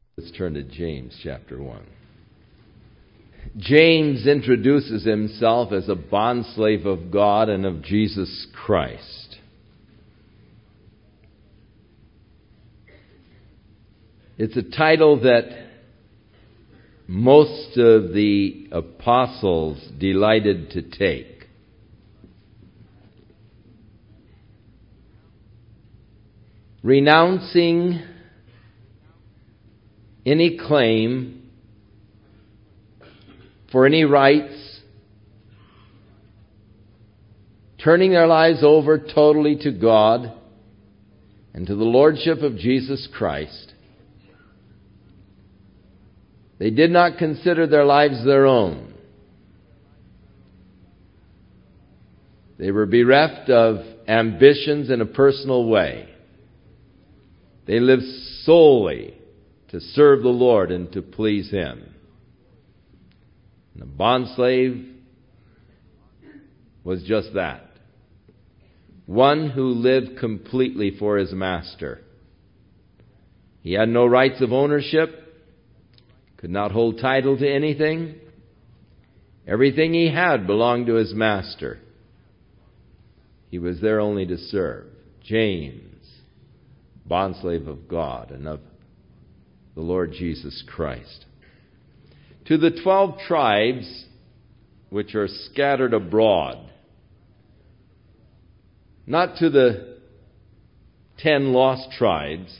Let's turn to James chapter 1. James introduces himself as a bondslave of God and of Jesus Christ. It's a title that most of the apostles delighted to take. Renouncing any claim for any rights, turning their lives over totally to God and to the Lordship of Jesus Christ. They did not consider their lives their own. They were bereft of ambitions in a personal way. They lived solely to serve the Lord and to please Him. And the bondslave was just that. One who lived completely for his master. He had no rights of ownership, could not hold title to anything. Everything he had belonged to his master. He was there only to serve. James, bondslave of God and of the Lord Jesus Christ. To the 12 tribes which are scattered abroad, not to the 10 lost tribes,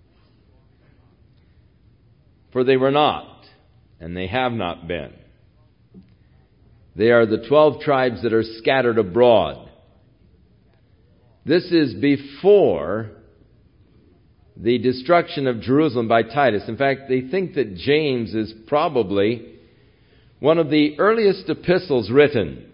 for they were not, and they have not been. They are the 12 tribes that are scattered abroad. This is before the destruction of Jerusalem by Titus. In fact, they think that James is probably one of the earliest epistles written.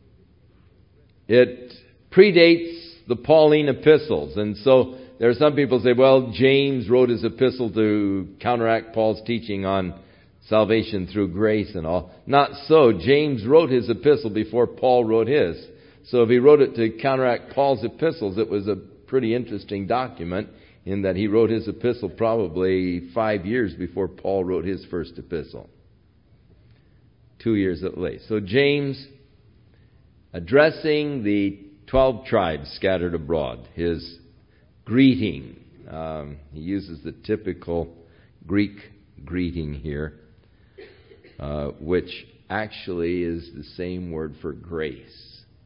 It predates the Pauline epistles, and so there are some people who say, well, James wrote his epistle to counteract Paul's teaching on salvation through grace and all. Not so. James wrote his epistle before Paul wrote his. So if he wrote it to counteract Paul's epistles, it was a pretty interesting document in that he wrote his epistle probably 5 years before Paul wrote his first epistle. 2 years at least. So James, addressing the 12 tribes scattered abroad, his greeting. He uses the typical Greek greeting here, which actually is the same word for grace.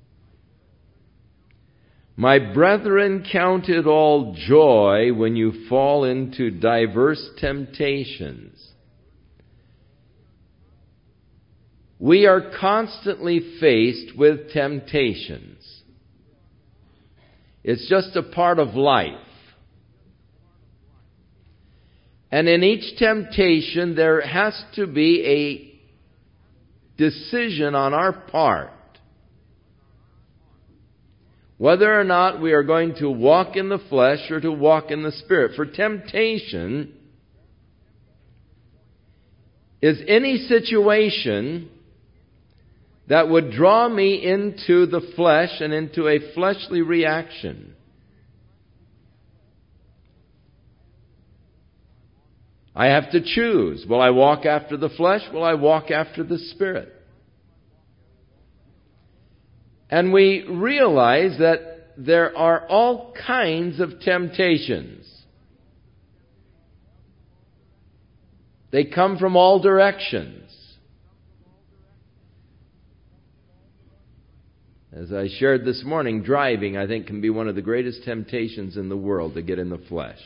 My brethren, count it all joy when you fall into diverse temptations. We are constantly faced with temptations. It's just a part of life. And in each temptation, there has to be a decision on our part whether or not we are going to walk in the flesh or to walk in the Spirit. For temptation is any situation that would draw me into the flesh and into a fleshly reaction. I have to choose. Will I walk after the flesh? Will I walk after the Spirit? And we realize that there are all kinds of temptations. They come from all directions. As I shared this morning, driving, I think, can be one of the greatest temptations in the world to get in the flesh.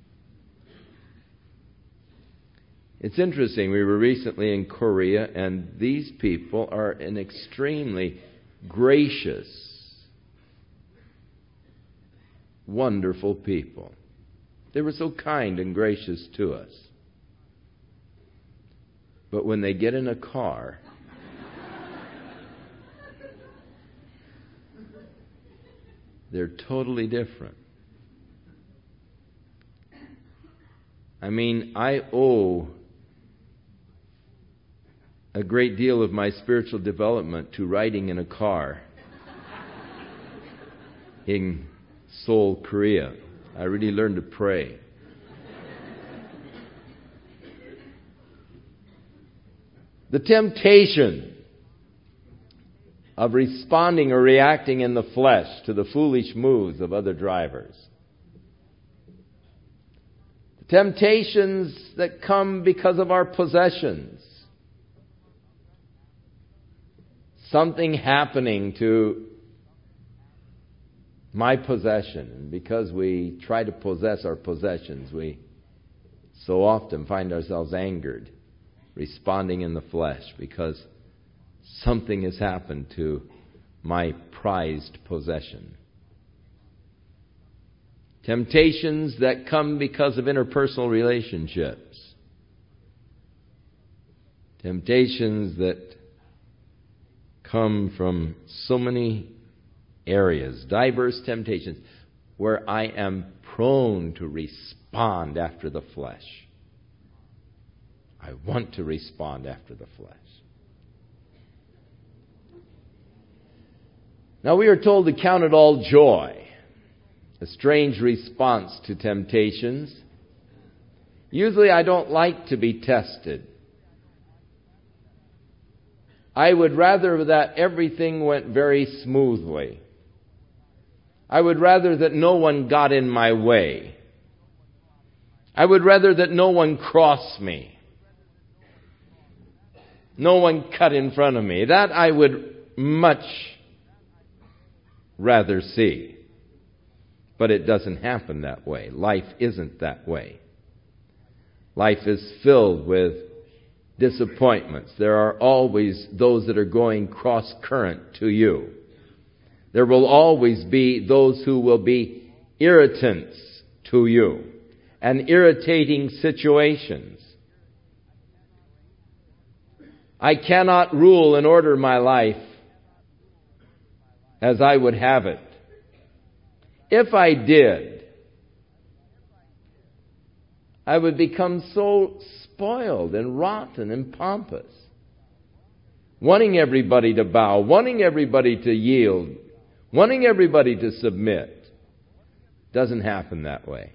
It's interesting, we were recently in Korea, and these people are an extremely gracious, wonderful people. They were so kind and gracious to us. But when they get in a car, they're totally different. I mean, I owe a great deal of my spiritual development to riding in a car in Seoul, Korea. I really learned to pray. The temptation of responding or reacting in the flesh to the foolish moves of other drivers. The temptations that come because of our possessions. Something happening to my possession. And because we try to possess our possessions, we so often find ourselves angered, responding in the flesh because something has happened to my prized possession. Temptations that come because of interpersonal relationships. Temptations that come from so many areas, diverse temptations, where I am prone to respond after the flesh. I want to respond after the flesh. Now we are told to count it all joy, a strange response to temptations. Usually I don't like to be tested. I would rather that everything went very smoothly. I would rather that no one got in my way. I would rather that no one crossed me. No one cut in front of me. That I would much rather see. But it doesn't happen that way. Life isn't that way. Life is filled with disappointments. There are always those that are going cross current to you. There will always be those who will be irritants to you and irritating situations. I cannot rule and order my life as I would have it. If I did, I would become so spoiled and rotten and pompous, wanting everybody to bow, wanting everybody to yield, wanting everybody to submit. Doesn't happen that way.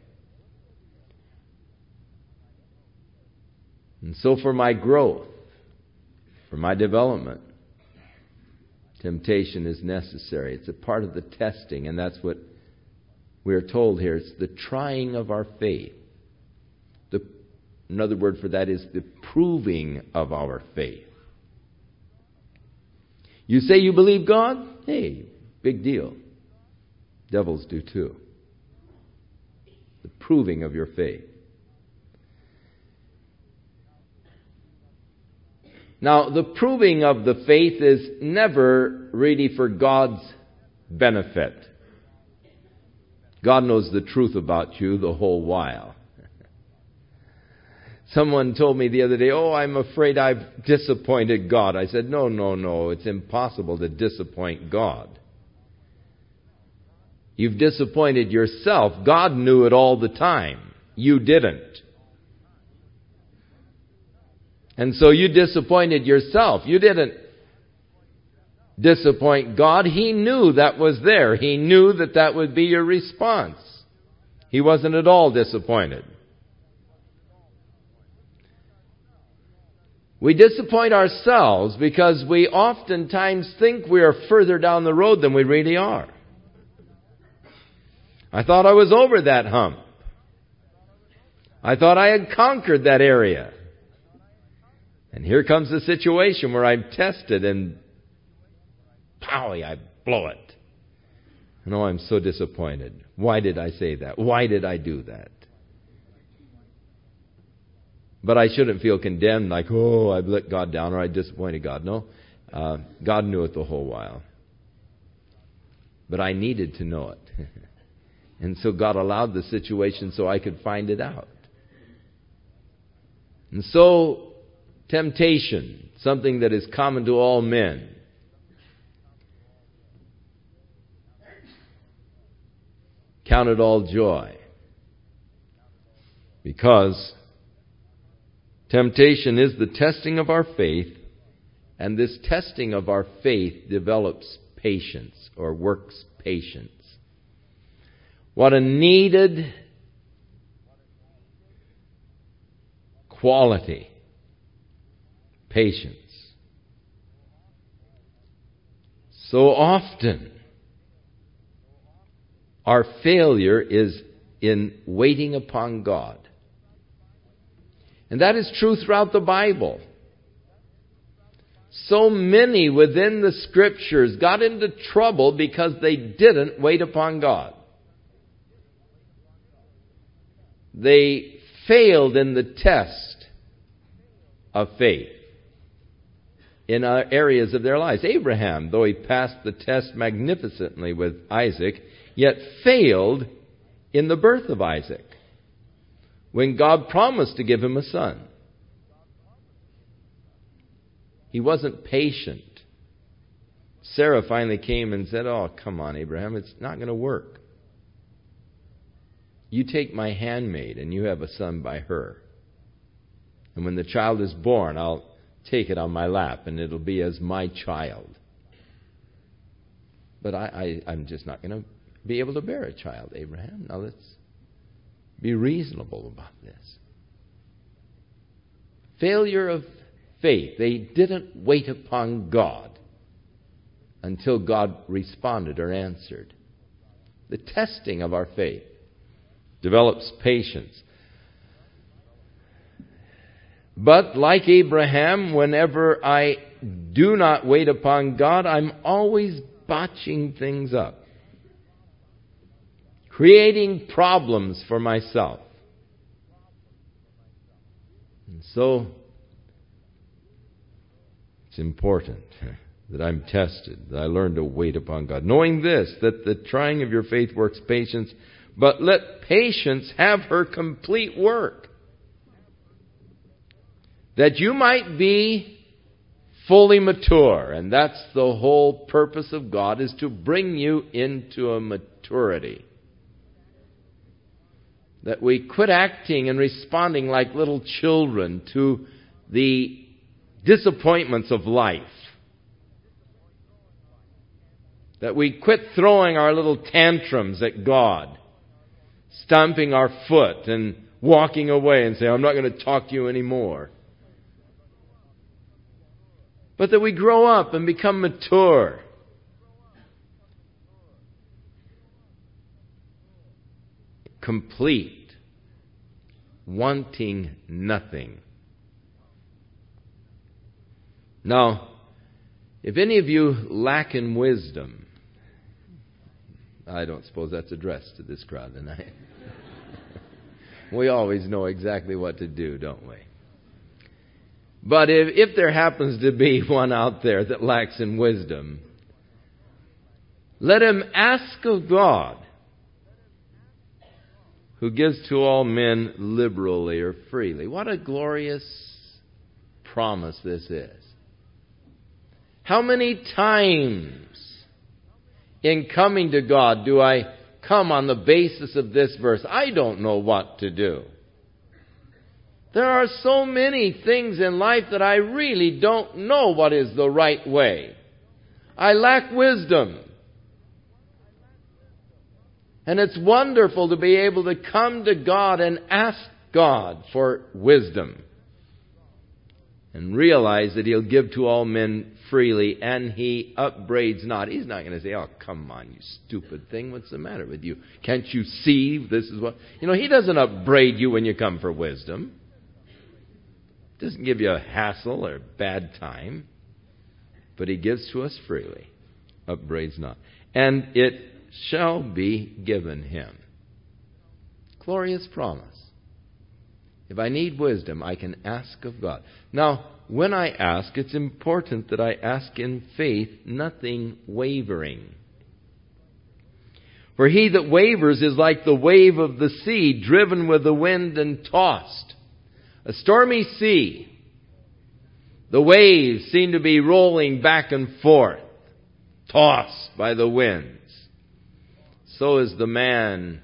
And so for my growth, for my development, temptation is necessary. It's a part of the testing, and that's what we're told here. It's the trying of our faith. Another word for that is the proving of our faith. You say you believe God? Hey, big deal. Devils do too. The proving of your faith. Now, the proving of the faith is never really for God's benefit. God knows the truth about you the whole while. Someone told me the other day, I'm afraid I've disappointed God. I said, no, it's impossible to disappoint God. You've disappointed yourself. God knew it all the time. You didn't. And so you disappointed yourself. You didn't disappoint God. He knew that was there. He knew that would be your response. He wasn't at all disappointed. We disappoint ourselves because we oftentimes think we are further down the road than we really are. I thought I was over that hump. I thought I had conquered that area. And here comes the situation where I'm tested and powie, I blow it. And I'm so disappointed. Why did I say that? Why did I do that? But I shouldn't feel condemned like, I've let God down or I disappointed God. No, God knew it the whole while. But I needed to know it. And so God allowed the situation so I could find it out. And so, temptation, something that is common to all men. Count it all joy. Because temptation is the testing of our faith, and this testing of our faith develops patience or works patience. What a needed quality patience. So often, our failure is in waiting upon God. And that is true throughout the Bible. So many within the Scriptures got into trouble because they didn't wait upon God. They failed in the test of faith in areas of their lives. Abraham, though he passed the test magnificently with Isaac, yet failed in the birth of Isaac when God promised to give him a son. He wasn't patient. Sarah finally came and said, "Oh, come on, Abraham, it's not going to work. You take my handmaid and you have a son by her. And when the child is born, I'll take it on my lap and it'll be as my child. But I'm just not going to be able to bear a child, Abraham. Now let's be reasonable about this." Failure of faith. They didn't wait upon God until God responded or answered. The testing of our faith develops patience. But like Abraham, whenever I do not wait upon God, I'm always botching things up, creating problems for myself. And so, it's important that I'm tested, that I learn to wait upon God. Knowing this, that the trying of your faith works patience, but let patience have her complete work, that you might be fully mature. And that's the whole purpose of God, is to bring you into a maturity. That we quit acting and responding like little children to the disappointments of life. That we quit throwing our little tantrums at God, stomping our foot and walking away and say, "I'm not going to talk to you anymore." But that we grow up and become mature. Complete. Wanting nothing. Now, if any of you lack in wisdom, I don't suppose that's addressed to this crowd tonight. We always know exactly what to do, don't we? But if there happens to be one out there that lacks in wisdom, let him ask of God, who gives to all men liberally or freely. What a glorious promise this is. How many times in coming to God do I come on the basis of this verse? I don't know what to do. There are so many things in life that I really don't know what is the right way. I lack wisdom. And it's wonderful to be able to come to God and ask God for wisdom. And realize that He'll give to all men freely, and He upbraids not. He's not going to say, "Oh, come on, you stupid thing. What's the matter with you? Can't you see this is what..." He doesn't upbraid you when you come for wisdom. Doesn't give you a hassle or bad time, but He gives to us freely, upbraids not. And it shall be given him. Glorious promise. If I need wisdom, I can ask of God. Now, when I ask, it's important that I ask in faith, nothing wavering. For he that wavers is like the wave of the sea, driven with the wind and tossed. A stormy sea. The waves seem to be rolling back and forth, tossed by the winds. So is the man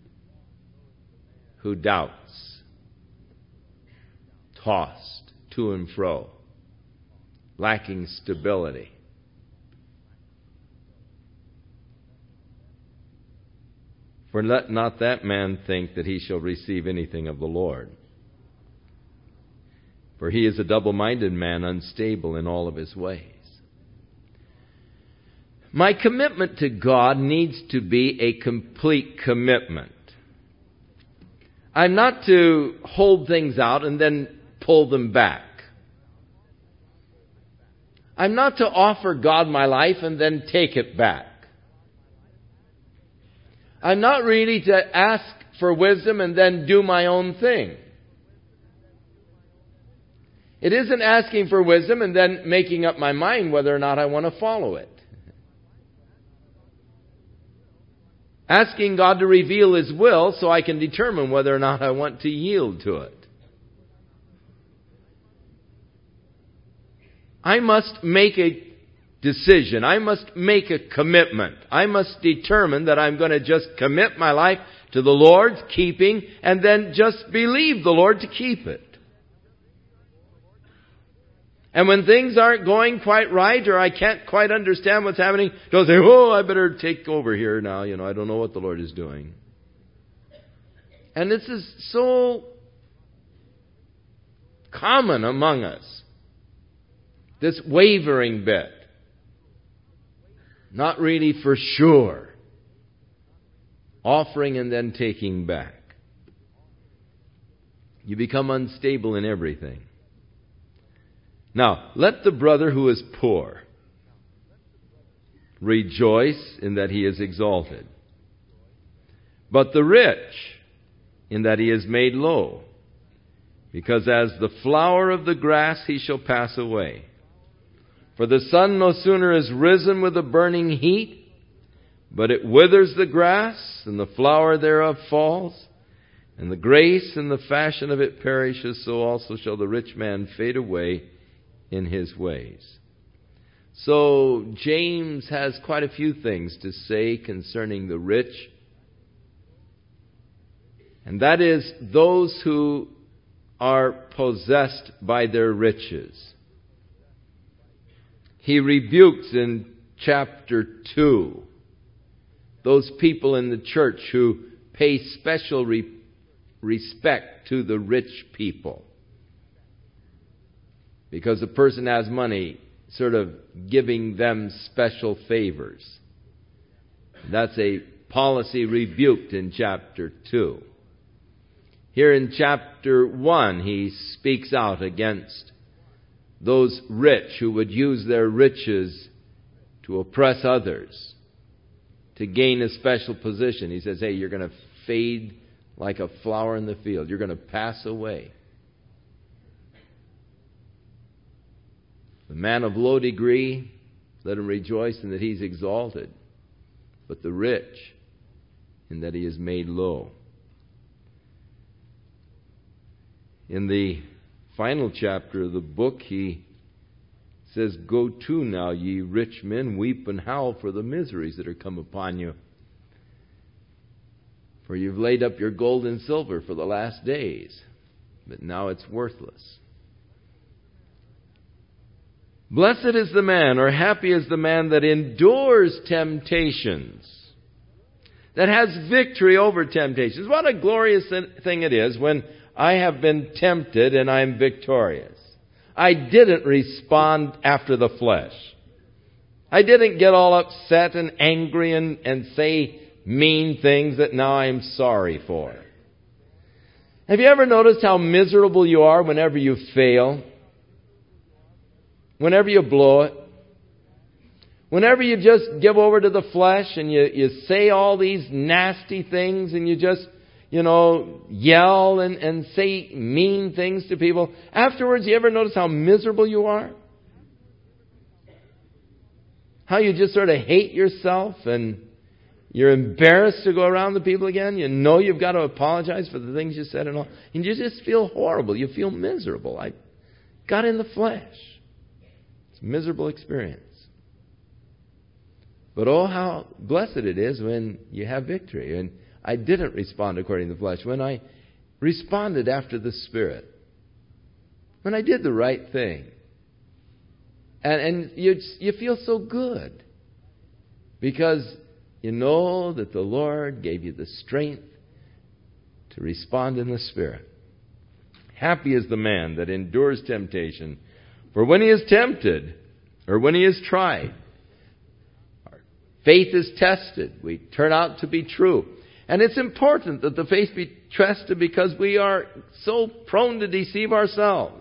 who doubts, tossed to and fro, lacking stability. For let not that man think that he shall receive anything of the Lord. For he is a double-minded man, unstable in all of his ways. My commitment to God needs to be a complete commitment. I'm not to hold things out and then pull them back. I'm not to offer God my life and then take it back. I'm not really to ask for wisdom and then do my own thing. It isn't asking for wisdom and then making up my mind whether or not I want to follow it. Asking God to reveal His will so I can determine whether or not I want to yield to it. I must make a decision. I must make a commitment. I must determine that I'm going to just commit my life to the Lord's keeping and then just believe the Lord to keep it. And when things aren't going quite right or I can't quite understand what's happening, don't say, oh, I better take over here now. I don't know what the Lord is doing. And this is so common among us. This wavering bit. Not really for sure. Offering and then taking back. You become unstable in everything. Now, let the brother who is poor rejoice in that he is exalted, but the rich in that he is made low, because as the flower of the grass he shall pass away. For the sun no sooner is risen with a burning heat, but it withers the grass, and the flower thereof falls, and the grace and the fashion of it perishes, so also shall the rich man fade away in his ways. So James has quite a few things to say concerning the rich. And that is those who are possessed by their riches. He rebukes in chapter 2 those people in the church who pay special respect to the rich people. Because the person has money, sort of giving them special favors. That's a policy rebuked in chapter 2. Here in chapter 1, he speaks out against those rich who would use their riches to oppress others, to gain a special position. He says, hey, you're going to fade like a flower in the field. You're going to pass away. The man of low degree, let him rejoice in that he's exalted, but the rich in that he is made low. In the final chapter of the book, he says, go to now, ye rich men, weep and howl for the miseries that are come upon you. For you've laid up your gold and silver for the last days, but now it's worthless. Blessed is the man, or happy is the man that endures temptations, that has victory over temptations. What a glorious thing it is when I have been tempted and I'm victorious. I didn't respond after the flesh. I didn't get all upset and angry and say mean things that now I'm sorry for. Have you ever noticed how miserable you are whenever you fail? Whenever you blow it? Whenever you just give over to the flesh and you say all these nasty things and you just, yell and say mean things to people. Afterwards, you ever notice how miserable you are? How you just sort of hate yourself and you're embarrassed to go around the people again. You know you've got to apologize for the things you said and all. And you just feel horrible. You feel miserable. I got in the flesh. It's a miserable experience. But oh, how blessed it is when you have victory. And I didn't respond according to the flesh. When I responded after the Spirit. When I did the right thing. And you feel so good. Because you know that the Lord gave you the strength to respond in the Spirit. Happy is the man that endures temptation. For when he is tempted, or when he is tried, our faith is tested. We turn out to be true. And it's important that the faith be tested because we are so prone to deceive ourselves.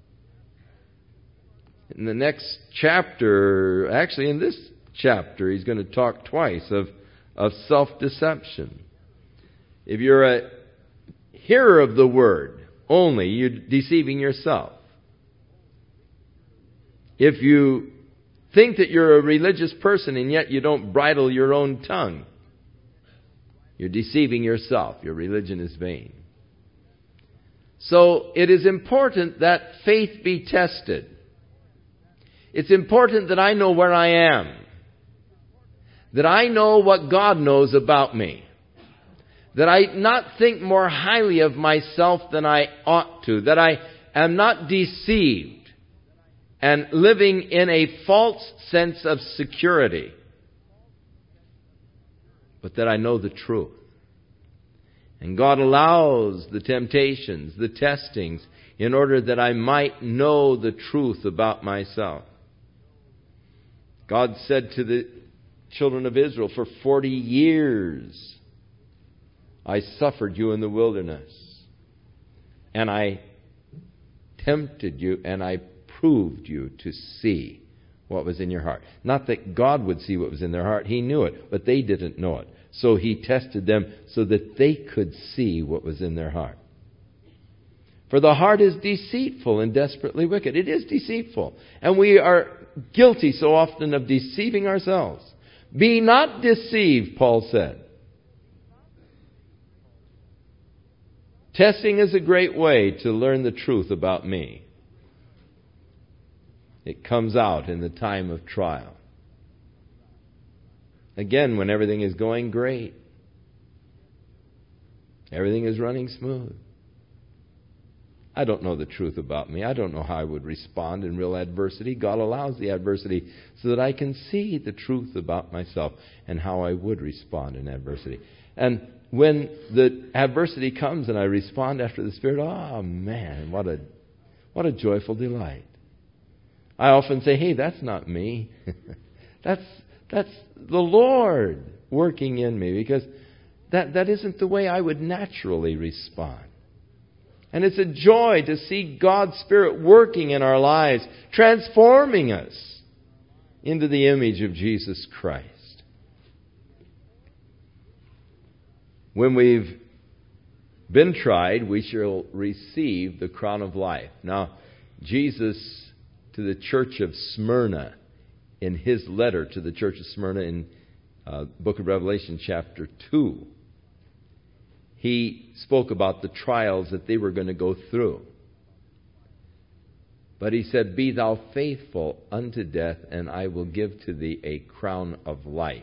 In the next chapter, actually in this chapter, he's going to talk twice of self-deception. If you're a hearer of the word only, you're deceiving yourself. If you think that you're a religious person and yet you don't bridle your own tongue, you're deceiving yourself. Your religion is vain. So it is important that faith be tested. It's important that I know where I am. That I know what God knows about me. That I not think more highly of myself than I ought to. That I am not deceived and living in a false sense of security. But that I know the truth. And God allows the temptations, the testings, in order that I might know the truth about myself. God said to the children of Israel, for 40 years I suffered you in the wilderness. And I tempted you and I proved you to see what was in your heart. Not that God would see what was in their heart. He knew it, but they didn't know it. So He tested them so that they could see what was in their heart. For the heart is deceitful and desperately wicked. It is deceitful. And we are guilty so often of deceiving ourselves. Be not deceived, Paul said. Testing is a great way to learn the truth about me. It comes out in the time of trial. Again, when everything is going great. Everything is running smooth. I don't know the truth about me. I don't know how I would respond in real adversity. God allows the adversity so that I can see the truth about myself and how I would respond in adversity. And when the adversity comes and I respond after the Spirit, oh man, what a joyful delight. I often say, hey, that's not me. That's the Lord working in me, because that isn't the way I would naturally respond. And it's a joy to see God's Spirit working in our lives, transforming us into the image of Jesus Christ. When we've been tried, we shall receive the crown of life. Now, Jesus, to the church of Smyrna, in his letter to the church of Smyrna in book of Revelation chapter 2, he spoke about the trials that they were going to go through. But he said, be thou faithful unto death, and I will give to thee a crown of life.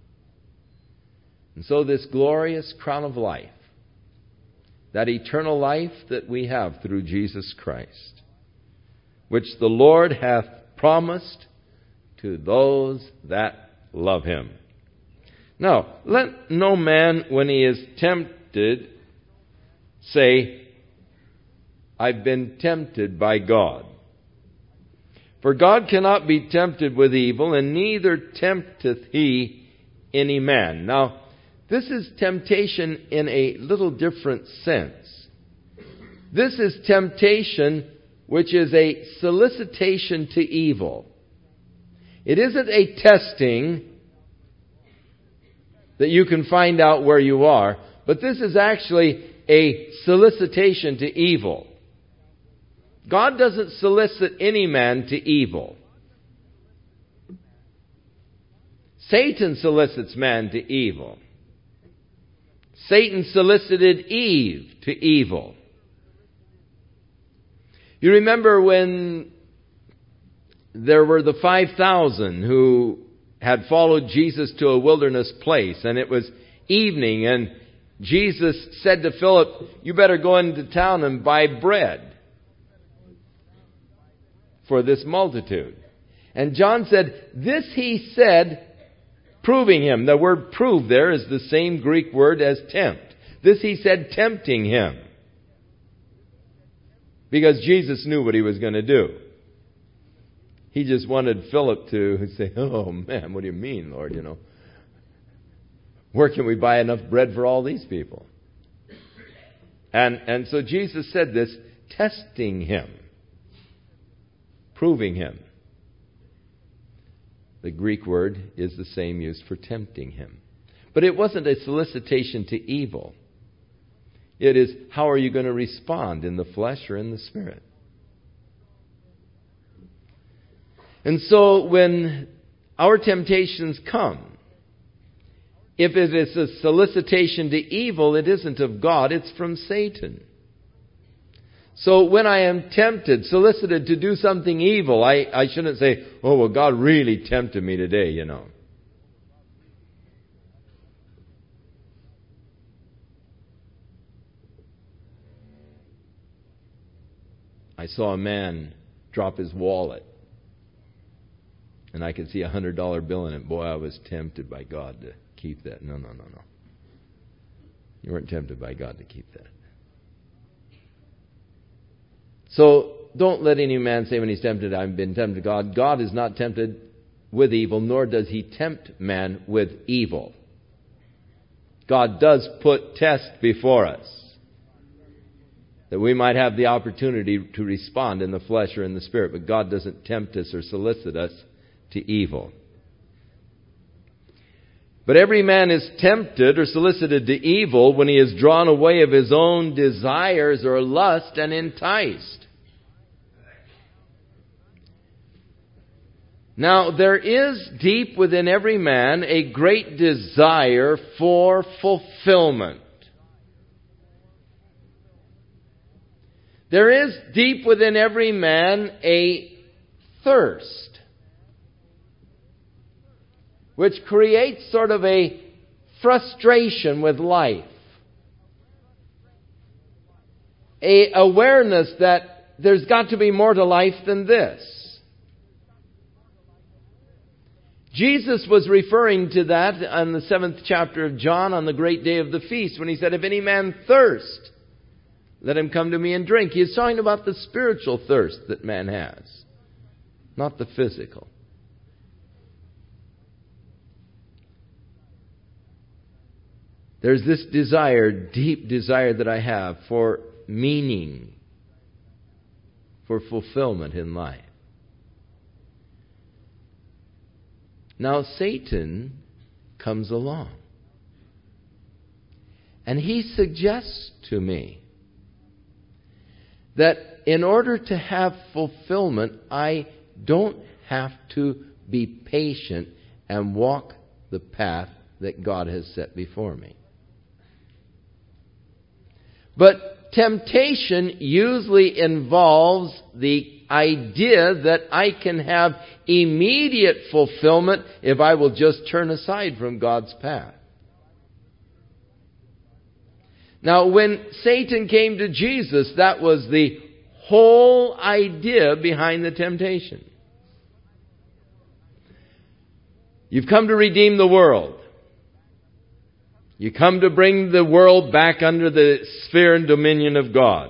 And so this glorious crown of life, that eternal life that we have through Jesus Christ, which the Lord hath promised to those that love Him. Now, let no man, when he is tempted, say, I've been tempted by God. For God cannot be tempted with evil, and neither tempteth He any man. Now, this is temptation in a little different sense. This is temptation which is a solicitation to evil. It isn't a testing that you can find out where you are, but this is actually a solicitation to evil. God doesn't solicit any man to evil. Satan solicits man to evil. Satan solicited Eve to evil. You remember when there were the 5,000 who had followed Jesus to a wilderness place, and it was evening, and Jesus said to Philip, you better go into town and buy bread for this multitude. And John said, this he said, proving him. The word prove there is the same Greek word as tempt. This he said, tempting him. Because Jesus knew what he was going to do. He just wanted Philip to say, oh man, what do you mean, Lord, Where can we buy enough bread for all these people? And so Jesus said this, testing him, proving him. The Greek word is the same used for tempting him. But it wasn't a solicitation to evil. It is, how are you going to respond, in the flesh or in the spirit? And so when our temptations come, if it is a solicitation to evil, it isn't of God, it's from Satan. So when I am tempted, solicited to do something evil, I shouldn't say, oh, well, God really tempted me today, I saw a man drop his wallet, and I could see a $100 bill in it. Boy, I was tempted by God to keep that. No. You weren't tempted by God to keep that. So don't let any man say when he's tempted, I've been tempted. God is not tempted with evil, nor does he tempt man with evil. God does put tests before us, that we might have the opportunity to respond in the flesh or in the spirit. But God doesn't tempt us or solicit us to evil. But every man is tempted or solicited to evil when he is drawn away of his own desires or lust and enticed. Now, there is deep within every man a great desire for fulfillment. There is deep within every man a thirst, which creates sort of a frustration with life. A awareness that there's got to be more to life than this. Jesus was referring to that in the 7th chapter of John on the great day of the feast when he said, if any man thirst, let him come to me and drink. He is talking about the spiritual thirst that man has, not the physical. There's this desire, deep desire that I have for meaning, for fulfillment in life. Now Satan comes along, and he suggests to me that in order to have fulfillment, I don't have to be patient and walk the path that God has set before me. But temptation usually involves the idea that I can have immediate fulfillment if I will just turn aside from God's path. Now, when Satan came to Jesus, that was the whole idea behind the temptation. You've come to redeem the world. You come to bring the world back under the sphere and dominion of God.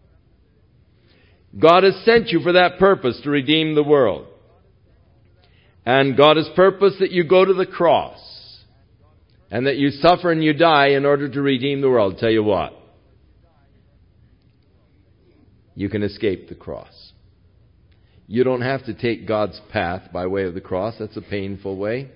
God has sent you for that purpose, to redeem the world. And God has purposed that you go to the cross and that you suffer and you die in order to redeem the world. Tell you what, you can escape the cross. You don't have to take God's path by way of the cross. That's a painful way.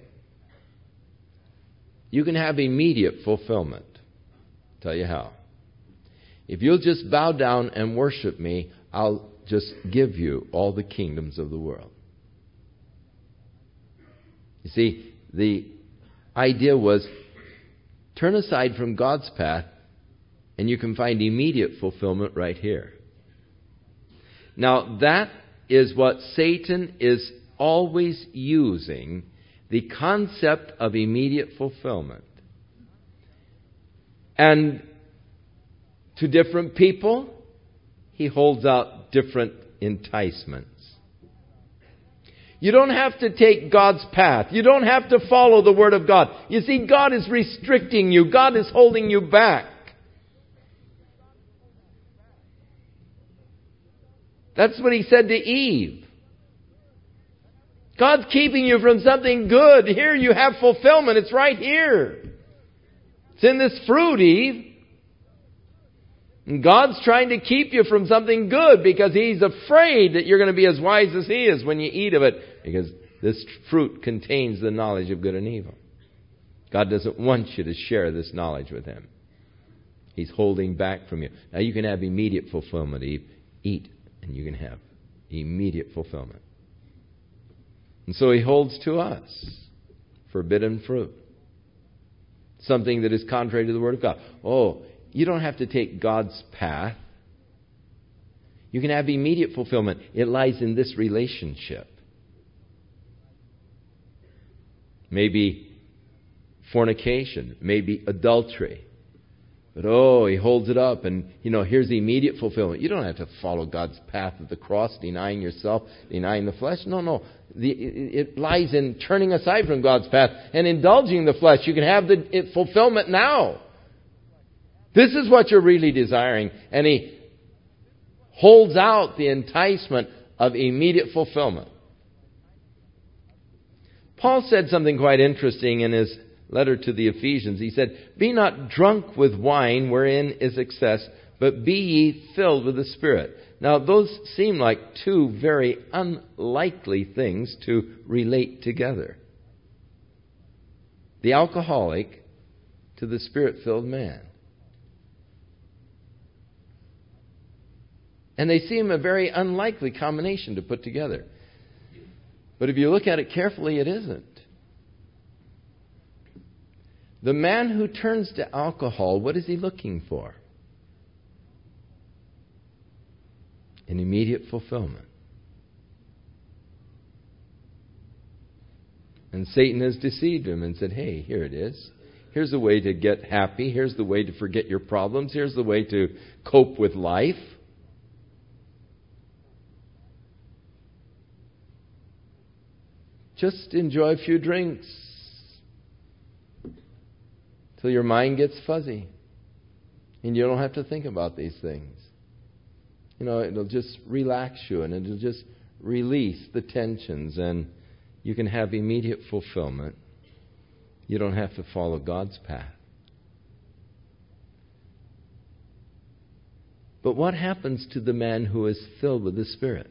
You can have immediate fulfillment. Tell you how. If you'll just bow down and worship me, I'll just give you all the kingdoms of the world. You see, the idea was turn aside from God's path and you can find immediate fulfillment right here. Now, that is what Satan is always using, the concept of immediate fulfillment. And to different people, he holds out different enticements. You don't have to take God's path. You don't have to follow the Word of God. You see, God is restricting you. God is holding you back. That's what he said to Eve. God's keeping you from something good. Here you have fulfillment. It's right here. It's in this fruit, Eve. And God's trying to keep you from something good because He's afraid that you're going to be as wise as He is when you eat of it. Because this fruit contains the knowledge of good and evil. God doesn't want you to share this knowledge with Him. He's holding back from you. Now you can have immediate fulfillment, Eve. Eat and you can have immediate fulfillment. And so He holds to us forbidden fruit. Something that is contrary to the Word of God. Oh, you don't have to take God's path. You can have immediate fulfillment. It lies in this relationship. Maybe fornication, maybe adultery. But He holds it up and, here's the immediate fulfillment. You don't have to follow God's path of the cross, denying yourself, denying the flesh. No. It lies in turning aside from God's path and indulging the flesh. You can have the fulfillment now. This is what you're really desiring. And He holds out the enticement of immediate fulfillment. Paul said something quite interesting in his letter to the Ephesians. He said, "Be not drunk with wine wherein is excess, but be ye filled with the Spirit." Now, those seem like two very unlikely things to relate together. The alcoholic to the Spirit-filled man. And they seem a very unlikely combination to put together. But if you look at it carefully, it isn't. The man who turns to alcohol, what is he looking for? An immediate fulfillment. And Satan has deceived him and said, hey, here it is. Here's the way to get happy. Here's the way to forget your problems. Here's the way to cope with life. Just enjoy a few drinks till your mind gets fuzzy and you don't have to think about these things. It'll just relax you and it'll just release the tensions and you can have immediate fulfillment. You don't have to follow God's path. But what happens to the man who is filled with the Spirit?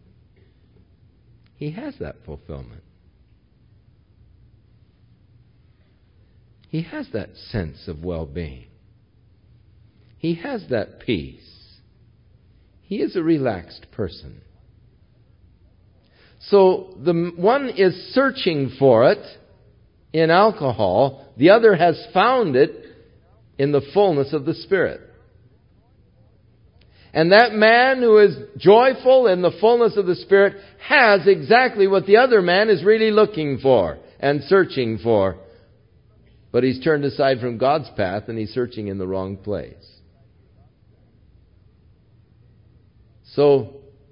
He has that fulfillment. He has that sense of well-being. He has that peace. He is a relaxed person. So the one is searching for it in alcohol. The other has found it in the fullness of the Spirit. And that man who is joyful in the fullness of the Spirit has exactly what the other man is really looking for and searching for. But he's turned aside from God's path and he's searching in the wrong place. So,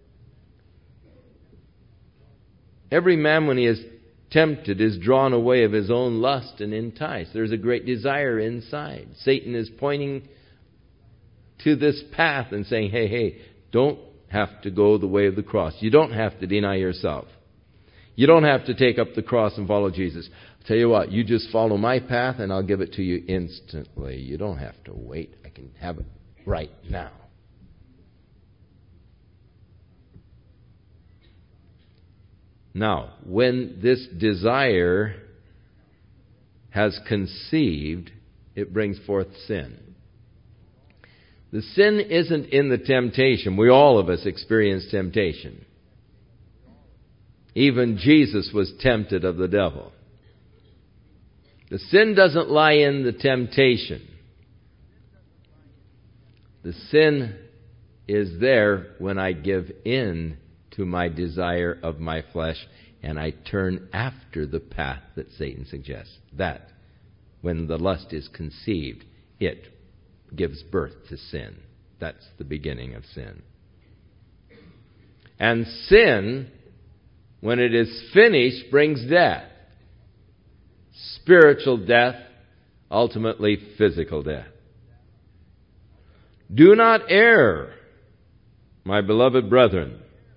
every man when he is tempted is drawn away of his own lust and enticed. There's a great desire inside. Satan is pointing to this path and saying, hey, don't have to go the way of the cross. You don't have to deny yourself. You don't have to take up the cross and follow Jesus. I'll tell you what, you just follow my path and I'll give it to you instantly. You don't have to wait. I can have it right now. Now, when this desire has conceived, it brings forth sin. The sin isn't in the temptation. All of us experience temptation. Even Jesus was tempted of the devil. The sin doesn't lie in the temptation. The sin is there when I give in to my desire of my flesh and I turn after the path that Satan suggests. That, when the lust is conceived, it gives birth to sin. That's the beginning of sin. And sin, when it is finished, brings death. Spiritual death, ultimately physical death. Do not err. my beloved brethren,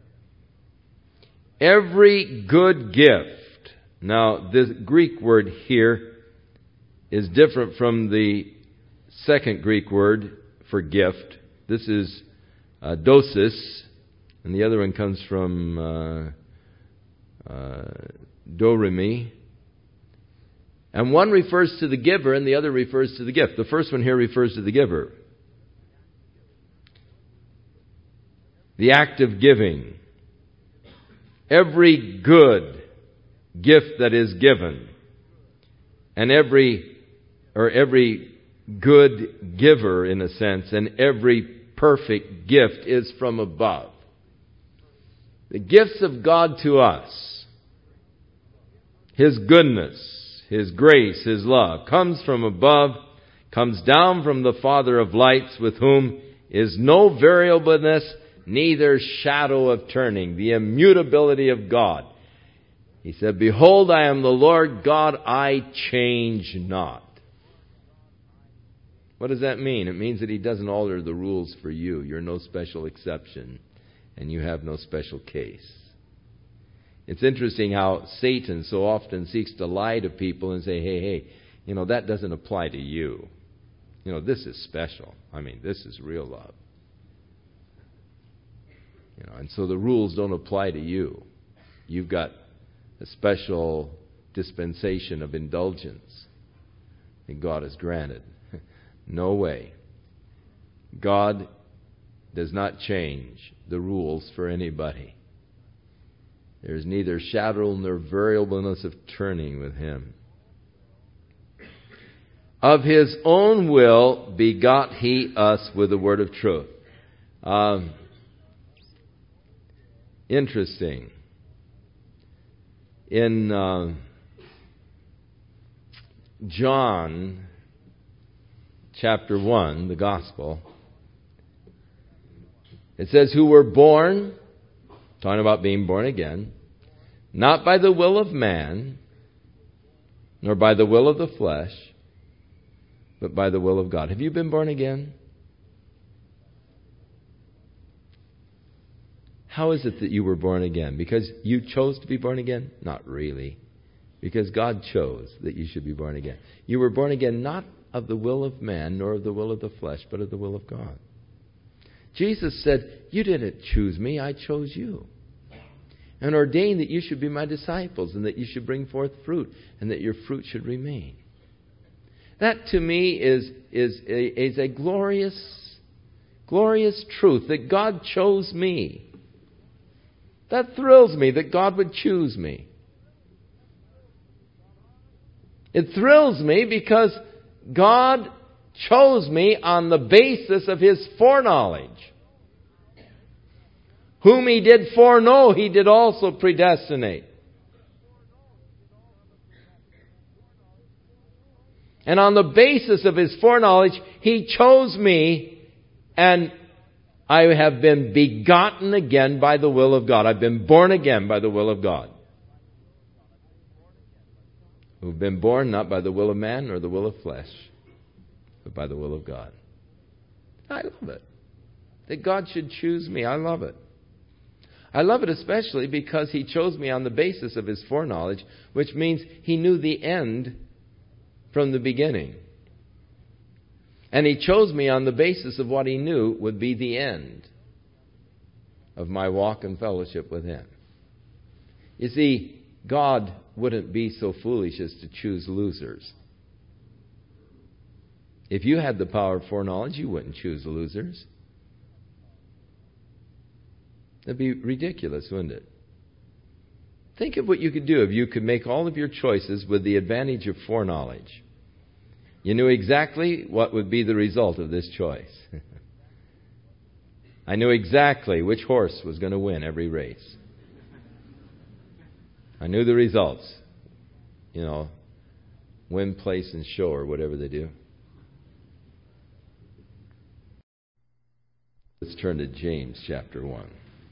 every good gift. Now, this Greek word here is different from the second Greek word for gift. This is dosis, and the other one comes from doremi. And one refers to the giver and the other refers to the gift. The first one here refers to the giver. The act of giving. Every good gift that is given, and every good giver, in a sense, and every perfect gift is from above. The gifts of God to us, His goodness, His grace, His love, comes from above, comes down from the Father of lights, with whom is no variableness, neither shadow of turning. The immutability of God. He said, "Behold, I am the Lord God, I change not." What does that mean? It means that He doesn't alter the rules for you. You're no special exception, and you have no special case. It's interesting how Satan so often seeks to lie to people and say, hey, that doesn't apply to you. This is special. This is real love. And so the rules don't apply to you. You've got a special dispensation of indulgence that God has granted. No way. God does not change the rules for anybody. There is neither shadow nor variableness of turning with Him. Of His own will begot He us with the word of truth. Interesting. In John chapter 1, the Gospel, it says, "Who were born," talking about being born again, "not by the will of man, nor by the will of the flesh, but by the will of God." Have you been born again? How is it that you were born again? Because you chose to be born again? Not really. Because God chose that you should be born again. You were born again not of the will of man, nor of the will of the flesh, but of the will of God. Jesus said, "You didn't choose me, I chose you. And ordained that you should be my disciples, and that you should bring forth fruit, and that your fruit should remain." That to me is a glorious, glorious truth, that God chose me. That thrills me that God would choose me. It thrills me because God chose me on the basis of His foreknowledge. Whom He did foreknow, He did also predestinate. And on the basis of His foreknowledge, He chose me, and I have been begotten again by the will of God. I've been born again by the will of God. Who've been born not by the will of man nor the will of flesh, but by the will of God. I love it. That God should choose me. I love it. I love it especially because He chose me on the basis of His foreknowledge, which means He knew the end from the beginning. And He chose me on the basis of what He knew would be the end of my walk and fellowship with Him. You see, God wouldn't be so foolish as to choose losers. If you had the power of foreknowledge, you wouldn't choose losers. That'd be ridiculous, wouldn't it? Think of what you could do if you could make all of your choices with the advantage of foreknowledge. You knew exactly what would be the result of this choice. I knew exactly which horse was going to win every race. I knew the results. Win, place, and show, or whatever they do. Let's turn to James chapter 1.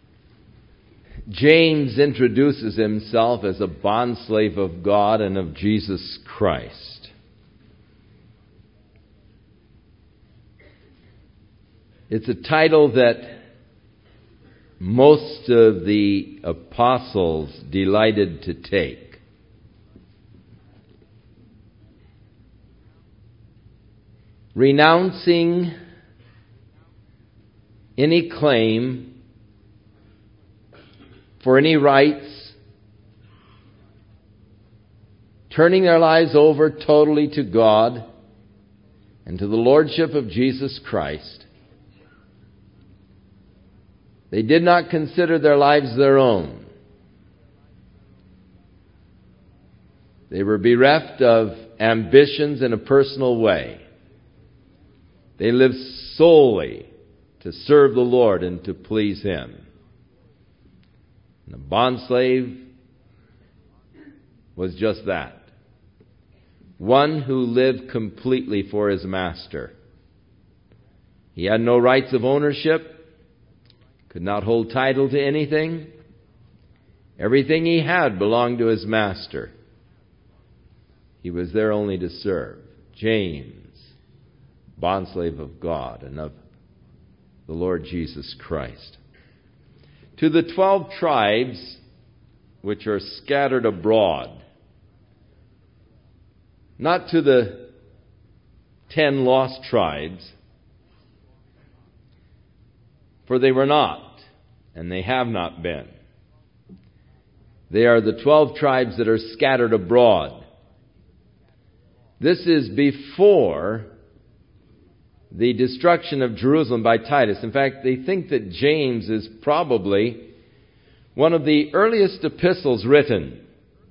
James introduces himself as a bondslave of God and of Jesus Christ. It's a title that most of the apostles delighted to take. Renouncing any claim for any rights, turning their lives over totally to God and to the Lordship of Jesus Christ. They did not consider their lives their own. They were bereft of ambitions in a personal way. They lived solely to serve the Lord and to please Him. And the bondslave was just that. One who lived completely for his master. He had no rights of ownership, could not hold title to anything. Everything he had belonged to his master. He was there only to serve. James, bondslave of God and of the Lord Jesus Christ. To the 12 tribes which are scattered abroad, not to the 10 lost tribes, for they were not, and they have not been. They are the 12 tribes that are scattered abroad. This is before the destruction of Jerusalem by Titus. In fact, they think that James is probably one of the earliest epistles written.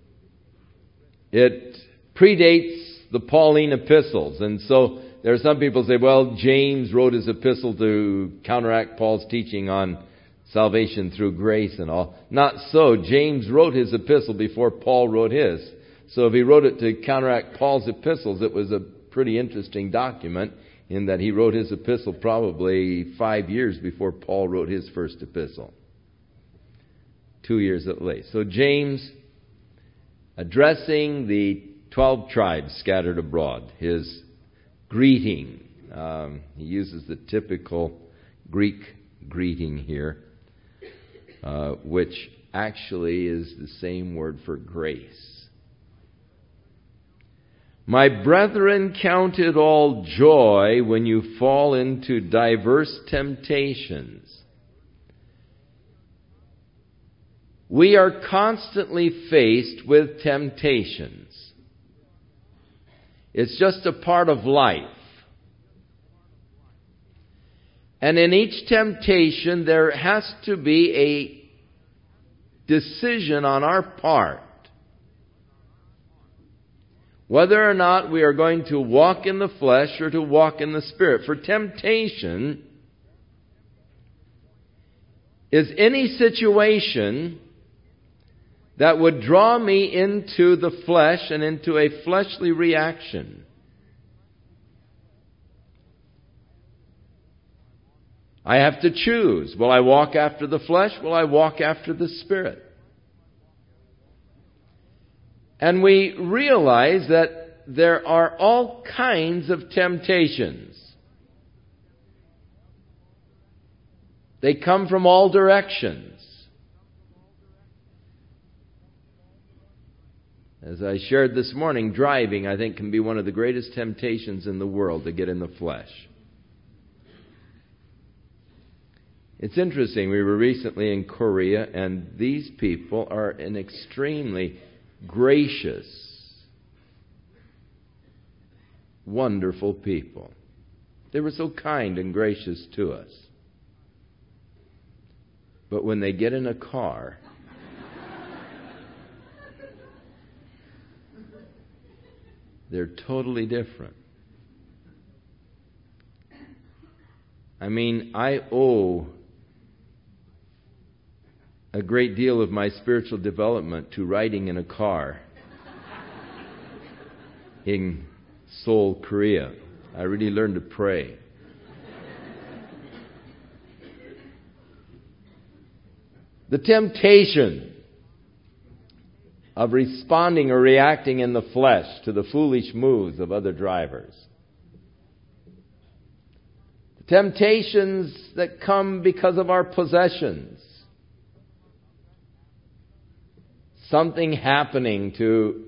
It predates the Pauline epistles, and so there are some people who say, well, James wrote his epistle to counteract Paul's teaching on salvation through grace and all. Not so. James wrote his epistle before Paul wrote his. So if he wrote it to counteract Paul's epistles, it was a pretty interesting document in that he wrote his epistle probably 5 years before Paul wrote his first epistle. 2 years at least. So James, addressing the 12 tribes scattered abroad, his greeting. He uses the typical Greek greeting here, which actually is the same word for grace. My brethren, count it all joy when you fall into diverse temptations. We are constantly faced with temptations. It's just a part of life. And in each temptation, there has to be a decision on our part whether or not we are going to walk in the flesh or to walk in the Spirit. For temptation is any situation that would draw me into the flesh and into a fleshly reaction. I have to choose. Will I walk after the flesh? Will I walk after the Spirit? And we realize that there are all kinds of temptations. They come from all directions. As I shared this morning, driving, I think, can be one of the greatest temptations in the world, to get in the flesh. It's interesting, we were recently in Korea, and these people are an extremely gracious, wonderful people. They were so kind and gracious to us. But when they get in a car, they're totally different. I mean, I owe a great deal of my spiritual development to riding in a car in Seoul, Korea. I really learned to pray. The temptation of responding or reacting in the flesh to the foolish moves of other drivers. The temptations that come because of our possessions. something happening to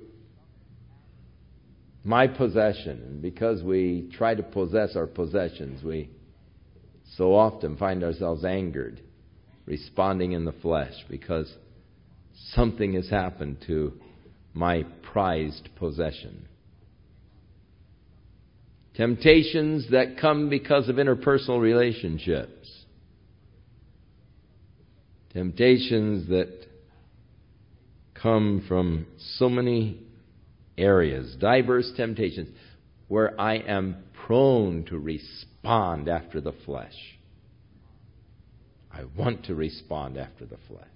my possession. And because we try to possess our possessions, we so often find ourselves angered, responding in the flesh because something has happened to my prized possession. Temptations that come because of interpersonal relationships. Temptations that come from so many areas, diverse temptations, where I am prone to respond after the flesh. I want to respond after the flesh.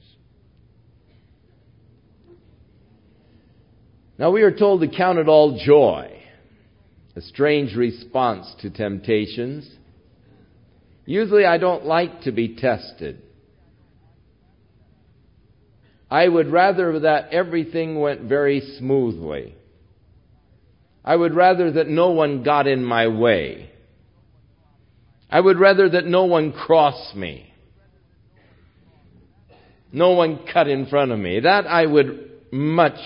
Now we are told to count it all joy. A strange response to temptations. Usually I don't like to be tested. I would rather that everything went very smoothly. I would rather that no one got in my way. I would rather that no one crossed me. No one cut in front of me. That I would much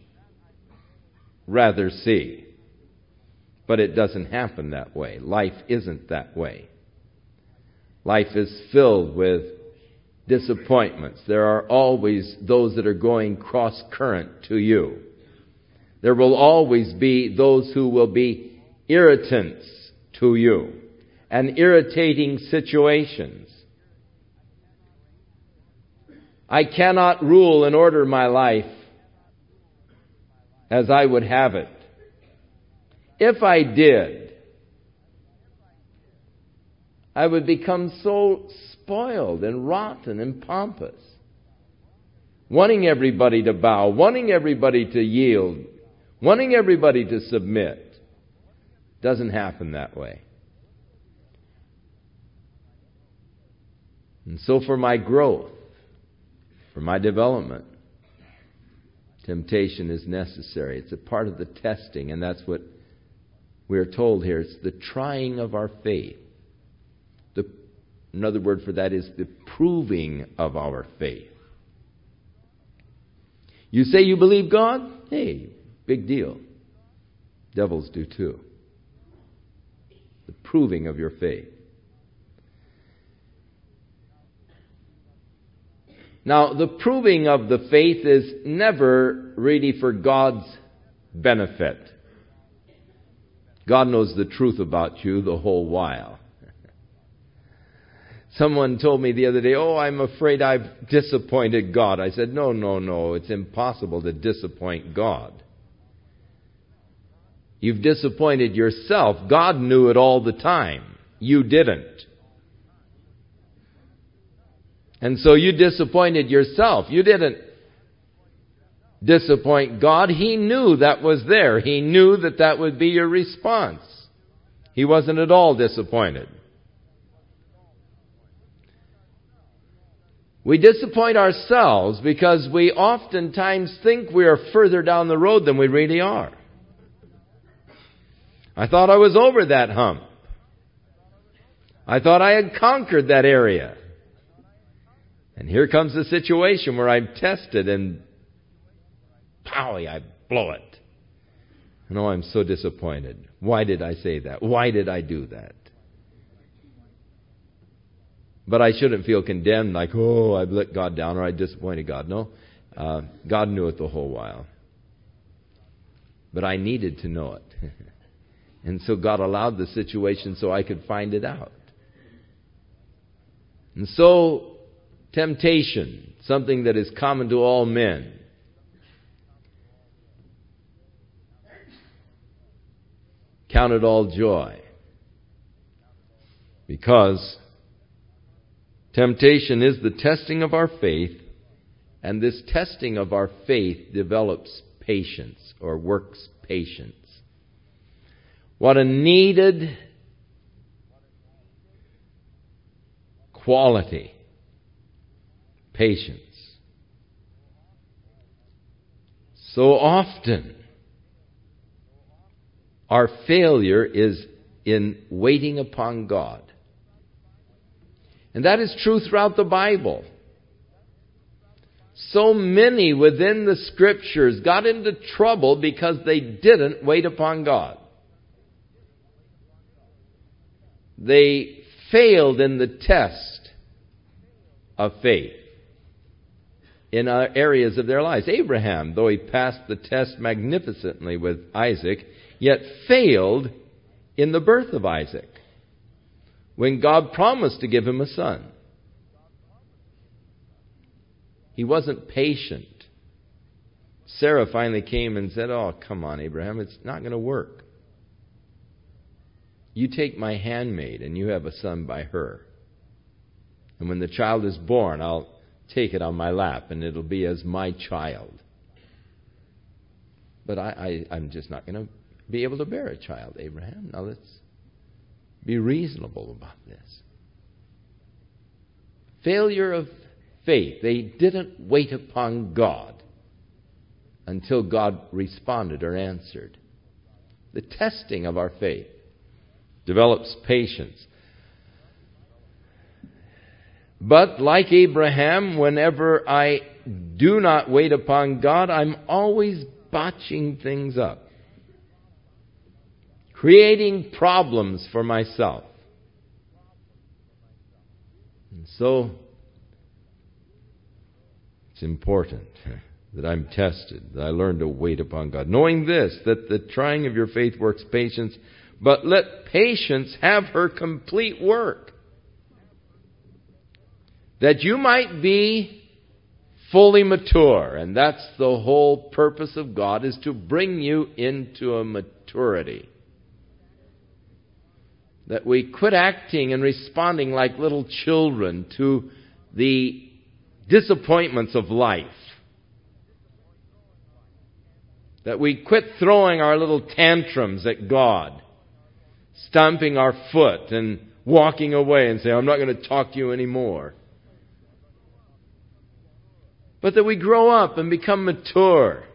rather see. But it doesn't happen that way. Life isn't that way. Life is filled with disappointments. There are always those that are going cross current to you. There will always be those who will be irritants to you and irritating situations. I cannot rule and order my life as I would have it. If I did, I would become so spoiled and rotten and pompous, wanting everybody to bow, wanting everybody to yield, wanting everybody to submit. Doesn't happen that way. And so for my growth, for my development, temptation is necessary. It's a part of the testing, and that's what we are told here. It's the trying of our faith. Another word for that is the proving of our faith. You say you believe God? Hey, big deal. Devils do too. The proving of your faith. Now, the proving of the faith is never really for God's benefit. God knows the truth about you the whole while. Someone told me the other day, I'm afraid I've disappointed God. I said, no, it's impossible to disappoint God. You've disappointed yourself. God knew it all the time. You didn't. And so you disappointed yourself. You didn't disappoint God. He knew that was there. He knew that would be your response. He wasn't at all disappointed. We disappoint ourselves because we oftentimes think we are further down the road than we really are. I thought I was over that hump. I thought I had conquered that area. And here comes the situation where I'm tested and powie, I blow it. And I'm so disappointed. Why did I say that? Why did I do that? But I shouldn't feel condemned like, I've let God down or I disappointed God. No, God knew it the whole while. But I needed to know it. And so God allowed the situation so I could find it out. And so, temptation, something that is common to all men. Count it all joy. Because temptation is the testing of our faith, and this testing of our faith develops patience or works patience. What a needed quality. Patience. So often, our failure is in waiting upon God. And that is true throughout the Bible. So many within the Scriptures got into trouble because they didn't wait upon God. They failed in the test of faith in areas of their lives. Abraham, though he passed the test magnificently with Isaac, yet failed in the birth of Isaac when God promised to give him a son. He wasn't patient. Sarah finally came and said, "Oh, come on, Abraham, it's not going to work. You take my handmaid and you have a son by her. And when the child is born, I'll take it on my lap and it'll be as my child. But I'm just not going to be able to bear a child, Abraham. Now let's be reasonable about this." Failure of faith. They didn't wait upon God until God responded or answered. The testing of our faith develops patience. But like Abraham, whenever I do not wait upon God, I'm always botching things up, creating problems for myself. And so it's important that I'm tested, that I learn to wait upon God. Knowing this, that the trying of your faith works patience, but let patience have her complete work, that you might be fully mature. And that's the whole purpose of God, is to bring you into a maturity. That we quit acting and responding like little children to the disappointments of life. That we quit throwing our little tantrums at God, stomping our foot and walking away and say, "I'm not going to talk to you anymore." But that we grow up and become mature.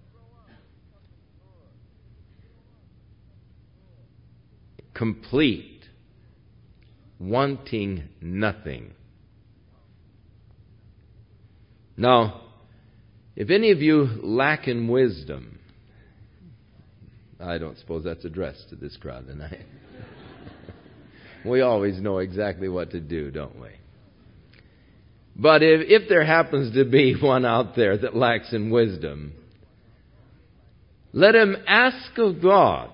Complete, wanting nothing. Now, if any of you lack in wisdom, I don't suppose that's addressed to this crowd tonight. We always know exactly what to do, don't we? But if there happens to be one out there that lacks in wisdom, let him ask of God,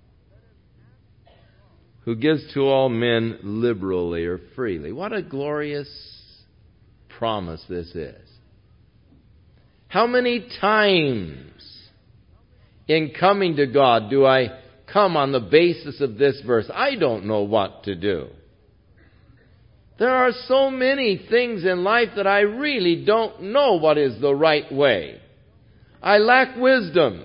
who gives to all men liberally or freely. What a glorious promise this is. How many times in coming to God do I come on the basis of this verse? I don't know what to do. There are so many things in life that I really don't know what is the right way. I lack wisdom.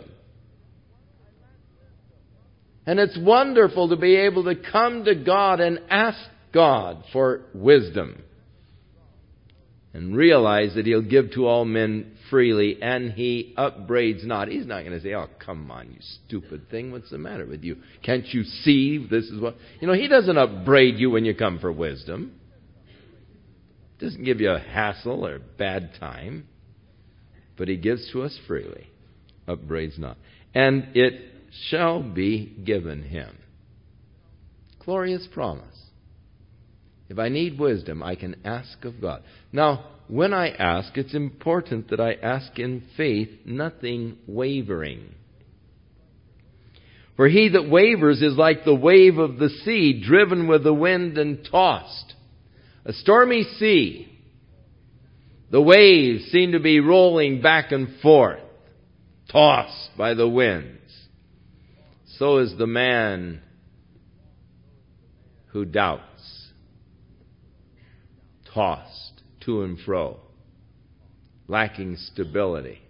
And it's wonderful to be able to come to God and ask God for wisdom. And realize that He'll give to all men freely, and He upbraids not. He's not going to say, "Oh, come on, you stupid thing. What's the matter with you? Can't you see this is what..." He doesn't upbraid you when you come for wisdom. Doesn't give you a hassle or bad time, but He gives to us freely, upbraids not, and it shall be given him. Glorious promise. If I need wisdom, I can ask of God. Now, when I ask, it's important that I ask in faith, nothing wavering. For he that wavers is like the wave of the sea, driven with the wind and tossed. A stormy sea. The waves seem to be rolling back and forth, tossed by the winds. So is the man who doubts, tossed to and fro, lacking stability.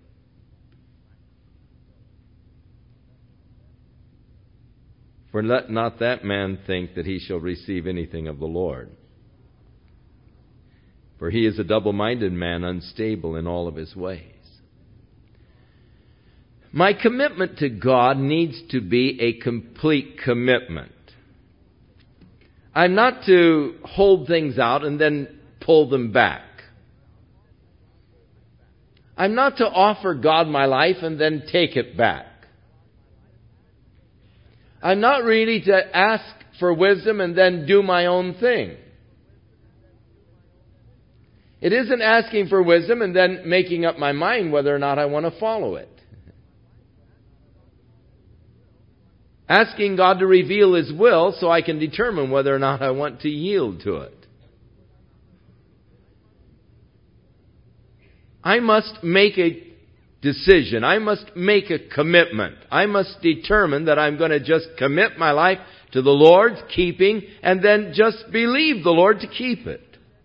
For let not that man think that he shall receive anything of the Lord. For he is a double-minded man, unstable in all of his ways. My commitment to God needs to be a complete commitment. I'm not to hold things out and then pull them back. I'm not to offer God my life and then take it back. I'm not really to ask for wisdom and then do my own thing. It isn't asking for wisdom and then making up my mind whether or not I want to follow it. Asking God to reveal His will so I can determine whether or not I want to yield to it. I must make a decision. I must make a commitment. I must determine that I'm going to just commit my life to the Lord's keeping and then just believe the Lord to keep it.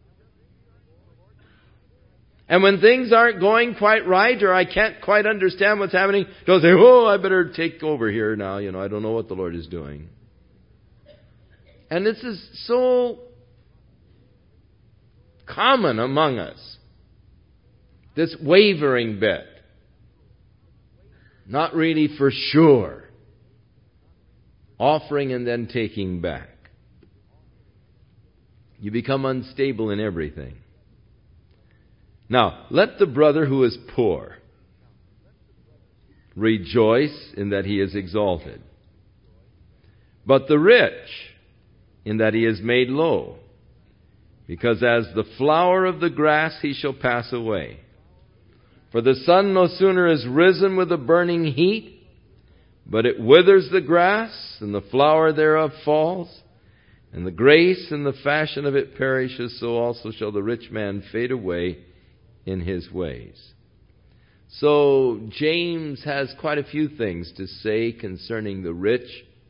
And when things aren't going quite right or I can't quite understand what's happening, don't say, oh, I better take over here now. I don't know what the Lord is doing. And this is so common among us. This wavering bit. Not really for sure. Offering and then taking back. You become unstable in everything. Now, let the brother who is poor rejoice in that he is exalted, but the rich in that he is made low, because as the flower of the grass he shall pass away. For the sun no sooner is risen with a burning heat, but it withers the grass, and the flower thereof falls, and the grace and the fashion of it perishes, so also shall the rich man fade away in his ways. So James has quite a few things to say concerning the rich.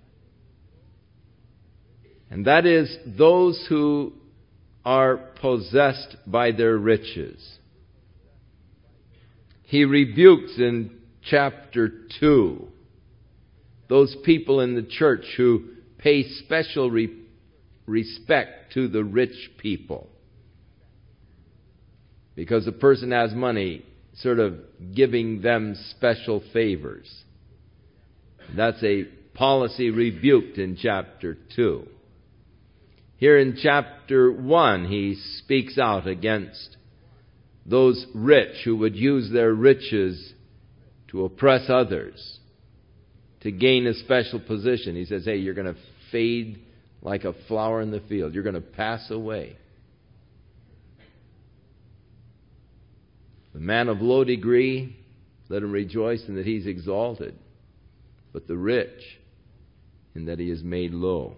And that is those who are possessed by their riches. He rebukes in chapter 2 those people in the church who pay special respect to the rich people. Because the person has money, sort of giving them special favors. That's a policy rebuked in chapter 2. Here in chapter 1, he speaks out against those rich who would use their riches to oppress others, to gain a special position. He says, hey, you're going to fade like a flower in the field. You're going to pass away. The man of low degree, let him rejoice in that he's exalted, but the rich in that he is made low.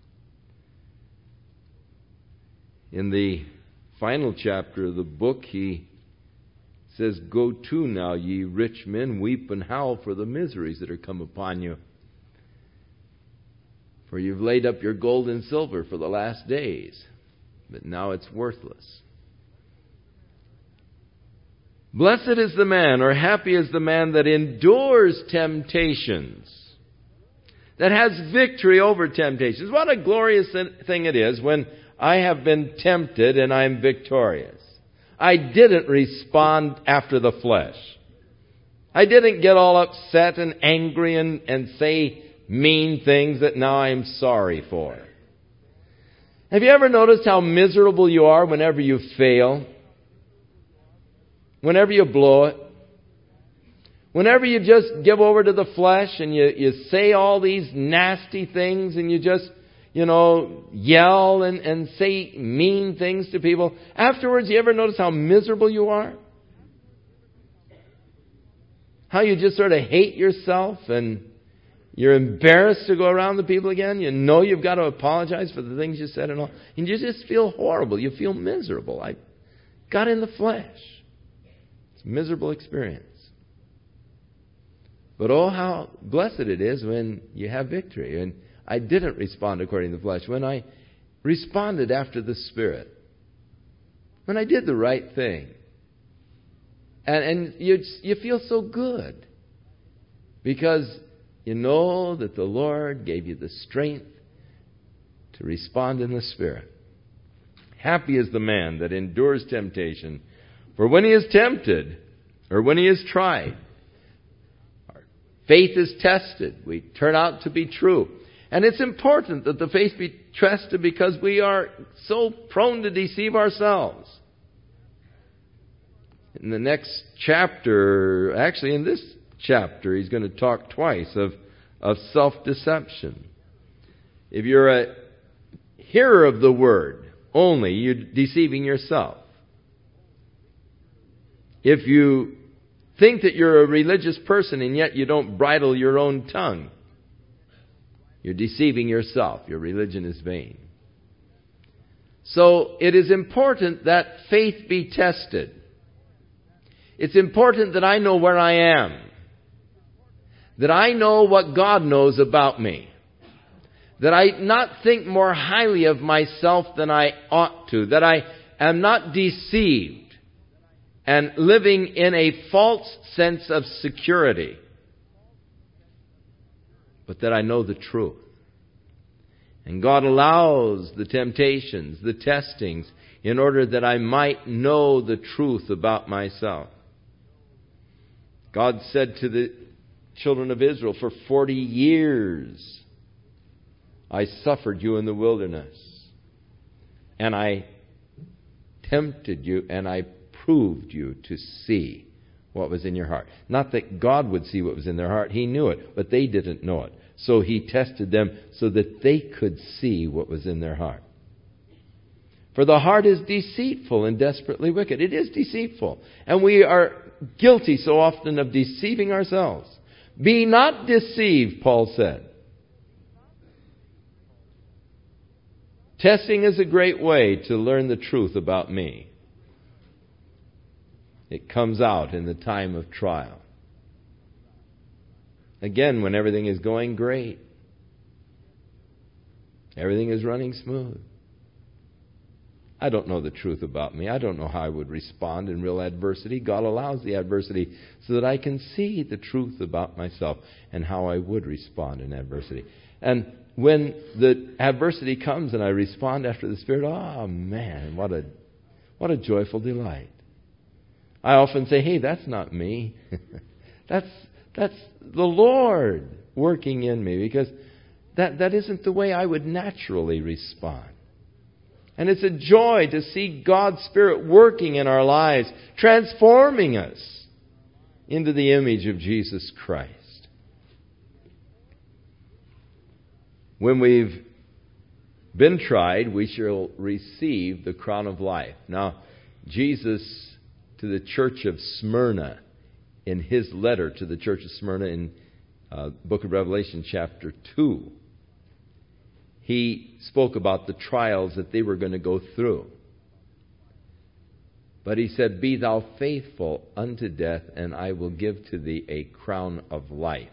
In the final chapter of the book, he says, go to now, ye rich men, weep and howl for the miseries that are come upon you. For you've laid up your gold and silver for the last days, but now it's worthless. Blessed is the man, or happy is the man that endures temptations, that has victory over temptations. What a glorious thing it is when I have been tempted and I'm victorious. I didn't respond after the flesh. I didn't get all upset and angry and say mean things that now I'm sorry for. Have you ever noticed how miserable you are whenever you fail? Whenever you blow it? Whenever you just give over to the flesh and you say all these nasty things and you just, yell and say mean things to people. Afterwards, you ever notice how miserable you are? How you just sort of hate yourself and you're embarrassed to go around the people again. You know you've got to apologize for the things you said and all. And you just feel horrible. You feel miserable. I got in the flesh. It's a miserable experience. But oh, how blessed it is when you have victory. And I didn't respond according to the flesh. When I responded after the Spirit. When I did the right thing. And you feel so good. Because you know that the Lord gave you the strength to respond in the Spirit. Happy is the man that endures temptation. For when he is tempted, or when he is tried, our faith is tested. We turn out to be true. And it's important that the faith be tested because we are so prone to deceive ourselves. In the next chapter, actually in this chapter, he's going to talk twice of self-deception. If you're a hearer of the word only, you're deceiving yourself. If you think that you're a religious person and yet you don't bridle your own tongue, you're deceiving yourself. Your religion is vain. So it is important that faith be tested. It's important that I know where I am. That I know what God knows about me. That I not think more highly of myself than I ought to. That I am not deceived and living in a false sense of security. But that I know the truth. And God allows the temptations, the testings, in order that I might know the truth about myself. God said to the children of Israel, for 40 years I suffered you in the wilderness. And I tempted you and I proved you to see what was in your heart. Not that God would see what was in their heart. He knew it, but they didn't know it. So He tested them so that they could see what was in their heart. For the heart is deceitful and desperately wicked. It is deceitful. And we are guilty so often of deceiving ourselves. Be not deceived, Paul said. Testing is a great way to learn the truth about me. It comes out in the time of trial. Again, when everything is going great. Everything is running smooth. I don't know the truth about me. I don't know how I would respond in real adversity. God allows the adversity so that I can see the truth about myself and how I would respond in adversity. And when the adversity comes and I respond after the Spirit, oh man, what a joyful delight. I often say, hey, that's not me. That's the Lord working in me, because that isn't the way I would naturally respond. And it's a joy to see God's Spirit working in our lives, transforming us into the image of Jesus Christ. When we've been tried, we shall receive the crown of life. Now, Jesus, to the church of Smyrna, in his letter to the church of Smyrna in book of Revelation chapter 2, he spoke about the trials that they were going to go through. But he said, be thou faithful unto death, and I will give to thee a crown of life.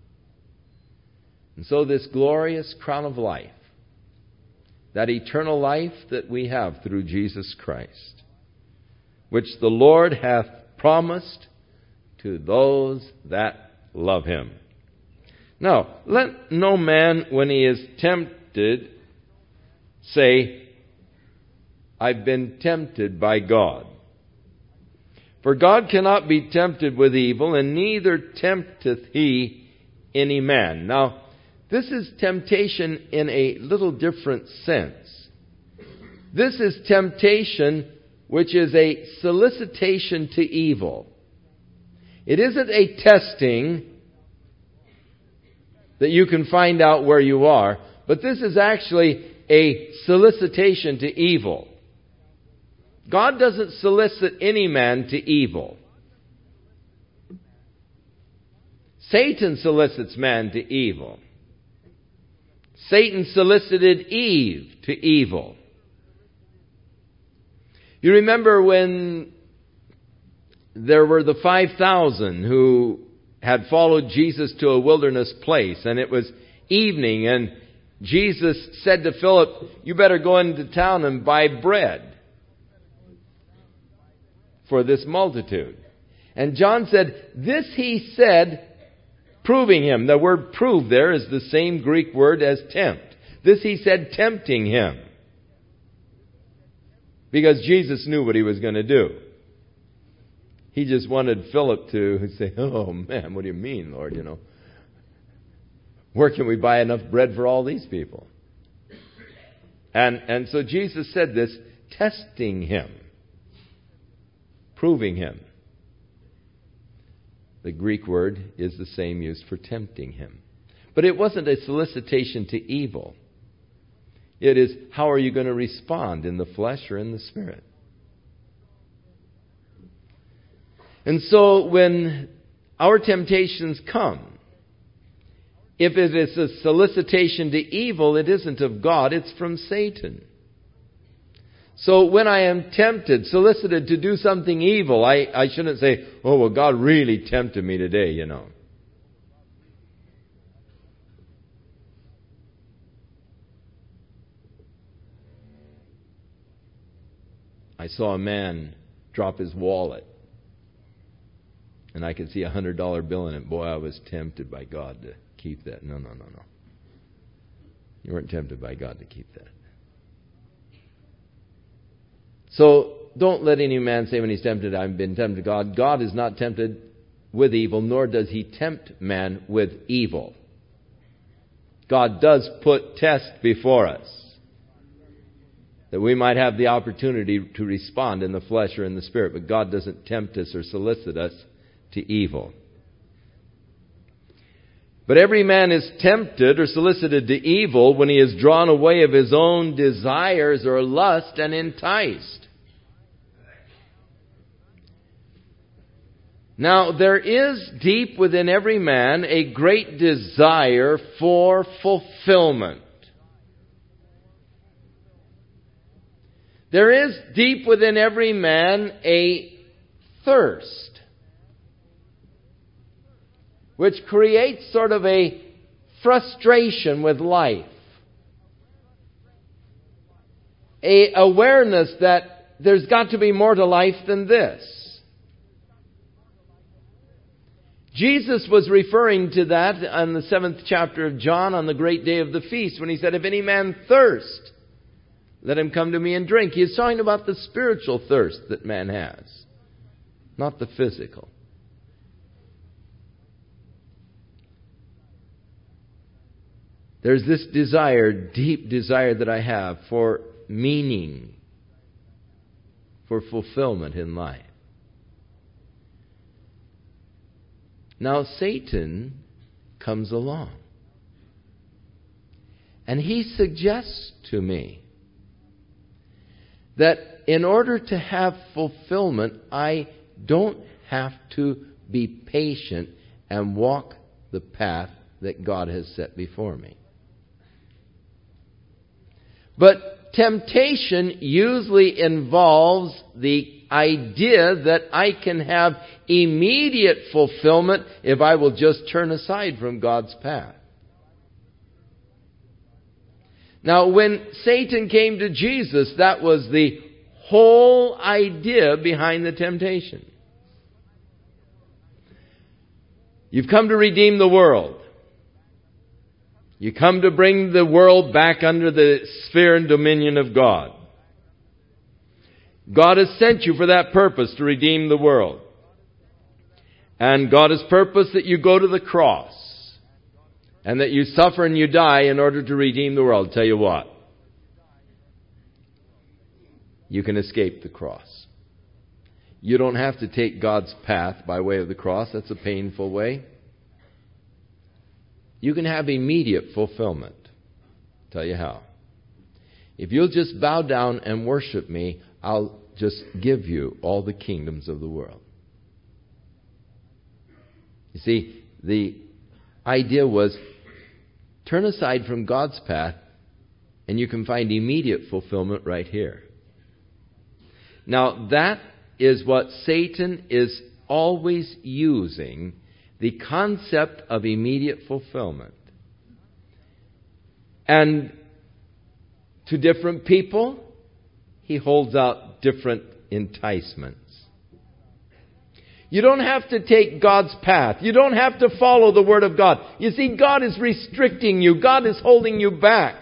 And so this glorious crown of life, that eternal life that we have through Jesus Christ, which the Lord hath promised to those that love Him. Now, let no man, when he is tempted, say, I've been tempted by God. For God cannot be tempted with evil, and neither tempteth He any man. Now, this is temptation in a little different sense. This is temptation which is a solicitation to evil. It isn't a testing that you can find out where you are, but this is actually a solicitation to evil. God doesn't solicit any man to evil. Satan solicits man to evil. Satan solicited Eve to evil. You remember when there were the 5,000 who had followed Jesus to a wilderness place, and it was evening, and Jesus said to Philip, you better go into town and buy bread for this multitude. And John said, this he said, proving him. The word prove there is the same Greek word as tempt. This he said, tempting him. Because Jesus knew what he was going to do. He just wanted Philip to say, oh man, what do you mean, Lord? You know, where can we buy enough bread for all these people? And so Jesus said this, testing him, proving him. The Greek word is the same used for tempting him. But it wasn't a solicitation to evil. It is, how are you going to respond, in the flesh or in the spirit? And so when our temptations come, if it is a solicitation to evil, it isn't of God, it's from Satan. So when I am tempted, solicited to do something evil, I shouldn't say, oh, well, God really tempted me today, you know. I saw a man drop his wallet, and I could see a $100 bill in it. Boy, I was tempted by God to keep that. No. You weren't tempted by God to keep that. So don't let any man say when he's tempted, I've been tempted. God is not tempted with evil, nor does he tempt man with evil. God does put tests before us, that we might have the opportunity to respond in the flesh or in the spirit. But God doesn't tempt us or solicit us to evil. But every man is tempted or solicited to evil when he is drawn away of his own desires or lust and enticed. Now, there is deep within every man a great desire for fulfillment. There is deep within every man a thirst, which creates sort of a frustration with life. A awareness that there's got to be more to life than this. Jesus was referring to that in the 7th chapter of John on the great day of the feast when he said, if any man thirst, let him come to me and drink. He is talking about the spiritual thirst that man has, not the physical. There's this desire, deep desire that I have for meaning, for fulfillment in life. Now Satan comes along, and he suggests to me that in order to have fulfillment, I don't have to be patient and walk the path that God has set before me. But temptation usually involves the idea that I can have immediate fulfillment if I will just turn aside from God's path. Now, when Satan came to Jesus, that was the whole idea behind the temptation. You've come to redeem the world. You come to bring the world back under the sphere and dominion of God. God has sent you for that purpose, to redeem the world. And God has purposed that you go to the cross and that you suffer and you die in order to redeem the world. Tell you what, you can escape the cross. You don't have to take God's path by way of the cross. That's a painful way. You can have immediate fulfillment. Tell you how. If you'll just bow down and worship me, I'll just give you all the kingdoms of the world. You see, the idea was turn aside from God's path and you can find immediate fulfillment right here. Now, that is what Satan is always using, the concept of immediate fulfillment. And to different people, he holds out different enticements. You don't have to take God's path. You don't have to follow the Word of God. You see, God is restricting you. God is holding you back.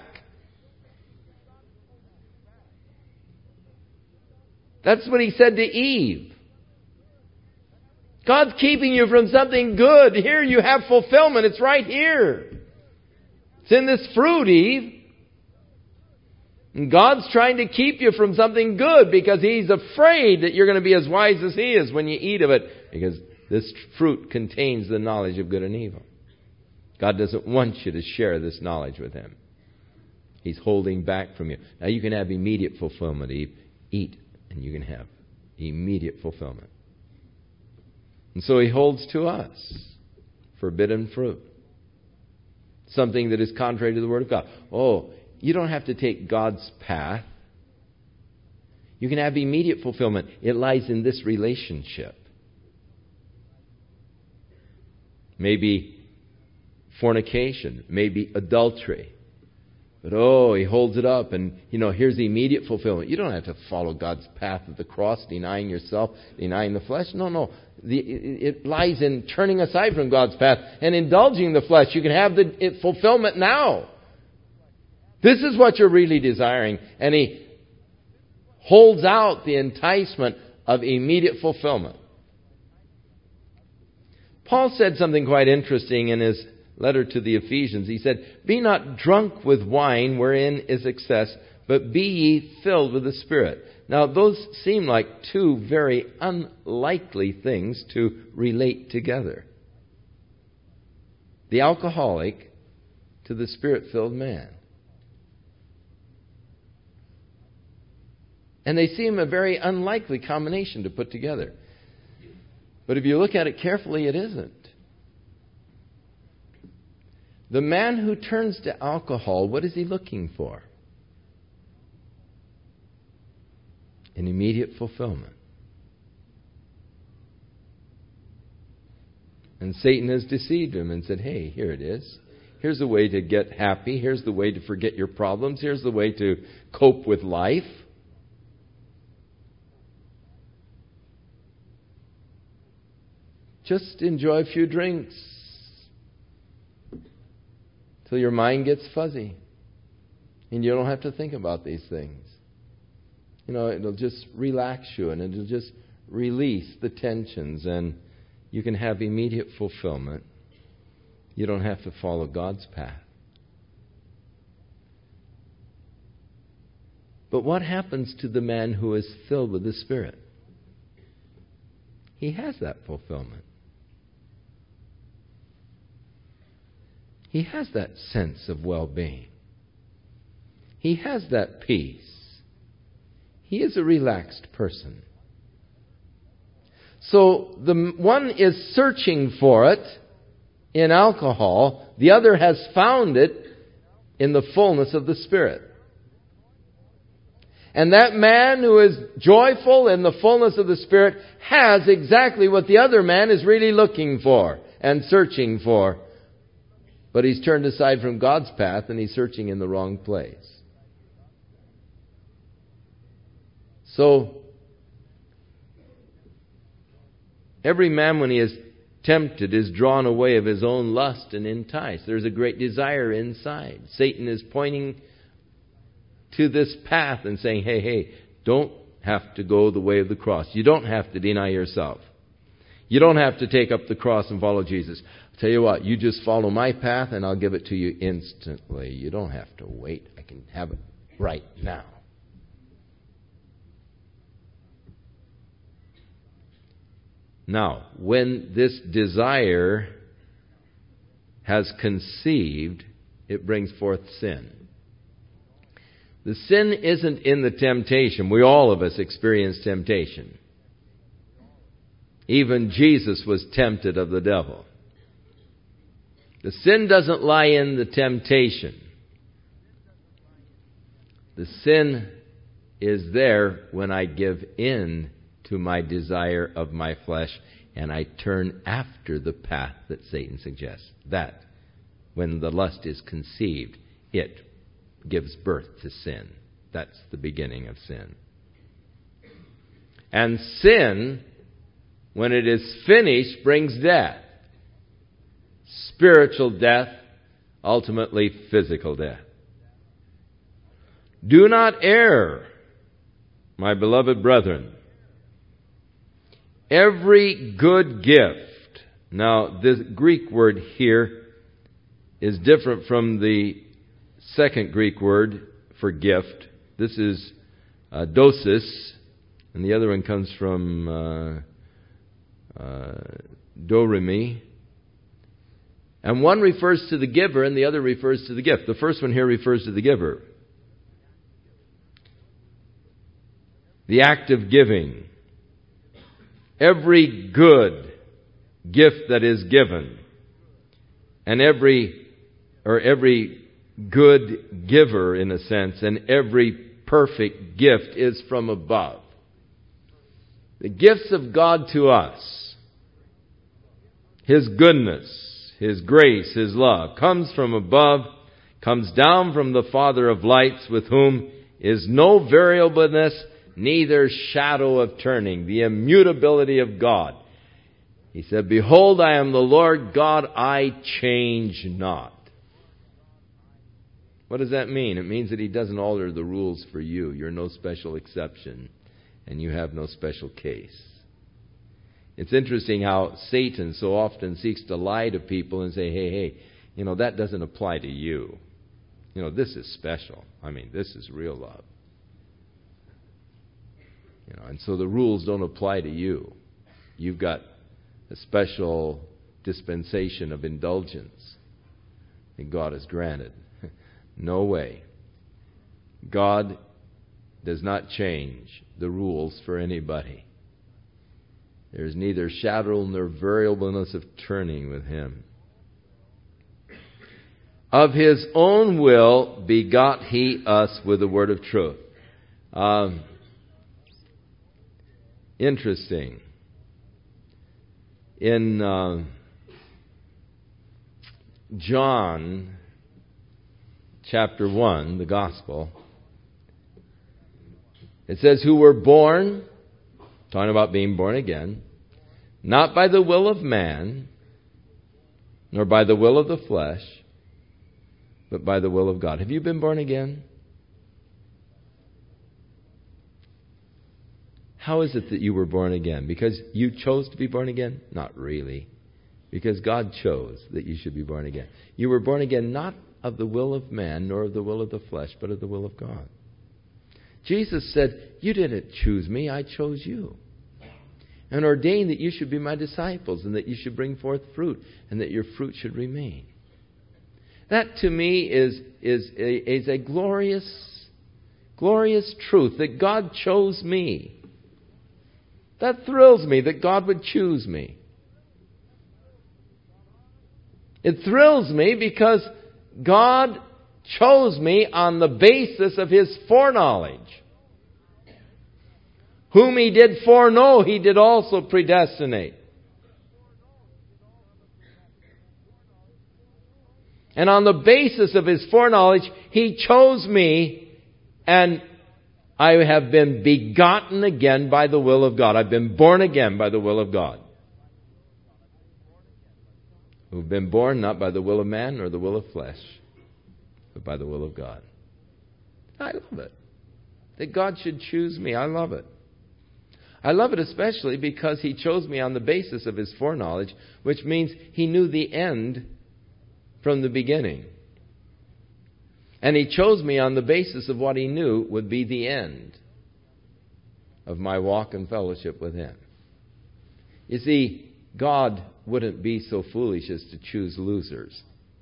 That's what he said to Eve. God's keeping you from something good. Here you have fulfillment. It's right here. It's in this fruit, Eve. And God's trying to keep you from something good because He's afraid that you're going to be as wise as He is when you eat of it. Because This fruit contains the knowledge of good and evil. God doesn't want you to share this knowledge with Him. He's holding back from you. Now you can have immediate fulfillment. Eat and you can have immediate fulfillment. And so He holds to us forbidden fruit. Something that is contrary to the Word of God. Oh, you don't have to take God's path. You can have immediate fulfillment. It lies in this relationship. Maybe fornication, maybe adultery. But He holds it up and, here's the immediate fulfillment. You don't have to follow God's path of the cross, denying yourself, denying the flesh. No. It lies in turning aside from God's path and indulging the flesh. You can have the fulfillment now. This is what you're really desiring. And He holds out the enticement of immediate fulfillment. Paul said something quite interesting in his letter to the Ephesians. He said, "Be not drunk with wine wherein is excess, but be ye filled with the Spirit." Now, those seem like two very unlikely things to relate together. The alcoholic to the Spirit-filled man. And they seem a very unlikely combination to put together. But if you look at it carefully, it isn't. The man who turns to alcohol, what is he looking for? An immediate fulfillment. And Satan has deceived him and said, hey, here it is. Here's the way to get happy. Here's the way to forget your problems. Here's the way to cope with life. Just enjoy a few drinks till your mind gets fuzzy and you don't have to think about these things. It'll just relax you and it'll just release the tensions and you can have immediate fulfillment. You don't have to follow God's path. But what happens to the man who is filled with the Spirit? He has that fulfillment. He has that sense of well-being. He has that peace. He is a relaxed person. So the one is searching for it in alcohol. The other has found it in the fullness of the Spirit. And that man who is joyful in the fullness of the Spirit has exactly what the other man is really looking for and searching for. But he's turned aside from God's path and he's searching in the wrong place. So, every man when he is tempted is drawn away of his own lust and enticed. There's a great desire inside. Satan is pointing to this path and saying, hey, don't have to go the way of the cross. You don't have to deny yourself. You don't have to take up the cross and follow Jesus. I'll tell you what, you just follow my path and I'll give it to you instantly. You don't have to wait. I can have it right now. Now, when this desire has conceived, it brings forth sin. The sin isn't in the temptation. All of us experience temptation. Even Jesus was tempted of the devil. The sin doesn't lie in the temptation. The sin is there when I give in to my desire of my flesh and I turn after the path that Satan suggests. That, when the lust is conceived, it gives birth to sin. That's the beginning of sin. And sin, when it is finished, brings death. Spiritual death, ultimately physical death. Do not err, my beloved brethren. Every good gift. Now, this Greek word here is different from the second Greek word for gift. This is dosis, and the other one comes from do-re-mi. And one refers to the giver and the other refers to the gift. The first one here refers to the giver. The act of giving. Every good gift that is given, and every good giver, in a sense, and every perfect gift is from above. The gifts of God to us, His goodness, His grace, His love, comes from above, comes down from the Father of lights, with whom is no variableness, neither shadow of turning. The immutability of God. He said, "Behold, I am the Lord God, I change not." What does that mean? It means that He doesn't alter the rules for you. You're no special exception, and you have no special case. It's interesting how Satan so often seeks to lie to people and say, hey, that doesn't apply to you. This is special. This is real love. And so the rules don't apply to you. You've got a special dispensation of indulgence that God has granted. No way. God does not change the rules for anybody. There is neither shadow nor variableness of turning with Him. Of His own will begot He us with the word of truth. Interesting. In John chapter 1, the Gospel, it says, "Who were born," talking about being born again, "not by the will of man, nor by the will of the flesh, but by the will of God." Have you been born again? How is it that you were born again? Because you chose to be born again? Not really. Because God chose that you should be born again. You were born again not of the will of man, nor of the will of the flesh, but of the will of God. Jesus said, "You didn't choose me, I chose you. And ordained that you should be my disciples, and that you should bring forth fruit, and that your fruit should remain." That to me is a glorious, glorious truth, that God chose me. That thrills me that God would choose me. It thrills me because God chose me on the basis of His foreknowledge. Whom He did foreknow, He did also predestinate. And on the basis of His foreknowledge, He chose me, and I have been begotten again by the will of God. I've been born again by the will of God. Who've been born not by the will of man nor the will of flesh, but by the will of God. I love it. That God should choose me. I love it. I love it especially because He chose me on the basis of His foreknowledge, which means He knew the end from the beginning. And He chose me on the basis of what He knew would be the end of my walk and fellowship with Him. You see, God wouldn't be so foolish as to choose losers.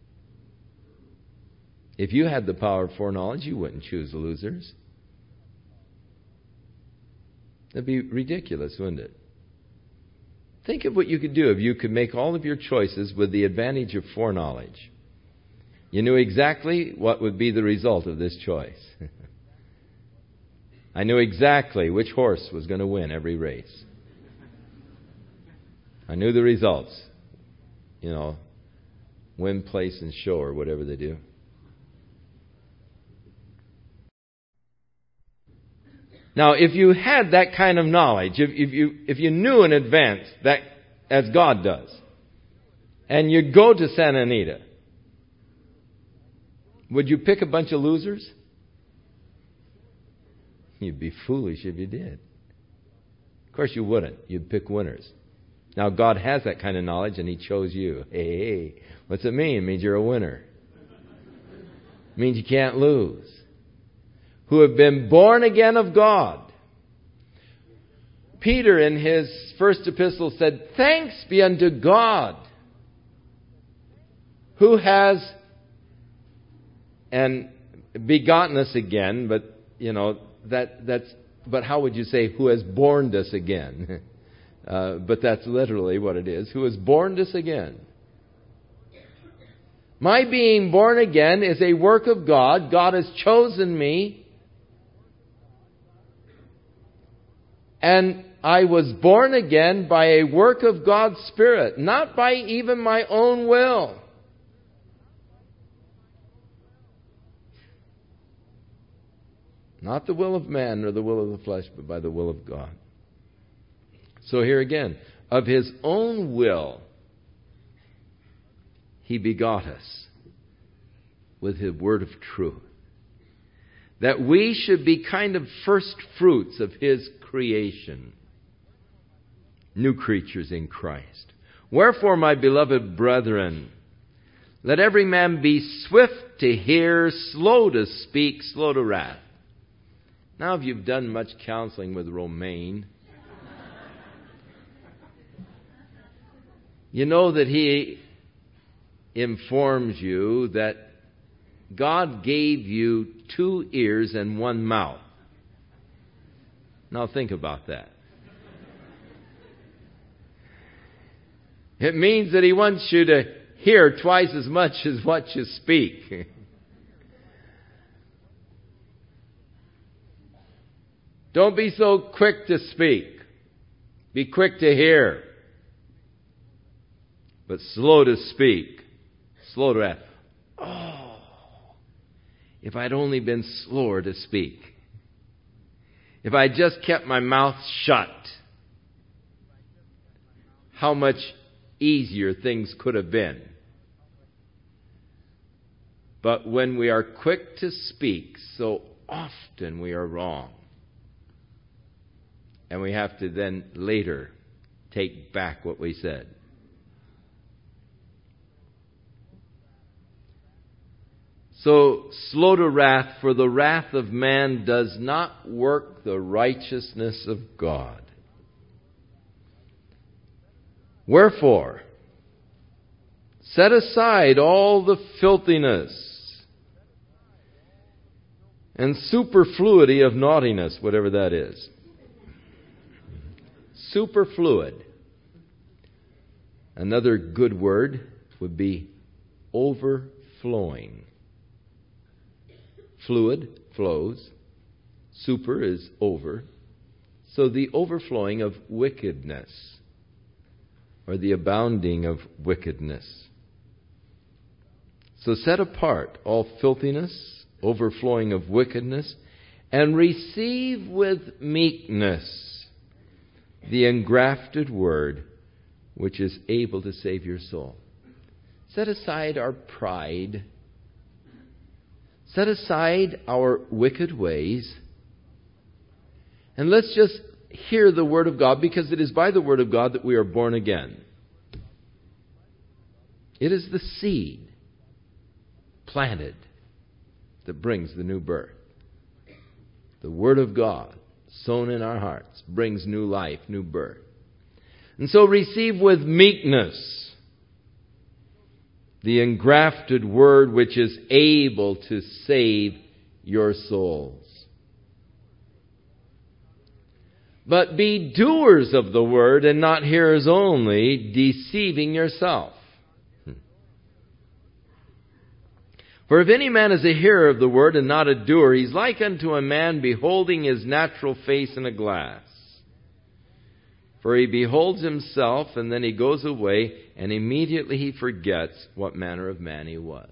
If you had the power of foreknowledge, you wouldn't choose losers. That'd be ridiculous, wouldn't it? Think of what you could do if you could make all of your choices with the advantage of foreknowledge. You knew exactly what would be the result of this choice. I knew exactly which horse was going to win every race. I knew the results. Win, place, and show, or whatever they do. Now, if you had that kind of knowledge, if you knew in advance that, as God does, and you go to Santa Anita, would you pick a bunch of losers? You'd be foolish if you did. Of course you wouldn't. You'd pick winners. Now, God has that kind of knowledge, and He chose you. Hey, what's it mean? It means you're a winner. It means you can't lose. Who have been born again of God. Peter in his first epistle said, "Thanks be unto God, who has and begotten us again," but but how would you say who has born us again? But that's literally what it is. Who has born us again. My being born again is a work of God. God has chosen me. And I was born again by a work of God's Spirit, not by even my own will. Not the will of man or the will of the flesh, but by the will of God. So here again, of His own will, He begot us with His word of truth, that we should be kind of first fruits of His creation, new creatures in Christ. Wherefore, my beloved brethren, let every man be swift to hear, slow to speak, slow to wrath. Now, if you've done much counseling with Romaine, you know that he informs you that God gave you 2 ears and 1 mouth. Now think about that. It means that He wants you to hear twice as much as what you speak. Don't be so quick to speak. Be quick to hear. But slow to speak. Slow to wrath. Oh, if I'd only been slower to speak. If I just kept my mouth shut. How much easier things could have been. But when we are quick to speak, so often we are wrong. And we have to then later take back what we said. So, slow to wrath, for the wrath of man does not work the righteousness of God. Wherefore, set aside all the filthiness and superfluity of naughtiness, whatever that is. Superfluid. Another good word would be overflowing. Fluid flows. Super is over. So the overflowing of wickedness, or the abounding of wickedness. So set apart all filthiness, overflowing of wickedness, and receive with meekness the engrafted word, which is able to save your soul. Set aside our pride. Set aside our wicked ways. And let's just hear the Word of God, because it is by the Word of God that we are born again. It is the seed planted that brings the new birth. The Word of God sown in our hearts brings new life, new birth. And so receive with meekness the engrafted word which is able to save your souls. But be doers of the word and not hearers only, deceiving yourself. For if any man is a hearer of the word and not a doer, he's like unto a man beholding his natural face in a glass. For he beholds himself, and then he goes away, and immediately he forgets what manner of man he was.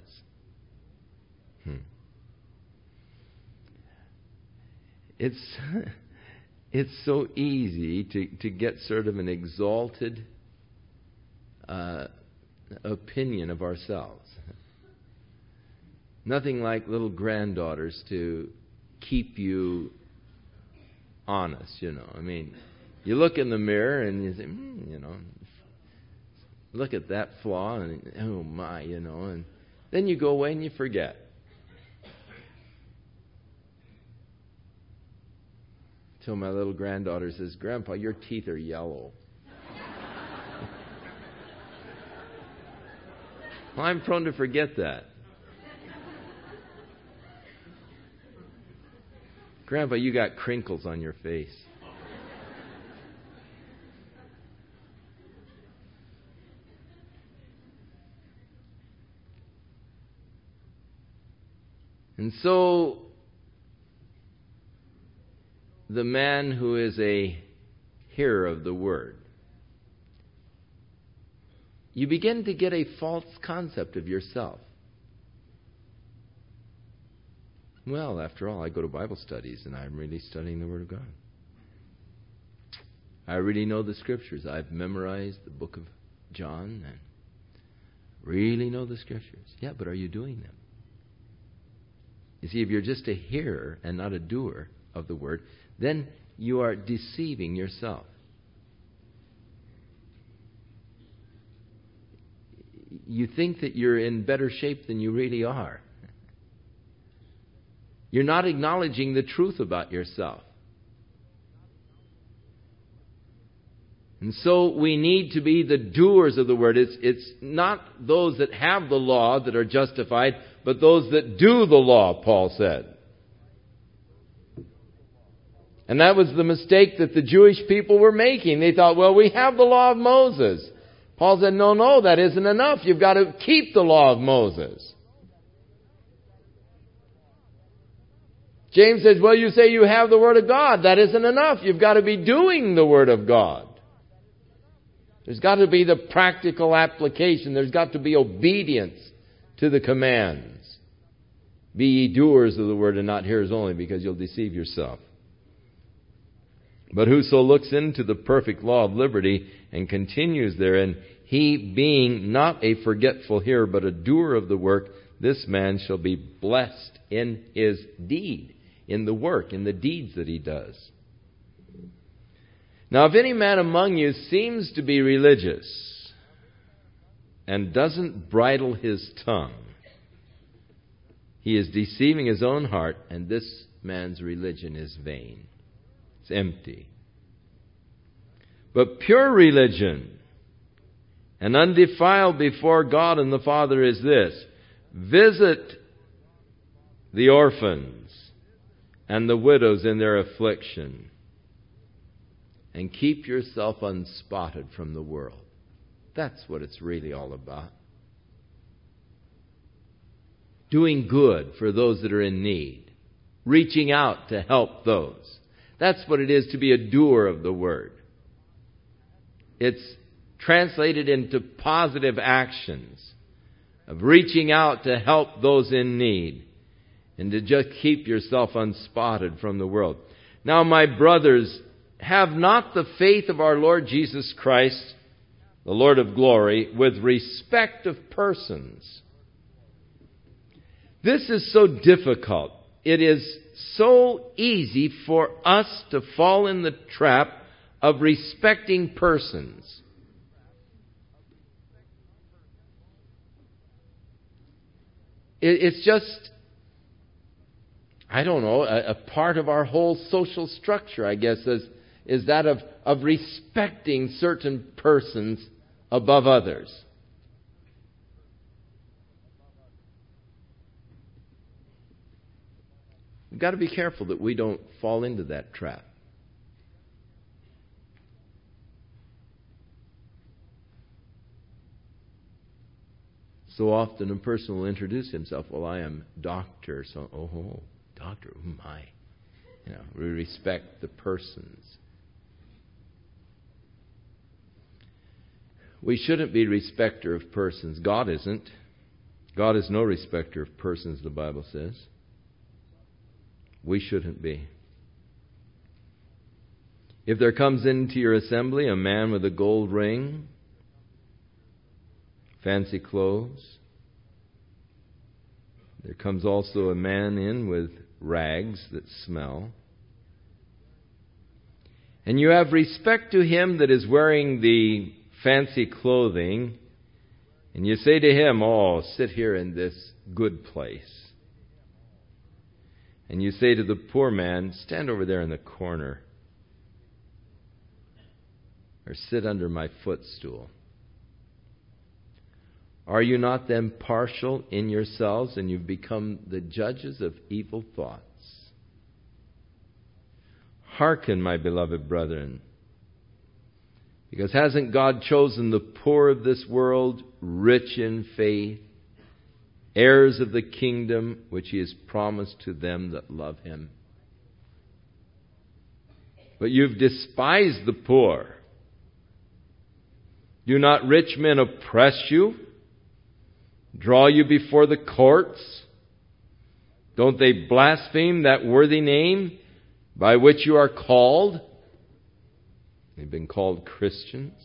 It's so easy to get sort of an exalted opinion of ourselves. Nothing like little granddaughters to keep you honest, you know. I mean, you look in the mirror and you say, you know, look at that flaw, and oh my, you know, and then you go away and you forget. Till my little granddaughter says, Grandpa, your teeth are yellow. Well, I'm prone to forget that. Grandpa, you got crinkles on your face. And so, the man who is a hearer of the word, you begin to get a false concept of yourself. Well, after all, I go to Bible studies and I'm really studying the Word of God. I really know the Scriptures. I've memorized the book of John and really know the Scriptures. Yeah, but are you doing them? You see, if you're just a hearer and not a doer of the Word, then you are deceiving yourself. You think that you're in better shape than you really are. You're not acknowledging the truth about yourself. And so we need to be the doers of the Word. It's not those that have the law that are justified, but those that do the law, Paul said. And that was the mistake that the Jewish people were making. They thought, well, we have the law of Moses. Paul said, no, that isn't enough. You've got to keep the law of Moses. James says, well, you say you have the Word of God. That isn't enough. You've got to be doing the Word of God. There's got to be the practical application. There's got to be obedience to the commands. Be ye doers of the Word and not hearers only, because you'll deceive yourself. But whoso looks into the perfect law of liberty and continues therein, he being not a forgetful hearer, but a doer of the work, this man shall be blessed in his deed, in the work, in the deeds that he does. Now, if any man among you seems to be religious and doesn't bridle his tongue, he is deceiving his own heart, and this man's religion is vain. It's empty. But pure religion and undefiled before God and the Father is this: visit the orphans and the widows in their affliction, and keep yourself unspotted from the world. That's what it's really all about. Doing good for those that are in need. Reaching out to help those. That's what it is to be a doer of the Word. It's translated into positive actions of reaching out to help those in need and to just keep yourself unspotted from the world. Now, my brothers, have not the faith of our Lord Jesus Christ, the Lord of glory, with respect of persons. This is so difficult. It is so easy for us to fall in the trap of respecting persons. It's just, I don't know, a part of our whole social structure, I guess, is that of respecting certain persons above others. We've got to be careful that we don't fall into that trap. So often a person will introduce himself, well, I am doctor, so, doctor, oh my. We respect the persons. We shouldn't be respecter of persons. God isn't. God is no respecter of persons, the Bible says. We shouldn't be. If there comes into your assembly a man with a gold ring, fancy clothes, there comes also a man in with rags that smell, and you have respect to him that is wearing the fancy clothing, and you say to him, sit here in this good place. And you say to the poor man, stand over there in the corner or sit under my footstool? Are you not then partial in yourselves, and you've become the judges of evil thoughts? Hearken, my beloved brethren, because hasn't God chosen the poor of this world, rich in faith, heirs of the kingdom which He has promised to them that love Him? But you've despised the poor. Do not rich men oppress you, draw you before the courts? Don't they blaspheme that worthy name by which you are called? They've been called Christians.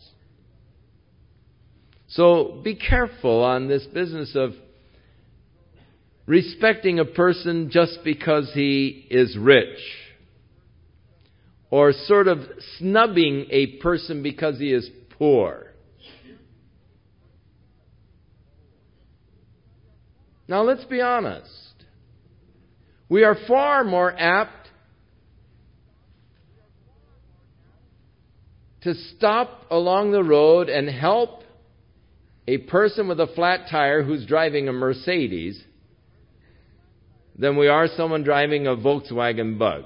So be careful on this business of respecting a person just because he is rich, or sort of snubbing a person because he is poor. Now let's be honest. We are far more apt to stop along the road and help a person with a flat tire who's driving a Mercedes than we are someone driving a Volkswagen Bug.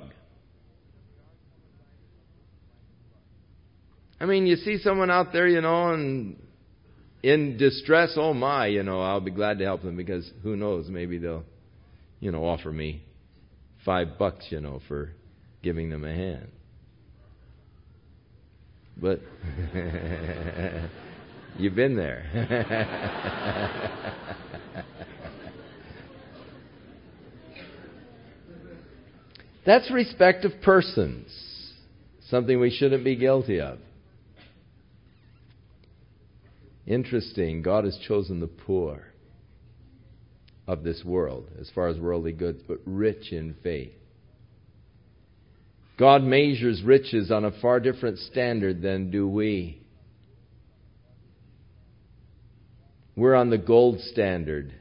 I mean, you see someone out there, and in distress, oh my, I'll be glad to help them, because who knows, maybe they'll, offer me $5, for giving them a hand. But you've been there. That's respect of persons, something we shouldn't be guilty of. Interesting, God has chosen the poor of this world, as far as worldly goods, but rich in faith. God measures riches on a far different standard than do we. We're on the gold standard.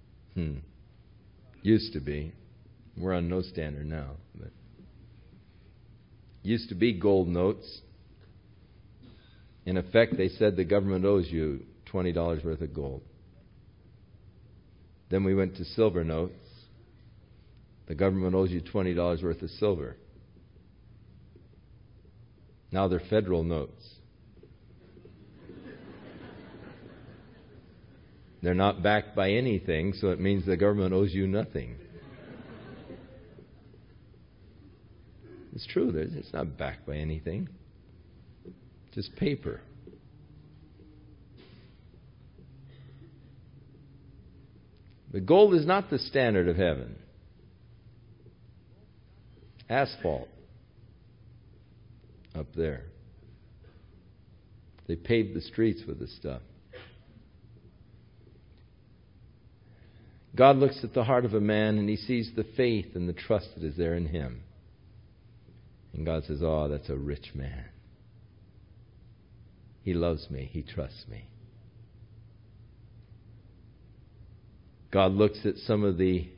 Used to be. We're on no standard now. But used to be gold notes. In effect, they said the government owes you $20 worth of gold. Then we went to silver notes. The government owes you $20 worth of silver. Now they're federal notes. They're not backed by anything, so it means the government owes you nothing. It's true, it's not backed by anything. Just paper. But gold is not the standard of heaven. Asphalt. Up there. They paved the streets with this stuff. God looks at the heart of a man and He sees the faith and the trust that is there in him. And God says, oh, that's a rich man. He loves me. He trusts me. God looks at some of the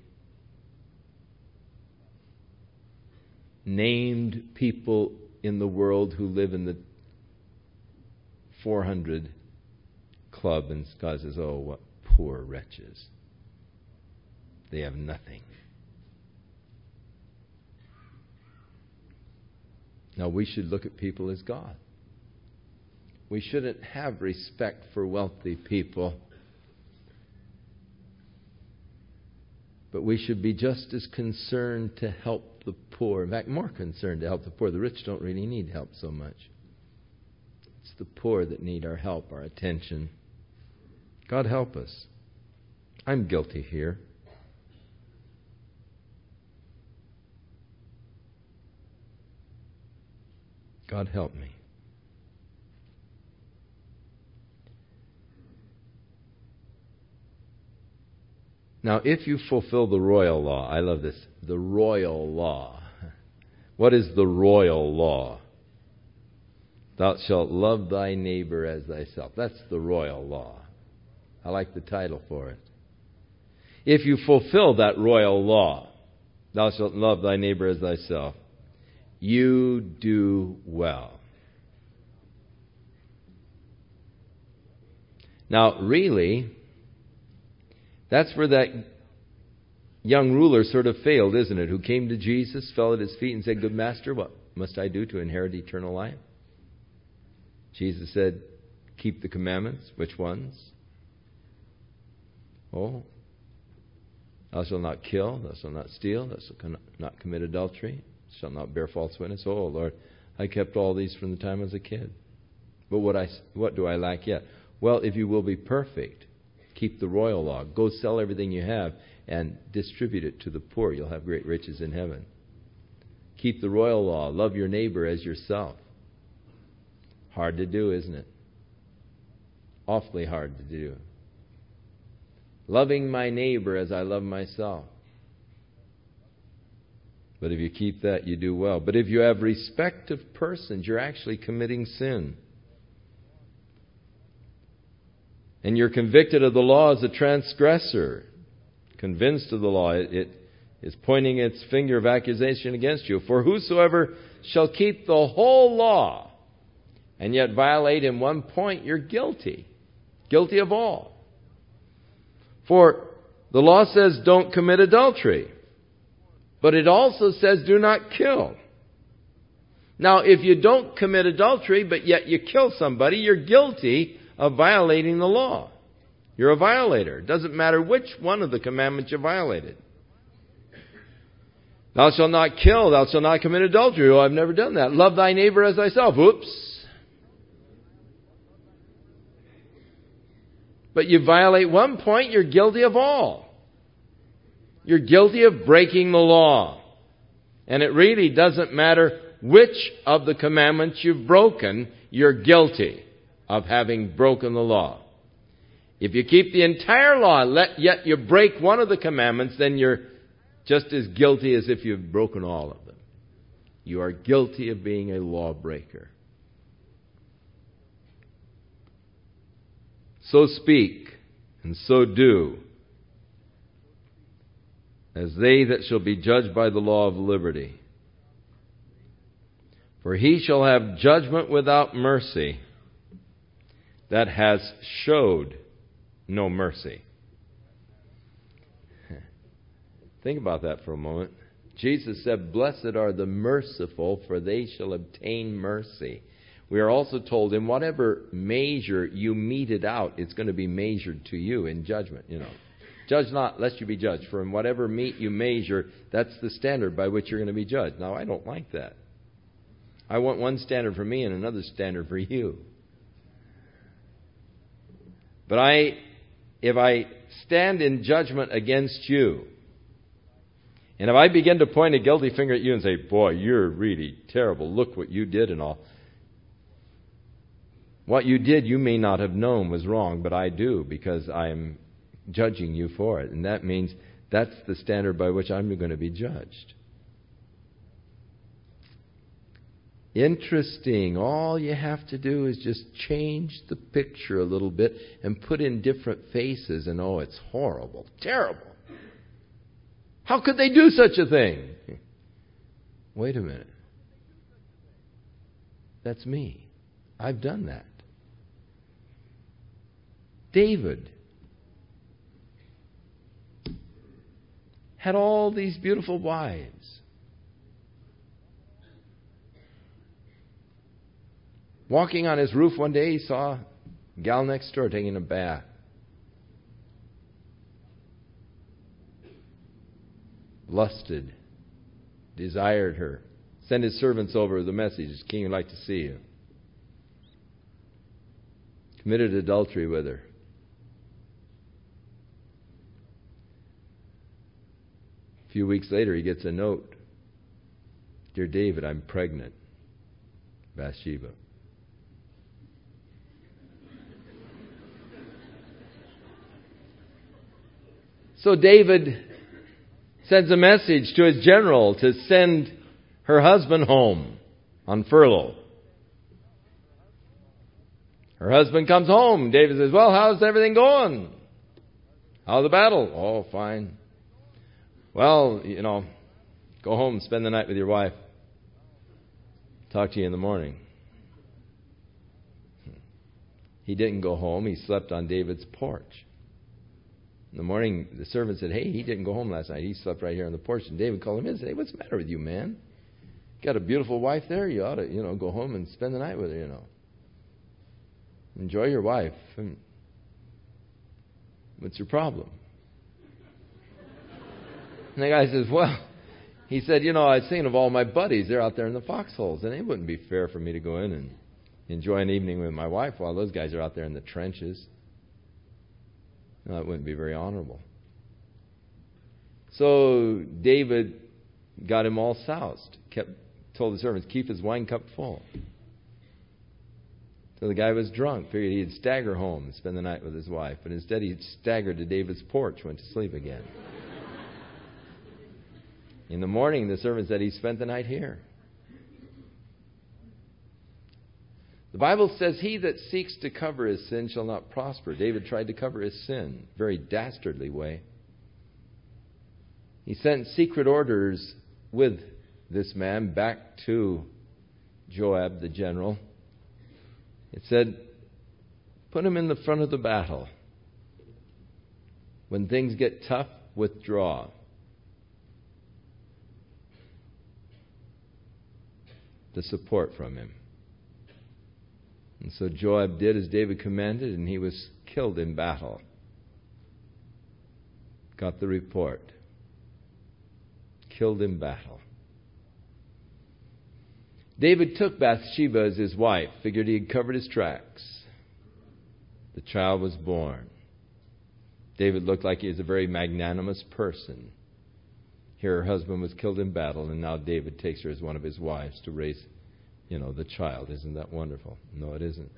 named people in the world who live in the 400 club, and God says, oh, what poor wretches. They have nothing. Now we should look at people as God. We shouldn't have respect for wealthy people. But we should be just as concerned to help the poor. In fact, more concerned to help the poor. The rich don't really need help so much. It's the poor that need our help, our attention. God help us. I'm guilty here. God help me. Now, if you fulfill the royal law, I love this, the royal law. What is the royal law? Thou shalt love thy neighbor as thyself. That's the royal law. I like the title for it. If you fulfill that royal law, thou shalt love thy neighbor as thyself, you do well. Now, really, that's where that young ruler sort of failed, isn't it? Who came to Jesus, fell at his feet and said, "Good master, what must I do to inherit eternal life?" Jesus said, "Keep the commandments." Which ones? Oh, thou shalt not kill, thou shalt not steal, thou shalt not commit adultery, shalt not bear false witness. Oh, Lord, I kept all these from the time I was a kid. But what do I lack yet? Well, if you will be perfect, keep the royal law. Go sell everything you have and distribute it to the poor. You'll have great riches in heaven. Keep the royal law. Love your neighbor as yourself. Hard to do, isn't it? Awfully hard to do. Loving my neighbor as I love myself. But if you keep that, you do well. But if you have respect of persons, you're actually committing sin. And you're convicted of the law as a transgressor. Convinced of the law. It is pointing its finger of accusation against you. For whosoever shall keep the whole law and yet violate in one point, you're guilty. Guilty of all. For the law says don't commit adultery. But it also says do not kill. Now, if you don't commit adultery, but yet you kill somebody, you're guilty of violating the law. You're a violator. It doesn't matter which one of the commandments you violated. Thou shalt not kill. Thou shalt not commit adultery. Oh, I've never done that. Love thy neighbor as thyself. Oops. But you violate one point, you're guilty of all. You're guilty of breaking the law. And it really doesn't matter which of the commandments you've broken, you're guilty of having broken the law. If you keep the entire law, yet you break one of the commandments, then you're just as guilty as if you've broken all of them. You are guilty of being a lawbreaker. So speak, and so do, as they that shall be judged by the law of liberty. For he shall have judgment without mercy that has showed no mercy. Think about that for a moment. Jesus said, "Blessed are the merciful, for they shall obtain mercy." We are also told in whatever measure you mete it out, it's going to be measured to you in judgment. Judge not, lest you be judged. For in whatever meat you measure, that's the standard by which you're going to be judged. Now, I don't like that. I want one standard for me and another standard for you. But if I stand in judgment against you, and if I begin to point a guilty finger at you and say, "Boy, you're really terrible. Look what you did and all." What you did, you may not have known was wrong, but I do because I'm judging you for it. And that means that's the standard by which I'm going to be judged. Interesting. All you have to do is just change the picture a little bit and put in different faces, and oh, it's horrible, terrible. How could they do such a thing? Wait a minute. That's me. I've done that. David had all these beautiful wives. Walking on his roof one day, he saw a gal next door taking a bath. Lusted, desired her. Sent his servants over with a message, "The king would like to see you." Committed adultery with her. A few weeks later, he gets a note. "Dear David, I'm pregnant." Bathsheba. So David sends a message to his general to send her husband home on furlough. Her husband comes home. David says, "Well, how's everything going? How's the battle?" "Oh, fine." "Well, go home and spend the night with your wife. Talk to you in the morning." he didn't go home. He slept on David's porch. In the morning, the servant said, hey, he didn't go home last night. He slept right here on the porch. And David called him in and said, hey, what's the matter with you, man? Got a beautiful wife there. You ought to, go home and spend the night with her, Enjoy your wife. What's your problem? And the guy says, well, he said, I was thinking of all my buddies. They're out there in the foxholes. And it wouldn't be fair for me to go in and enjoy an evening with my wife while those guys are out there in the trenches. That wouldn't be very honorable. So David got him all soused. Told the servants, keep his wine cup full. So the guy was drunk. Figured he'd stagger home and spend the night with his wife. But instead he staggered to David's porch, went to sleep again. In the morning, the servant said he spent the night here. The Bible says, he that seeks to cover his sin shall not prosper. David tried to cover his sin, very dastardly way. He sent secret orders with this man back to Joab, the general. It said, put him in the front of the battle. When things get tough, withdraw. The support from him. And so Joab did as David commanded, and he was killed in battle. Got the report. Killed in battle. David took Bathsheba as his wife, figured he had covered his tracks. The child was born. David looked like he was a very magnanimous person. Here her husband was killed in battle, and now David takes her as one of his wives to raise, the child. Isn't that wonderful? No, it isn't.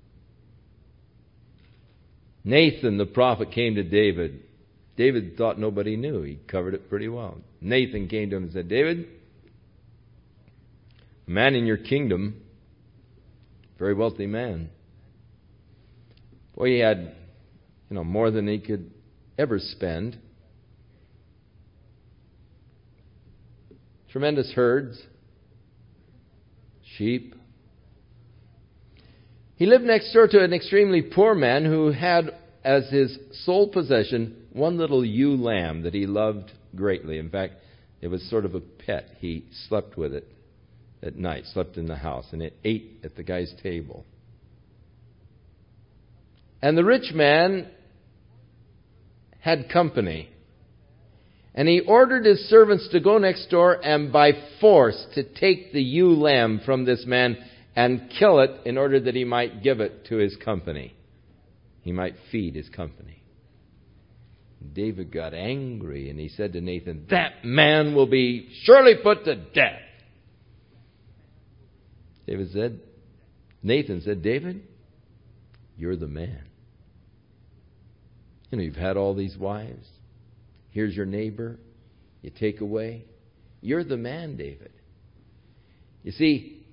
Nathan, the prophet, came to David. David thought nobody knew. He covered it pretty well. Nathan came to him and said, David, a man in your kingdom, very wealthy man. Boy, he had, more than he could ever spend. Tremendous herds, sheep. He lived next door to an extremely poor man who had as his sole possession one little ewe lamb that he loved greatly. In fact, it was sort of a pet. He slept with it at night, slept in the house, and it ate at the guy's table. And the rich man had company. And he ordered his servants to go next door and by force to take the ewe lamb from this man and kill it in order that he might give it to his company. He might feed his company. David got angry and he said to Nathan, that man will be surely put to death. Nathan said, David, you're the man. You've had all these wives. Here's your neighbor. You take away. You're the man, David. You see,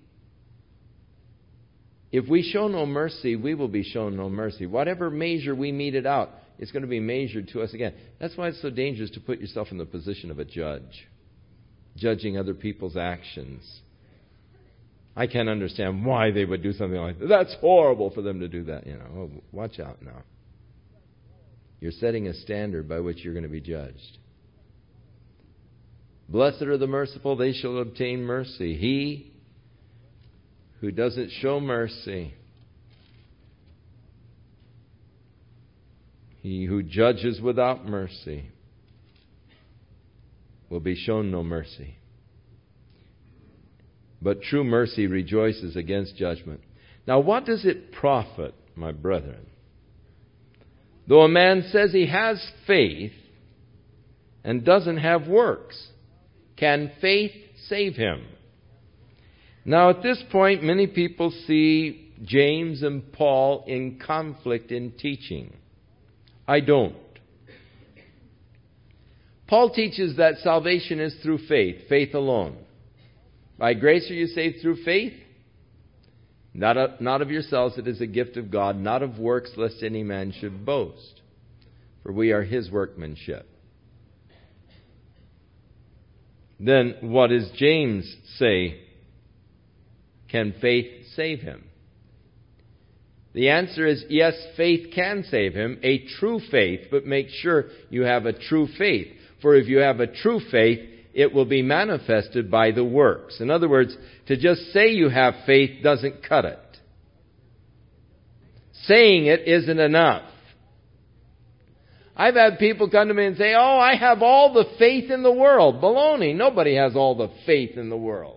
if we show no mercy, we will be shown no mercy. Whatever measure we meted out, it's going to be measured to us again. That's why it's so dangerous to put yourself in the position of a judge, judging other people's actions. I can't understand why they would do something like that. That's horrible for them to do that. Watch out now. You're setting a standard by which you're going to be judged. Blessed are the merciful, they shall obtain mercy. He who doesn't show mercy, he who judges without mercy, will be shown no mercy. But true mercy rejoices against judgment. Now, what does it profit, my brethren, though a man says he has faith and doesn't have works? Can faith save him? Now, at this point, many people see James and Paul in conflict in teaching. I don't. Paul teaches that salvation is through faith, faith alone. By grace are you saved through faith? Not of yourselves, it is a gift of God, not of works, lest any man should boast. For we are His workmanship. Then what does James say? Can faith save him? The answer is yes, faith can save him, a true faith, but make sure you have a true faith. For if you have a true faith, it will be manifested by the works. In other words, to just say you have faith doesn't cut it. Saying it isn't enough. I've had people come to me and say, oh, I have all the faith in the world. Baloney. Nobody has all the faith in the world.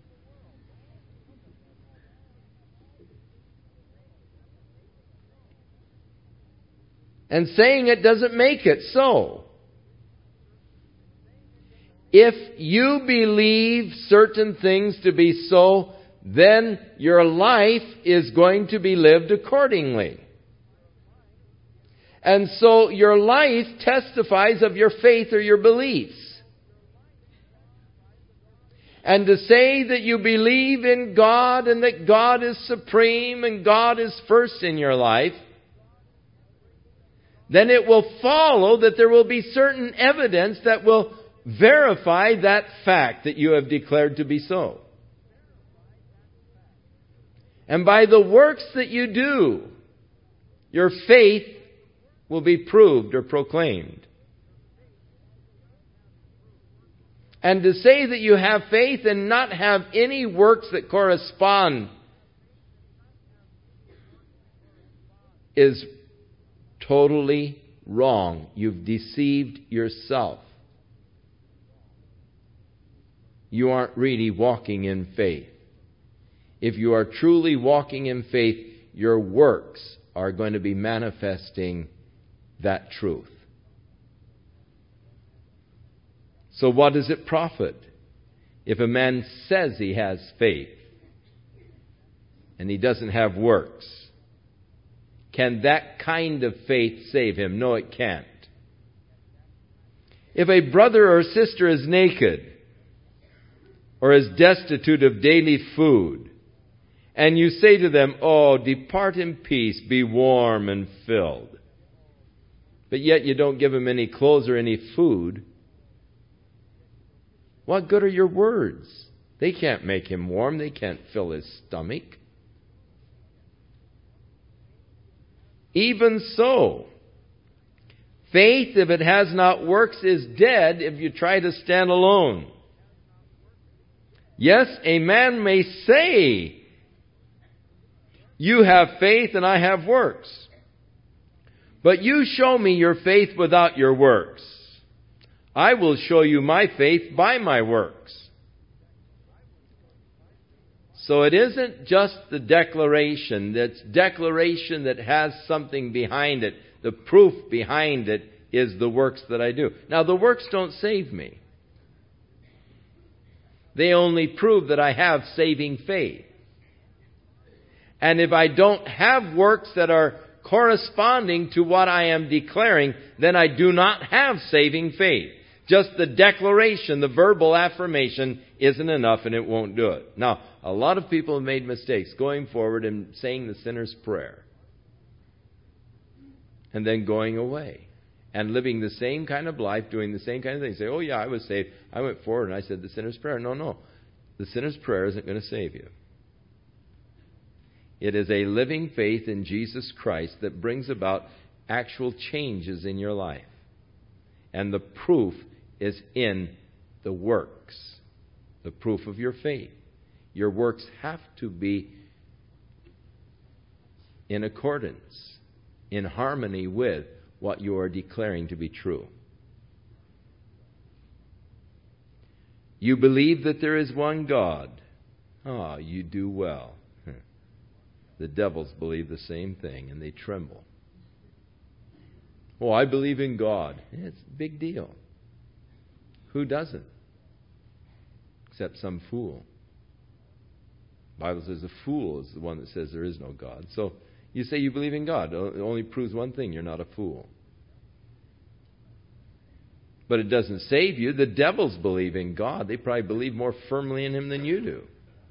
And saying it doesn't make it so. If you believe certain things to be so, then your life is going to be lived accordingly. And so your life testifies of your faith or your beliefs. And to say that you believe in God and that God is supreme and God is first in your life, then it will follow that there will be certain evidence that will verify that fact that you have declared to be so. And by the works that you do, your faith will be proved or proclaimed. And to say that you have faith and not have any works that correspond is totally wrong. You've deceived yourself. You aren't really walking in faith. If you are truly walking in faith, your works are going to be manifesting that truth. So what does it profit if a man says he has faith and he doesn't have works? Can that kind of faith save him? No, it can't. If a brother or sister is naked or is destitute of daily food, and you say to them, oh, depart in peace, be warm and filled, but yet you don't give him any clothes or any food, what good are your words? They can't make him warm. They can't fill his stomach. Even so, faith, if it has not works, is dead if you try to stand alone. Yes, a man may say, you have faith and I have works. But you show me your faith without your works. I will show you my faith by my works. So it isn't just the declaration. That's declaration that has something behind it. The proof behind it is the works that I do. Now, the works don't save me. They only prove that I have saving faith. And if I don't have works that are corresponding to what I am declaring, then I do not have saving faith. Just the declaration, the verbal affirmation, isn't enough and it won't do it. Now, a lot of people have made mistakes going forward and saying the sinner's prayer. And then going away. And living the same kind of life, doing the same kind of thing. Say, oh yeah, I was saved. I went forward and I said the sinner's prayer. No. The sinner's prayer isn't going to save you. It is a living faith in Jesus Christ that brings about actual changes in your life. And the proof is in the works. The proof of your faith. Your works have to be in accordance, in harmony with what you are declaring to be true. You believe that there is one God. Ah, you do well. The devils believe the same thing and they tremble. Oh, I believe in God. It's a big deal. Who doesn't? Except some fool. The Bible says a fool is the one that says there is no God. So you say you believe in God. It only proves one thing. You're not a fool. But it doesn't save you. The devils believe in God. They probably believe more firmly in Him than you do.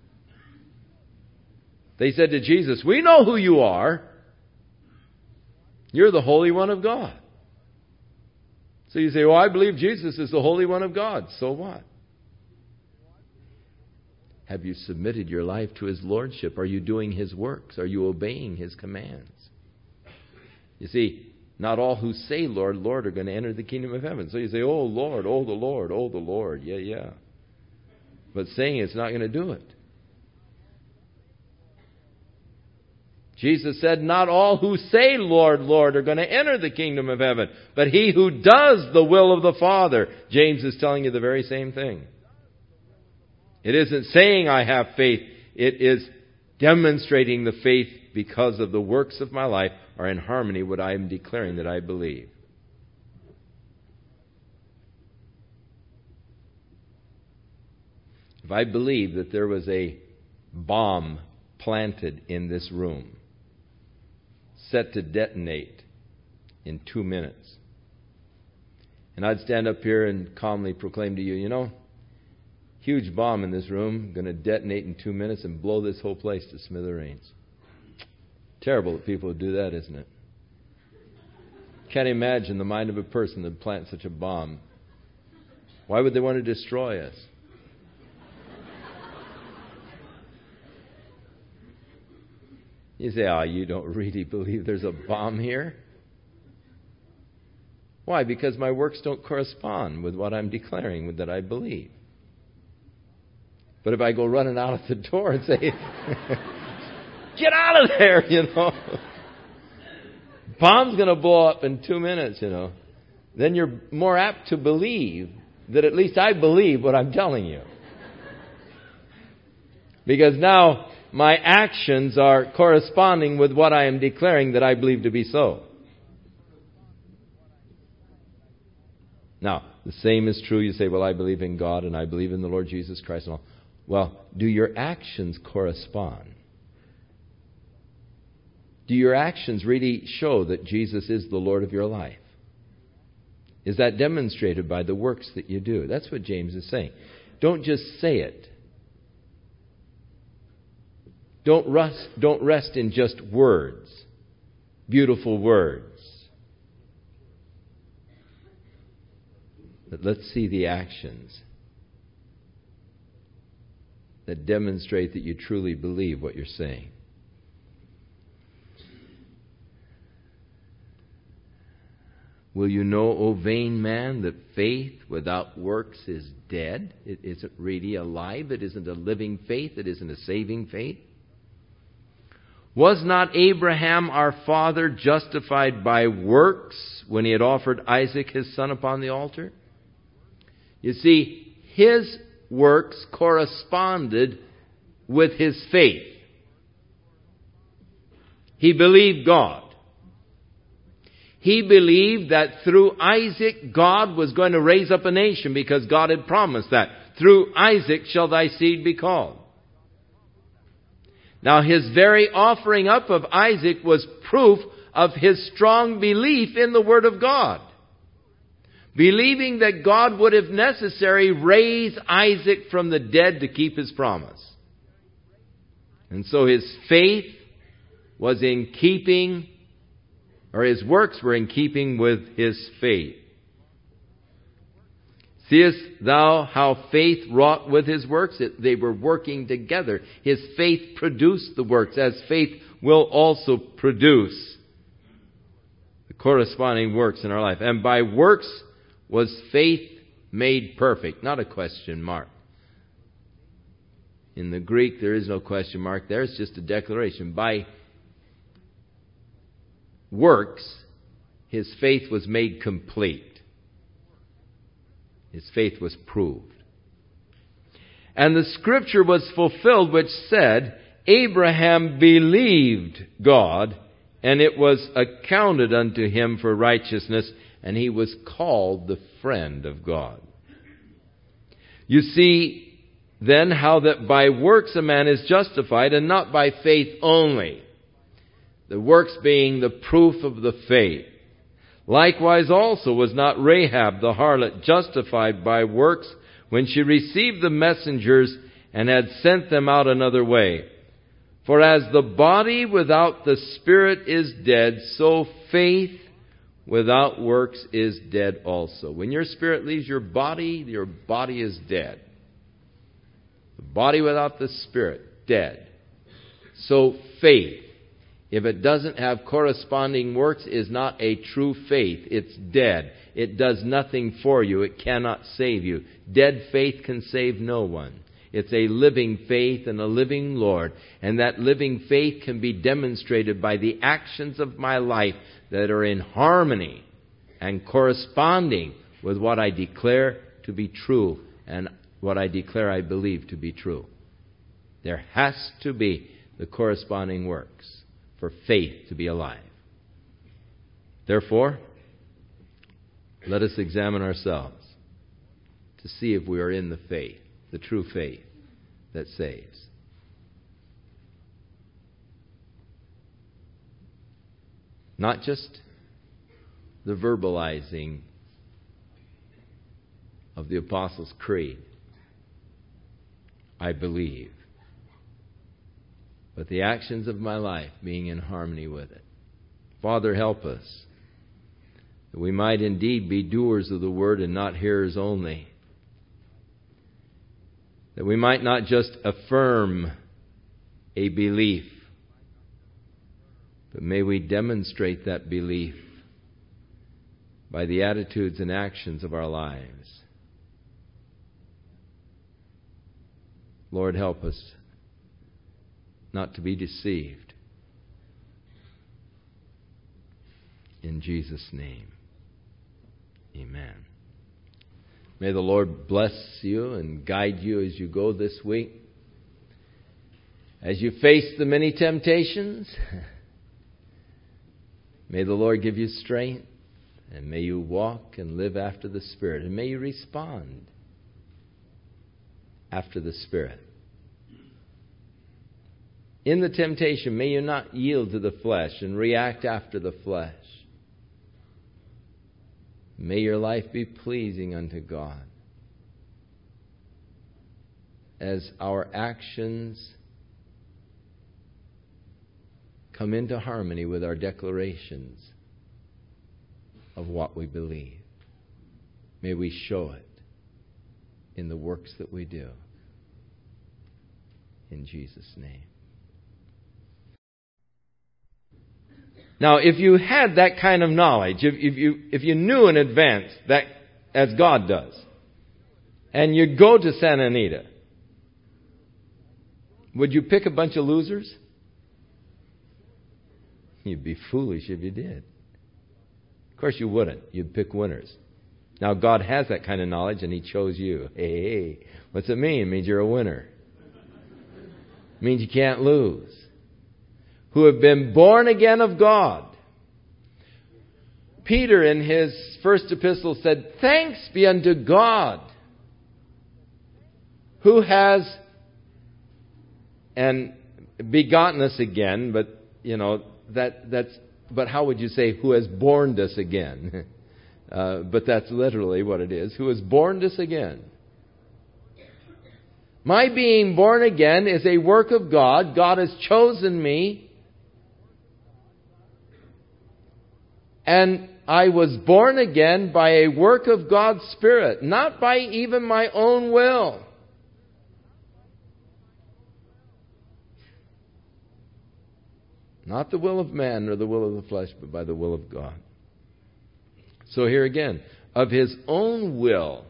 They said to Jesus, we know who you are. You're the Holy One of God. So you say, well, I believe Jesus is the Holy One of God. So what? Have you submitted your life to His lordship? Are you doing His works? Are you obeying His commands? You see, not all who say, Lord, Lord, are going to enter the kingdom of heaven. So you say, oh, Lord, oh, the Lord, oh, the Lord. Yeah, yeah. But saying it's not going to do it. Jesus said, not all who say, Lord, Lord, are going to enter the kingdom of heaven, but he who does the will of the Father. James is telling you the very same thing. It isn't saying I have faith. It is demonstrating the faith because of the works of my life are in harmony with what I am declaring that I believe. If I believe that there was a bomb planted in this room, set to detonate in 2 minutes, and I'd stand up here and calmly proclaim to you, you know, huge bomb in this room, going to detonate in 2 minutes and blow this whole place to smithereens. Terrible that people would do that, isn't it? Can't imagine the mind of a person that would plant such a bomb. Why would they want to destroy us? You say, oh, you don't really believe there's a bomb here? Why? Because my works don't correspond with what I'm declaring that I believe. But if I go running out of the door and say, get out of there, you know. Bomb's going to blow up in 2 minutes, you know. Then you're more apt to believe that at least I believe what I'm telling you. Because now my actions are corresponding with what I am declaring that I believe to be so. Now, the same is true. You say, well, I believe in God and I believe in the Lord Jesus Christ and all. Well, do your actions correspond? Do your actions really show that Jesus is the Lord of your life? Is that demonstrated by the works that you do? That's what James is saying. Don't just say it. Don't rest in just words, beautiful words. But let's see the actions that demonstrate that you truly believe what you're saying. Will you know, O vain man, that faith without works is dead? It isn't really alive. It isn't a living faith. It isn't a saving faith. Was not Abraham our father justified by works when he had offered Isaac his son upon the altar? You see, his works corresponded with his faith. He believed God. He believed that through Isaac, God was going to raise up a nation because God had promised that. Through Isaac shall thy seed be called. Now, his very offering up of Isaac was proof of his strong belief in the Word of God. Believing that God would, if necessary, raise Isaac from the dead to keep His promise. And so his faith was in keeping, or his works were in keeping with his faith. Seest thou how faith wrought with his works? They were working together. His faith produced the works, as faith will also produce the corresponding works in our life. And by works was faith made perfect. Not a question mark. In the Greek, there is no question mark there. It's just a declaration. By works, his faith was made complete. His faith was proved. And the scripture was fulfilled which said, Abraham believed God, and it was accounted unto him for righteousness, and he was called the friend of God. You see then how that by works a man is justified, and not by faith only. The works being the proof of the faith. Likewise also was not Rahab the harlot justified by works when she received the messengers and had sent them out another way. For as the body without the spirit is dead, so faith without works is dead also. When your spirit leaves your body is dead. The body without the Spirit, dead. So faith, if it doesn't have corresponding works, is not a true faith. It's dead. It does nothing for you. It cannot save you. Dead faith can save no one. It's a living faith and a living Lord. And that living faith can be demonstrated by the actions of my life that are in harmony and corresponding with what I declare to be true and what I declare I believe to be true. There has to be the corresponding works for faith to be alive. Therefore, let us examine ourselves to see if we are in the faith, the true faith that saves. Not just the verbalizing of the Apostles' Creed, I believe, but the actions of my life being in harmony with it. Father, help us, that we might indeed be doers of the word and not hearers only. That we might not just affirm a belief, but may we demonstrate that belief by the attitudes and actions of our lives. Lord, help us not to be deceived. In Jesus' name, amen. May the Lord bless you and guide you as you go this week. As you face the many temptations, may the Lord give you strength, and may you walk and live after the Spirit, and may you respond after the Spirit. In the temptation, may you not yield to the flesh and react after the flesh. May your life be pleasing unto God as our actions come into harmony with our declarations of what we believe. May we show it in the works that we do. In Jesus' name. Now, if you had that kind of knowledge, if you knew in advance that, as God does, and you go to Santa Anita, would you pick a bunch of losers? You'd be foolish if you did. Of course you wouldn't. You'd pick winners. Now, God has that kind of knowledge, and He chose you. Hey, what's it mean? It means you're a winner. It means you can't lose. Who have been born again of God. Peter in his first epistle said, "Thanks be unto God, who has and begotten us again," but but how would you say who has born us again? But that's literally what it is. Who has born us again. My being born again is a work of God. God has chosen me. And I was born again by a work of God's Spirit, not by even my own will. Not the will of man or the will of the flesh, but by the will of God. So here again, of His own will,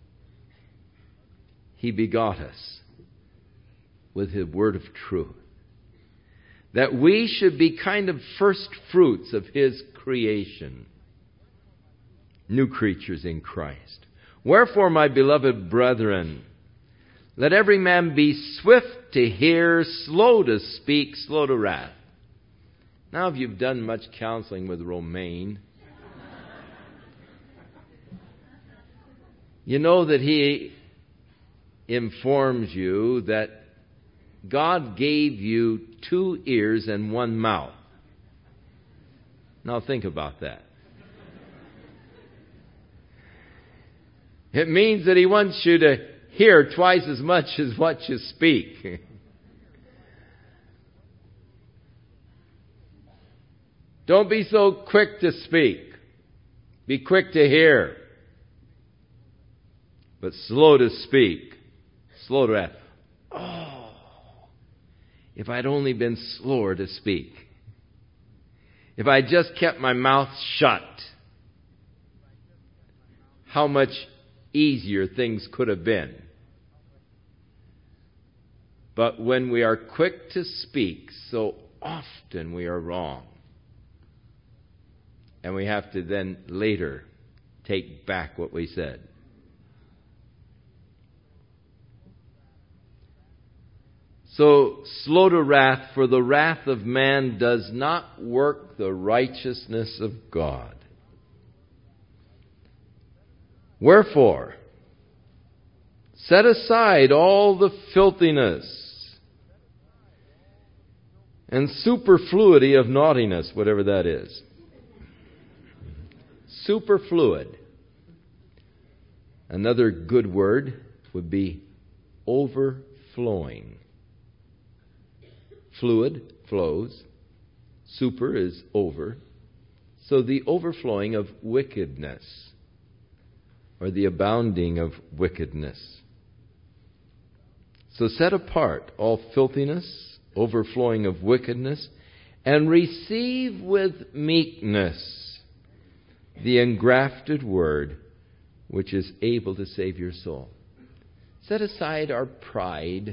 He begot us with His word of truth, that we should be kind of first fruits of His creation, new creatures in Christ. Wherefore, my beloved brethren, let every man be swift to hear, slow to speak, slow to wrath. Now, if you've done much counseling with Romaine, you know that he informs you that God gave you 2 ears and 1 mouth. Now think about that. It means that He wants you to hear twice as much as what you speak. Don't be so quick to speak. Be quick to hear. But slow to speak. Slow to wrath. Oh, if I'd only been slower to speak. If I just kept my mouth shut, how much easier things could have been. But when we are quick to speak, so often we are wrong. And we have to then later take back what we said. So, slow to wrath, for the wrath of man does not work the righteousness of God. Wherefore, set aside all the filthiness and superfluity of naughtiness, whatever that is. Superfluid. Another good word would be overflowing. Fluid flows. Super is over. So the overflowing of wickedness, or the abounding of wickedness. So set apart all filthiness, overflowing of wickedness, and receive with meekness the engrafted word, which is able to save your soul. Set aside our pride.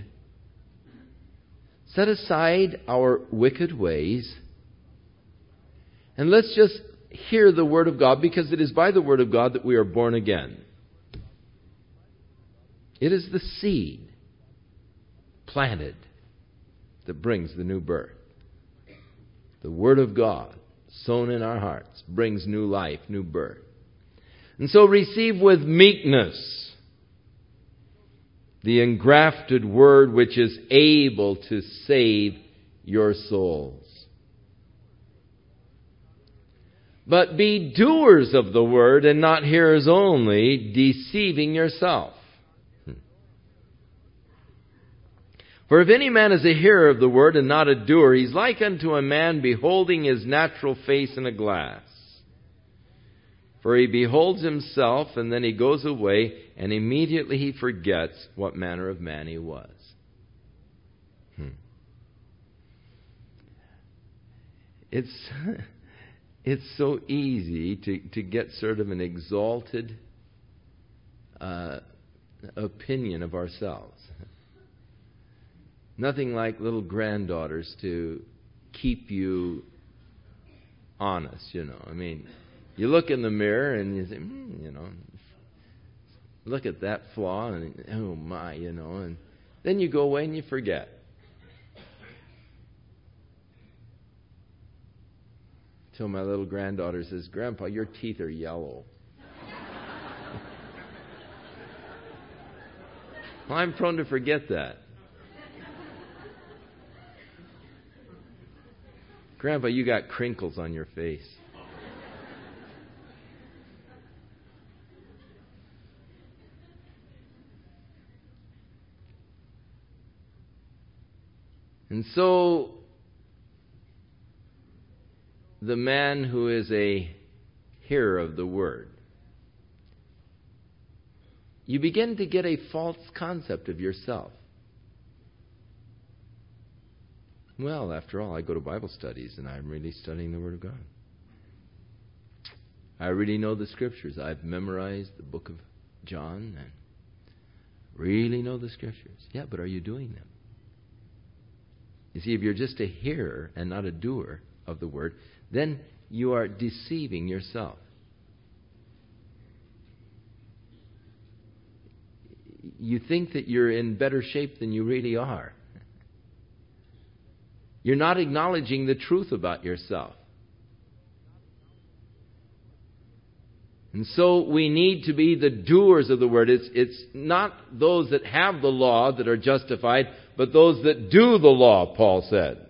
Set aside our wicked ways. And let's just hear the Word of God, because it is by the Word of God that we are born again. It is the seed planted that brings the new birth. The Word of God sown in our hearts brings new life, new birth. And so receive with meekness the engrafted word which is able to save your souls. But be doers of the word and not hearers only, deceiving yourself. For if any man is a hearer of the word and not a doer, he's like unto a man beholding his natural face in a glass. For he beholds himself, and then he goes away, and immediately he forgets what manner of man he was. It's so easy to get sort of an exalted opinion of ourselves. Nothing like little granddaughters to keep you honest, you know. I mean, you look in the mirror and you say, look at that flaw, and oh my, and then you go away and you forget. Till my little granddaughter says, Grandpa, your teeth are yellow. Well, I'm prone to forget that. Grandpa, you got crinkles on your face. And so, the man who is a hearer of the word, you begin to get a false concept of yourself. Well, after all, I go to Bible studies and I'm really studying the Word of God. I really know the Scriptures. I've memorized the book of John and really know the Scriptures. Yeah, but are you doing them? You see, if you're just a hearer and not a doer of the Word, then you are deceiving yourself. You think that you're in better shape than you really are. You're not acknowledging the truth about yourself. And so we need to be the doers of the word. It's not those that have the law that are justified, but those that do the law, Paul said.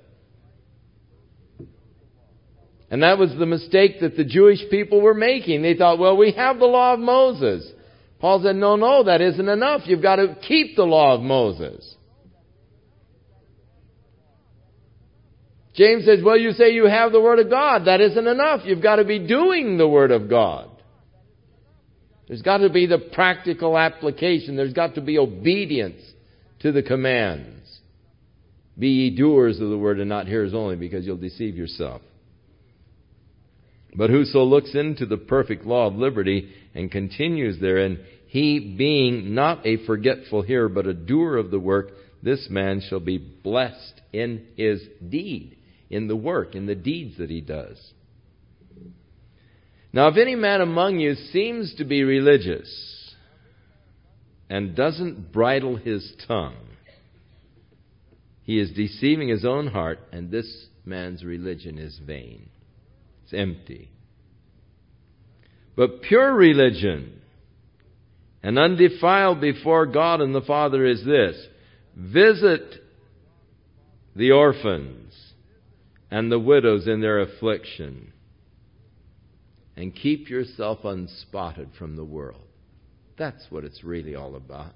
And that was the mistake that the Jewish people were making. They thought, well, we have the law of Moses. Paul said, no, that isn't enough. You've got to keep the law of Moses. James says, well, you say you have the Word of God. That isn't enough. You've got to be doing the Word of God. There's got to be the practical application. There's got to be obedience to the commands. Be ye doers of the word and not hearers only, because you'll deceive yourself. But whoso looks into the perfect law of liberty and continues therein, he being not a forgetful hearer, but a doer of the work, this man shall be blessed in his deed, in the work, in the deeds that he does. Now, if any man among you seems to be religious and doesn't bridle his tongue, he is deceiving his own heart, and this man's religion is vain. It's empty. But pure religion and undefiled before God and the Father is this: visit the orphans and the widows in their affliction, and keep yourself unspotted from the world. That's what it's really all about.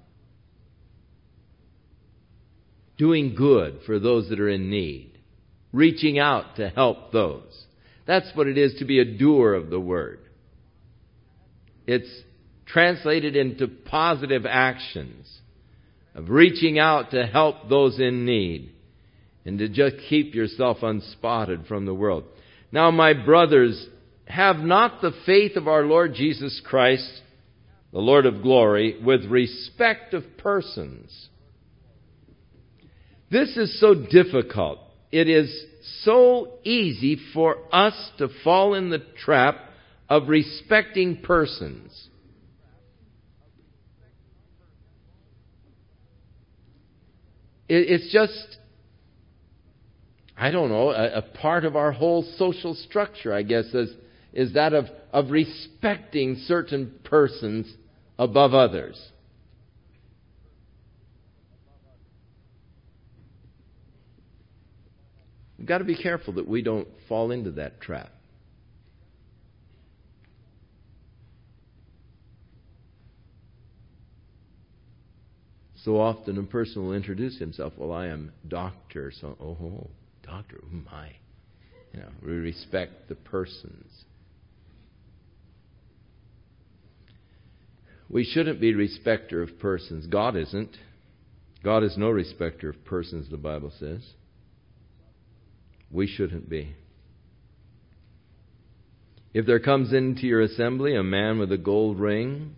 Doing good for those that are in need. Reaching out to help those. That's what it is to be a doer of the word. It's translated into positive actions of reaching out to help those in need and to just keep yourself unspotted from the world. Now, my brothers, have not the faith of our Lord Jesus Christ, the Lord of glory, with respect of persons. This is so difficult. It is so easy for us to fall in the trap of respecting persons. It's just, I don't know, a part of our whole social structure, I guess, is that of respecting certain persons above others. We've got to be careful that we don't fall into that trap. So often a person will introduce himself, well, I am doctor, so, doctor, oh my. We respect the persons. We shouldn't be respecter of persons. God isn't. God is no respecter of persons, the Bible says. We shouldn't be. If there comes into your assembly a man with a gold ring,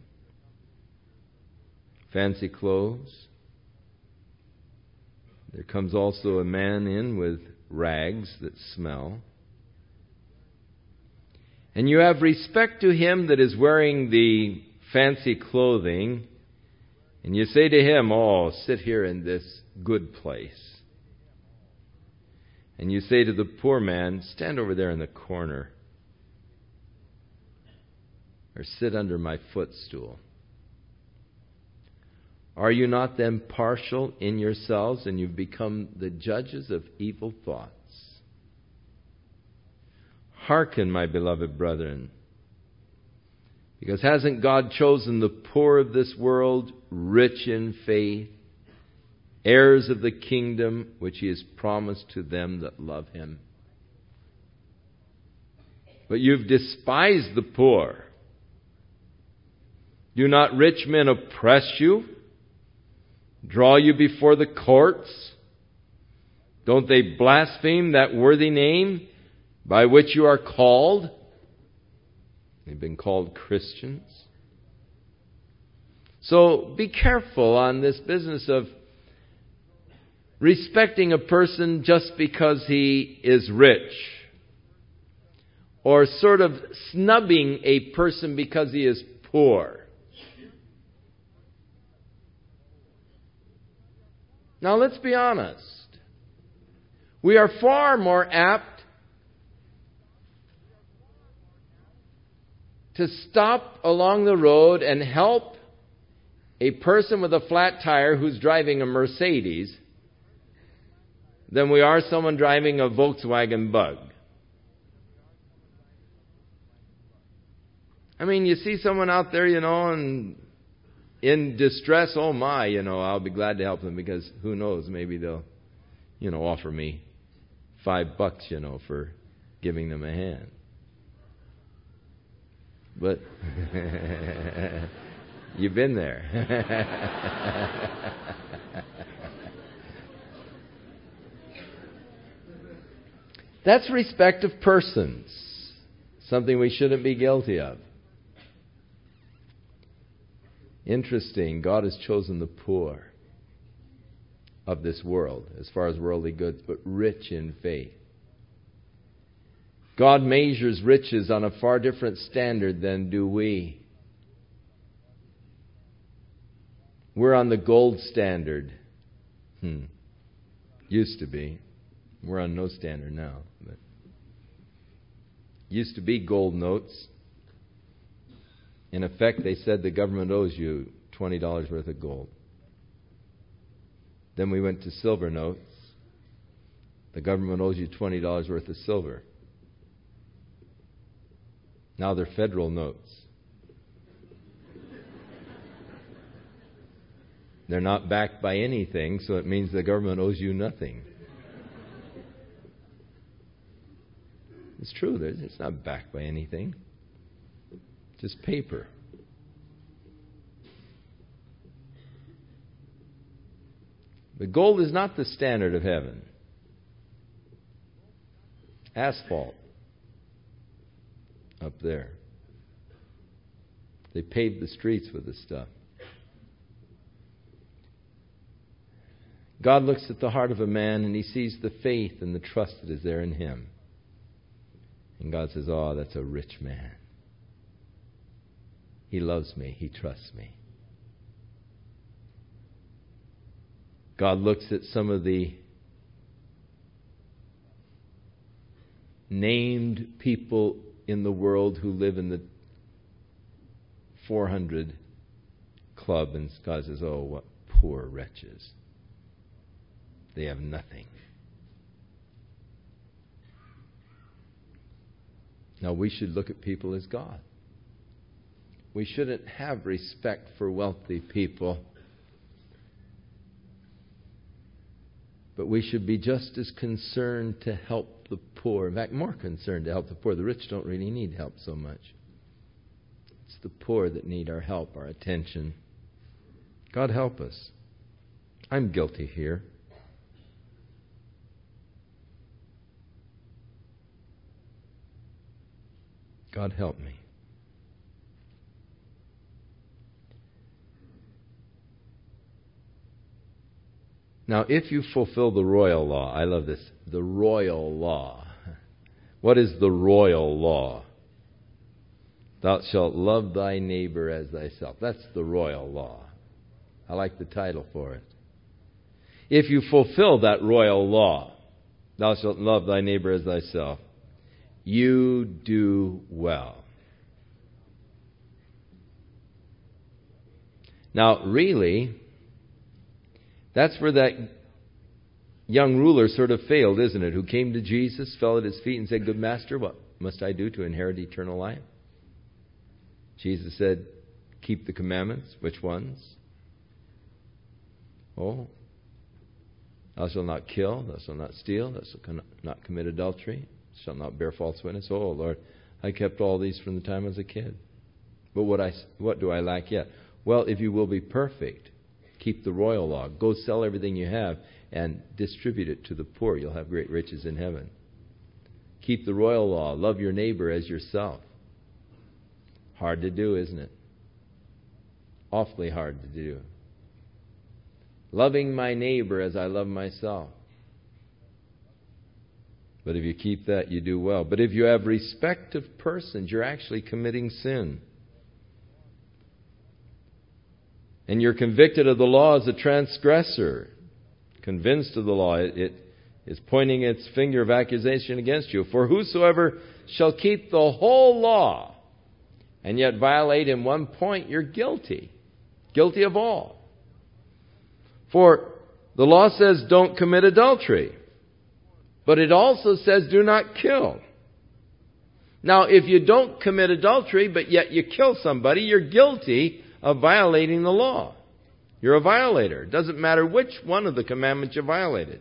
fancy clothes, there comes also a man in with rags that smell, and you have respect to him that is wearing the fancy clothing, and you say to him, sit here in this good place. And you say to the poor man, stand over there in the corner, or sit under my footstool. Are you not then partial in yourselves, and you've become the judges of evil thoughts? Hearken, my beloved brethren, because hasn't God chosen the poor of this world, rich in faith, heirs of the kingdom which He has promised to them that love Him? But you've despised the poor. Do not rich men oppress you? Draw you before the courts? Don't they blaspheme that worthy name by which you are called? They've been called Christians. So be careful on this business of respecting a person just because he is rich, or sort of snubbing a person because he is poor. Now let's be honest. We are far more apt to stop along the road and help a person with a flat tire who's driving a Mercedes than we are someone driving a Volkswagen Bug. I mean, you see someone out there, and in distress, I'll be glad to help them, because who knows, maybe they'll, offer me $5, for giving them a hand. But You've been there. That's respect of persons. Something we shouldn't be guilty of. Interesting, God has chosen the poor of this world, as far as worldly goods, but rich in faith. God measures riches on a far different standard than do we. We're on the gold standard. Used to be. We're on no standard now. But used to be gold notes. In effect, they said the government owes you $20 worth of gold. Then we went to silver notes. The government owes you $20 worth of silver. Now they're federal notes. They're not backed by anything, so it means the government owes you nothing. It's true, it's not backed by anything. Just paper. But gold is not the standard of heaven. Asphalt. Up there. They paved the streets with this stuff. God looks at the heart of a man and He sees the faith and the trust that is there in him. And God says, oh, that's a rich man. He loves me. He trusts me. God looks at some of the named people in the world who live in the 400 club, and God says, oh, what poor wretches. They have nothing. Now, we should look at people as God. We shouldn't have respect for wealthy people. But we should be just as concerned to help the poor. In fact, more concerned to help the poor. The rich don't really need help so much. It's the poor that need our help, our attention. God help us. I'm guilty here. God help me. Now, if you fulfill the royal law, I love this, the royal law. What is the royal law? Thou shalt love thy neighbor as thyself. That's the royal law. I like the title for it. If you fulfill that royal law, thou shalt love thy neighbor as thyself, you do well. Now, really, that's where that young ruler sort of failed, isn't it? Who came to Jesus, fell at His feet and said, good master, what must I do to inherit eternal life? Jesus said, keep the commandments. Which ones? Oh, thou shalt not kill, thou shalt not steal, thou shalt not commit adultery, shalt not bear false witness. Oh, Lord, I kept all these from the time I was a kid. But what do I lack yet? Well, if you will be perfect, keep the royal law. Go sell everything you have and distribute it to the poor. You'll have great riches in heaven. Keep the royal law. Love your neighbor as yourself. Hard to do, isn't it? Awfully hard to do. Loving my neighbor as I love myself. But if you keep that, you do well. But if you have respect of persons, you're actually committing sin. And you're convicted of the law as a transgressor. Convinced of the law, it is pointing its finger of accusation against you. For whosoever shall keep the whole law and yet violate in one point, you're guilty. Guilty of all. For the law says don't commit adultery. But it also says do not kill. Now, if you don't commit adultery, but yet you kill somebody, you're guilty of violating the law. You're a violator. It doesn't matter which one of the commandments you violated.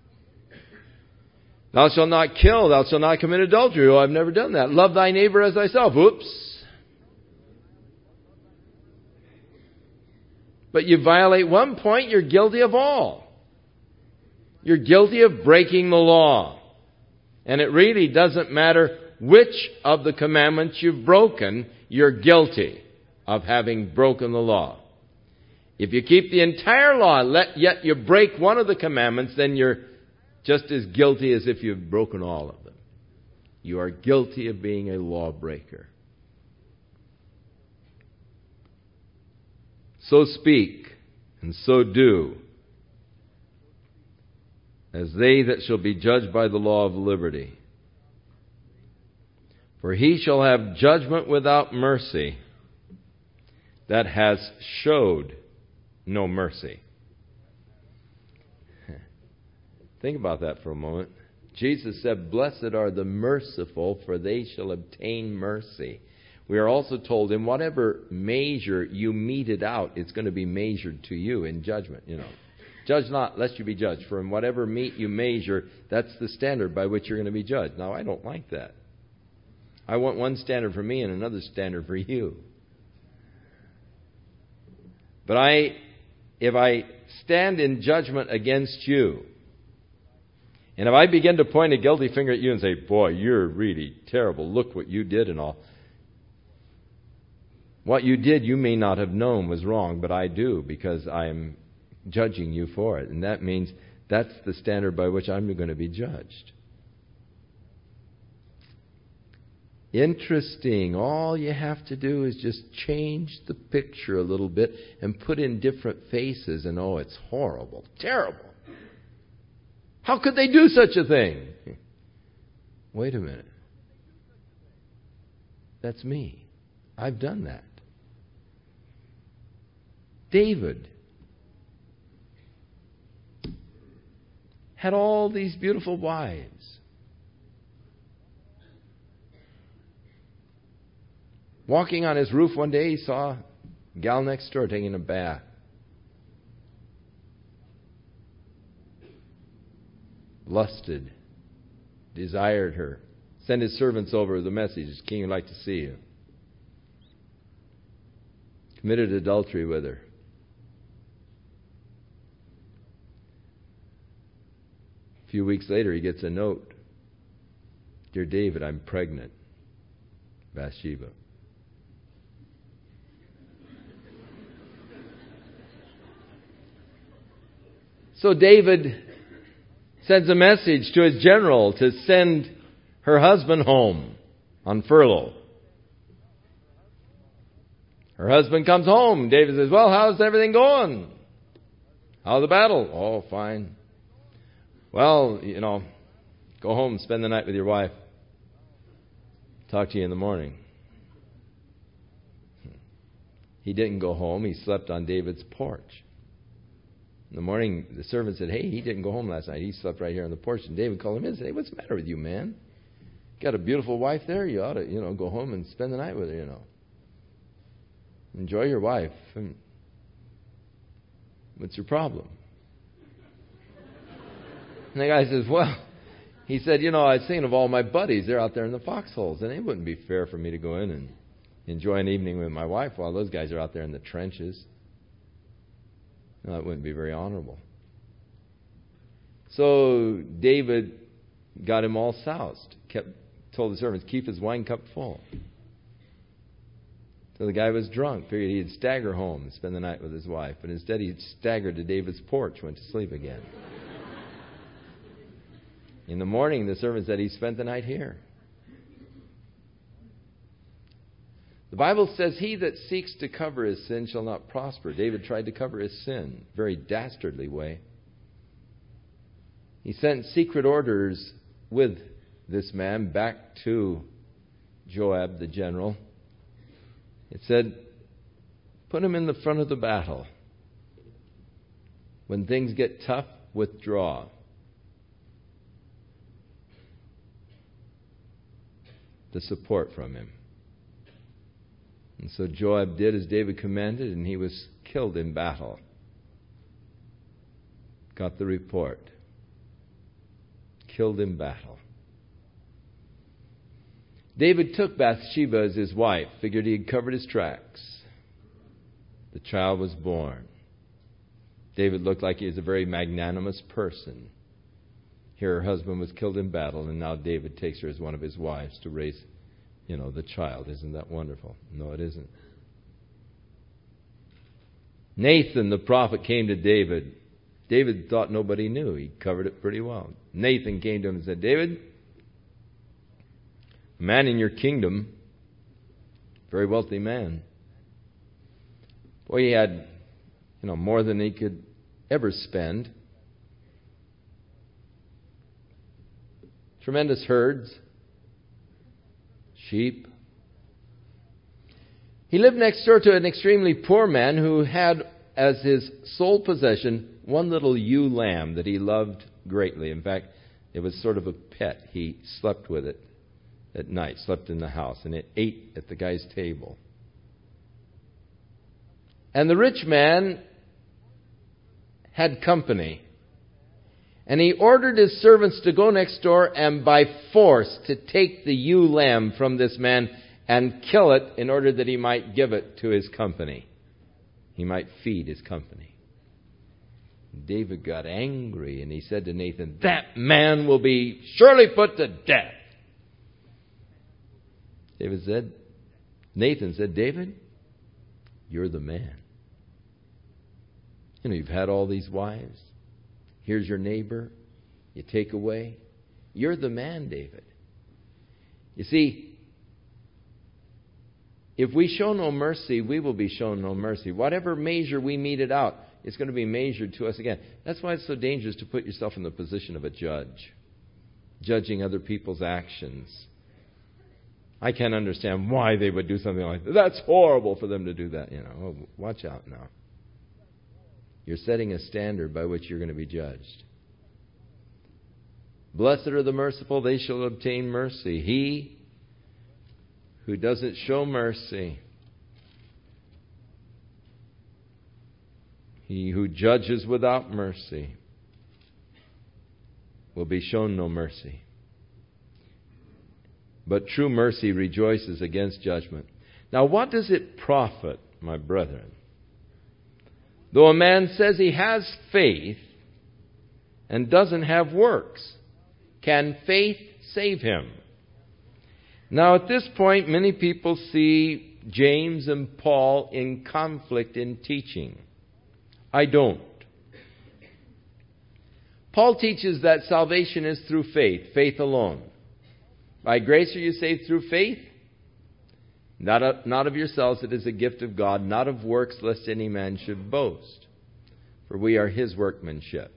Thou shalt not kill. Thou shalt not commit adultery. Oh, I've never done that. Love thy neighbor as thyself. Oops. But you violate one point, you're guilty of all. You're guilty of breaking the law. And it really doesn't matter which of the commandments you've broken, you're guilty of having broken the law. If you keep the entire law, yet you break one of the commandments, then you're just as guilty as if you've broken all of them. You are guilty of being a lawbreaker. So speak, and so do, as they that shall be judged by the law of liberty. For he shall have judgment without mercy that has showed no mercy. Think about that for a moment. Jesus said, "Blessed are the merciful, for they shall obtain mercy." We are also told, in whatever measure you mete it out, it's going to be measured to you in judgment. Judge not, lest you be judged. For in whatever meat you measure, that's the standard by which you're going to be judged. Now, I don't like that. I want one standard for me and another standard for you. But if I stand in judgment against you, and if I begin to point a guilty finger at you and say, "Boy, you're really terrible. Look what you did," and all. What you did, you may not have known was wrong, but I do, because I am judging you for it. And that means that's the standard by which I'm going to be judged. Interesting. All you have to do is just change the picture a little bit and put in different faces, and it's horrible, terrible. How could they do such a thing? Wait a minute. That's me. I've done that. David had all these beautiful wives. Walking on his roof one day, he saw a gal next door taking a bath. Lusted, desired her, sent his servants over with a message, "The king would like to see you." Committed adultery with her. A few weeks later, he gets a note. "Dear David, I'm pregnant." Bathsheba. So David sends a message to his general to send her husband home on furlough. Her husband comes home. David says, "Well, how's everything going? How's the battle?" "Oh, fine." "Well, go home and spend the night with your wife. Talk to you in the morning." He didn't go home. He slept on David's porch. In the morning, the servant said, "Hey, he didn't go home last night. He slept right here on the porch." And David called him in and said, "Hey, what's the matter with you, man? Got a beautiful wife there. You ought to, go home and spend the night with her, Enjoy your wife. What's your problem?" And the guy says, "Well," he said, "I was thinking of all my buddies. They're out there in the foxholes, and it wouldn't be fair for me to go in and enjoy an evening with my wife while those guys are out there in the trenches. No, that wouldn't be very honorable." So David got him all soused. Told the servants, keep his wine cup full. So the guy was drunk. Figured he'd stagger home and spend the night with his wife. But instead he staggered to David's porch, went to sleep again. In the morning, the servant said he spent the night here. The Bible says, "He that seeks to cover his sin shall not prosper." David tried to cover his sin, very dastardly way. He sent secret orders with this man back to Joab, the general. It said, "Put him in the front of the battle. When things get tough, withdraw." The support from him. And so Joab did as David commanded, and he was killed in battle. Got the report. Killed in battle. David took Bathsheba as his wife, figured he had covered his tracks. The child was born. David looked like he was a very magnanimous person. Here her husband was killed in battle, and now David takes her as one of his wives to raise, the child. Isn't that wonderful? No, it isn't. Nathan, the prophet, came to David. David thought nobody knew. He covered it pretty well. Nathan came to him and said, David, a man in your kingdom, very wealthy man. Boy, he had, more than he could ever spend. Tremendous herds, sheep. He lived next door to an extremely poor man who had as his sole possession one little ewe lamb that he loved greatly. In fact, it was sort of a pet. He slept with it at night, slept in the house, and it ate at the guy's table. And the rich man had company. And he ordered his servants to go next door and by force to take the ewe lamb from this man and kill it in order that he might give it to his company. He might feed his company. David got angry and he said to Nathan, that man will be surely put to death. Nathan said, David, you're the man. You've had all these wives. Here's your neighbor. You take away. You're the man, David. You see, if we show no mercy, we will be shown no mercy. Whatever measure we mete it out, it's going to be measured to us again. That's why it's so dangerous to put yourself in the position of a judge, judging other people's actions. I can't understand why they would do something like that. That's horrible for them to do that. Watch out now. You're setting a standard by which you're going to be judged. Blessed are the merciful, they shall obtain mercy. He who doesn't show mercy, he who judges without mercy, will be shown no mercy. But true mercy rejoices against judgment. Now, what does it profit, my brethren, though a man says he has faith and doesn't have works? Can faith save him? Now, at this point, many people see James and Paul in conflict in teaching. I don't. Paul teaches that salvation is through faith, faith alone. By grace are you saved through faith? Not of yourselves, it is a gift of God, not of works, lest any man should boast. For we are His workmanship.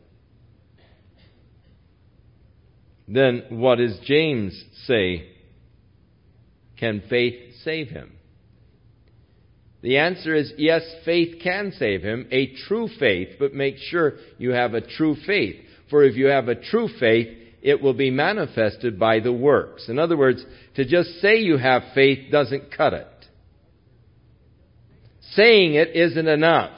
Then what does James say? Can faith save him? The answer is yes, faith can save him, a true faith, but make sure you have a true faith. For if you have a true faith, it will be manifested by the works. In other words, to just say you have faith doesn't cut it. Saying it isn't enough.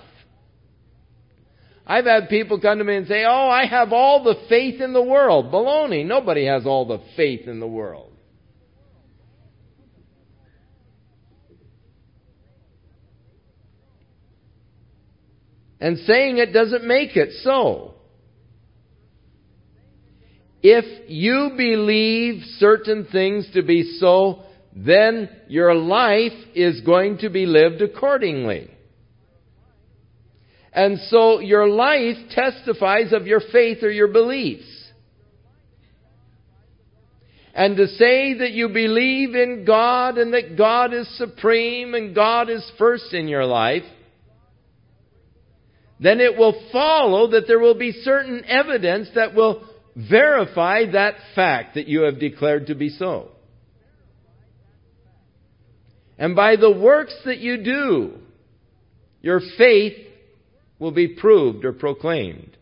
I've had people come to me and say, oh, I have all the faith in the world. Baloney. Nobody has all the faith in the world. And saying it doesn't make it so. If you believe certain things to be so, then your life is going to be lived accordingly. And so your life testifies of your faith or your beliefs. And to say that you believe in God and that God is supreme and God is first in your life, then it will follow that there will be certain evidence that will verify that fact that you have declared to be so. And by the works that you do, your faith will be proved or proclaimed.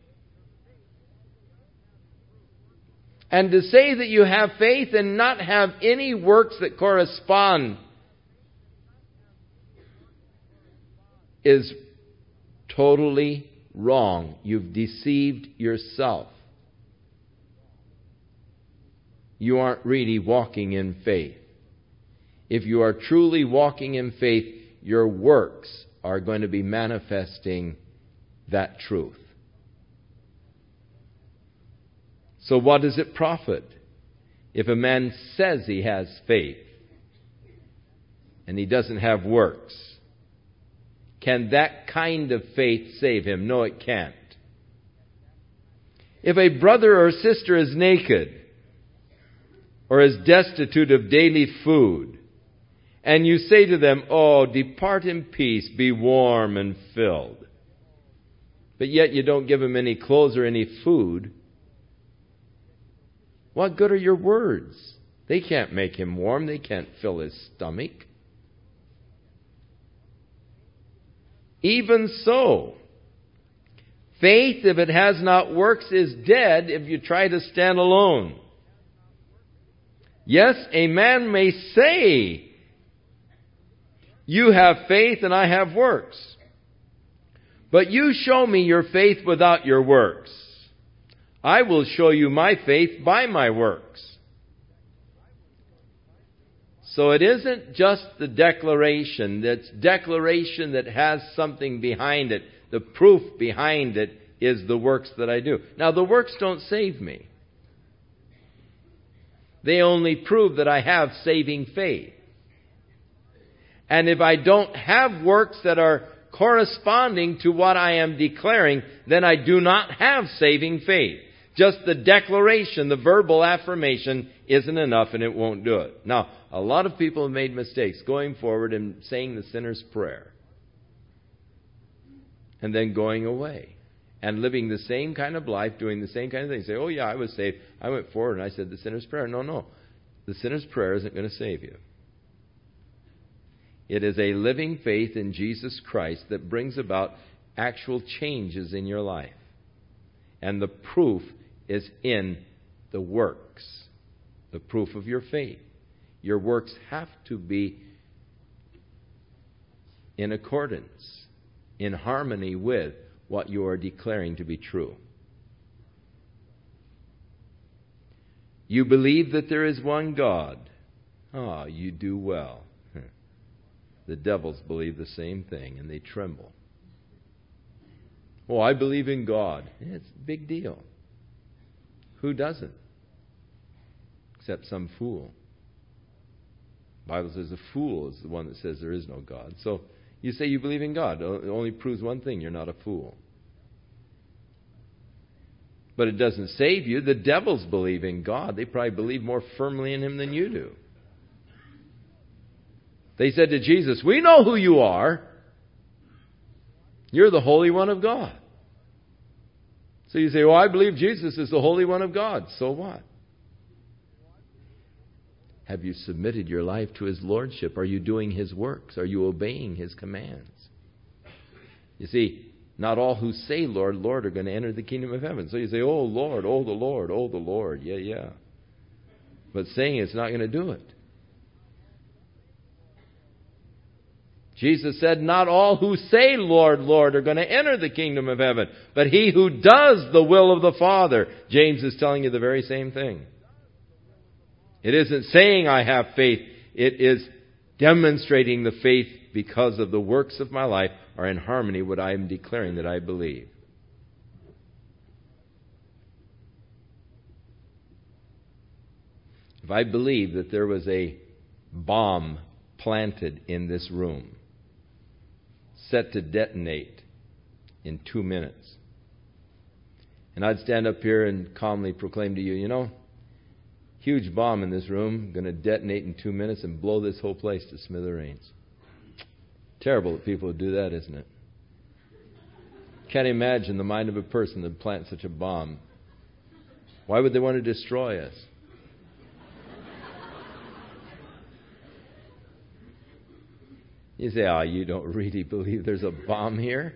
And to say that you have faith and not have any works that correspond is totally wrong. You've deceived yourself. You aren't really walking in faith. If you are truly walking in faith, your works are going to be manifesting that truth. So what does it profit if a man says he has faith and he doesn't have works? Can that kind of faith save him? No, it can't. If a brother or sister is naked or is destitute of daily food, and you say to them, "Oh, depart in peace, be warm and filled," but yet you don't give them any clothes or any food, what good are your words? They can't make him warm. They can't fill his stomach. Even so, faith, if it has not works, is dead if you try to stand alone. Yes, a man may say, "You have faith and I have works." But you show me your faith without your works. I will show you my faith by my works. So it isn't just the declaration. That's declaration that has something behind it. The proof behind it is the works that I do. Now, the works don't save me. They only prove that I have saving faith. And if I don't have works that are corresponding to what I am declaring, then I do not have saving faith. Just the declaration, the verbal affirmation, isn't enough and it won't do it. Now, a lot of people have made mistakes going forward and saying the sinner's prayer. And then going away. And living the same kind of life, doing the same kind of thing. Say, "Oh yeah, I was saved. I went forward and I said the sinner's prayer." No. The sinner's prayer isn't going to save you. It is a living faith in Jesus Christ that brings about actual changes in your life. And the proof is in the works. The proof of your faith. Your works have to be in accordance, in harmony with what you are declaring to be true. You believe that there is one God. Ah, you do well. The devils believe the same thing and they tremble. "Oh, I believe in God." It's a big deal. Who doesn't? Except some fool. The Bible says a fool is the one that says there is no God. So you say you believe in God. It only proves one thing: you're not a fool. But it doesn't save you. The devils believe in God. They probably believe more firmly in Him than you do. They said to Jesus, "We know who you are. You're the Holy One of God." So you say, "Well, I believe Jesus is the Holy One of God." So what? Have you submitted your life to His Lordship? Are you doing His works? Are you obeying His commands? You see, not all who say, "Lord, Lord," are going to enter the kingdom of heaven. So you say, "Oh, Lord, oh, the Lord, oh, the Lord." Yeah. But saying it's not going to do it. Jesus said, "Not all who say, 'Lord, Lord,' are going to enter the kingdom of heaven, but he who does the will of the Father." James is telling you the very same thing. It isn't saying I have faith. It is demonstrating the faith because of the works of my life are in harmony with what I am declaring that I believe. If I believe that there was a bomb planted in this room, set to detonate in 2 minutes, and I'd stand up here and calmly proclaim to you, huge bomb in this room, going to detonate in 2 minutes and blow this whole place to smithereens. Terrible that people would do that, isn't it? Can't imagine the mind of a person that would plant such a bomb. Why would they want to destroy us? You say, you don't really believe there's a bomb here?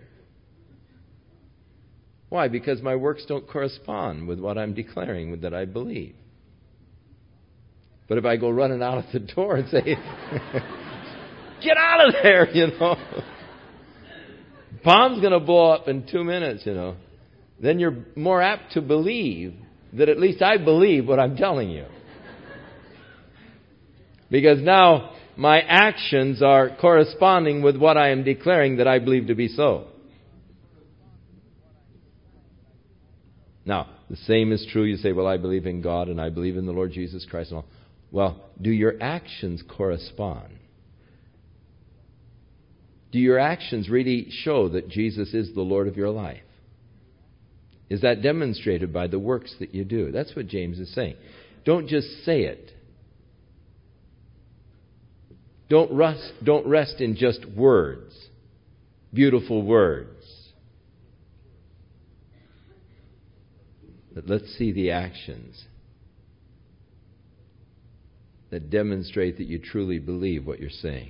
Why? Because my works don't correspond with what I'm declaring that I believe. But if I go running out of the door and say, "Get out of there," bomb's going to blow up in 2 minutes, then you're more apt to believe that at least I believe what I'm telling you. Because now my actions are corresponding with what I am declaring that I believe to be so. Now, the same is true. You say, well, I believe in God and I believe in the Lord Jesus Christ and all. Well, do your actions correspond? Do your actions really show that Jesus is the Lord of your life? Is that demonstrated by the works that you do? That's what James is saying. Don't just say it. Don't rest in just words, beautiful words. But let's see the actions that demonstrate that you truly believe what you're saying.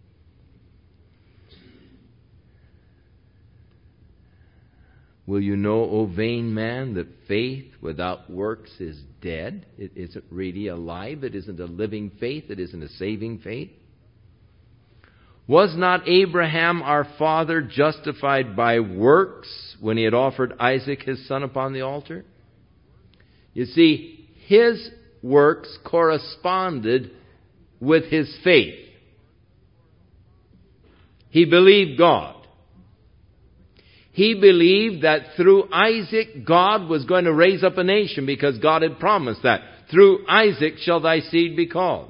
Will you know, O vain man, that faith without works is dead? It isn't really alive. It isn't a living faith. It isn't a saving faith. Was not Abraham our father justified by works when he had offered Isaac his son upon the altar? You see, his works corresponded with his faith. He believed God. He believed that through Isaac, God was going to raise up a nation because God had promised that. Through Isaac shall thy seed be called.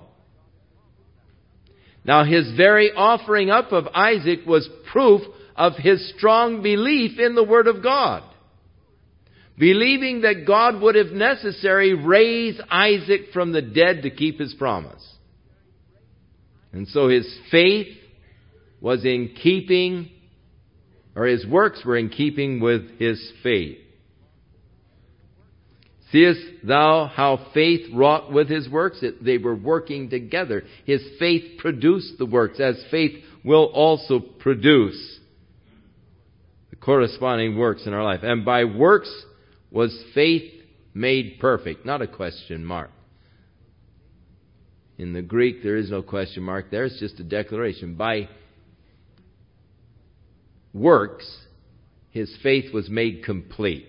Now, his very offering up of Isaac was proof of his strong belief in the Word of God. Believing that God would, if necessary, raise Isaac from the dead to keep His promise. And so his faith was in keeping, or his works were in keeping with his faith. Seest thou how faith wrought with his works? They were working together. His faith produced the works, as faith will also produce the corresponding works in our life. And by works was faith made perfect. Not a question mark. In the Greek, there is no question mark there. It's just a declaration. By works, his faith was made complete.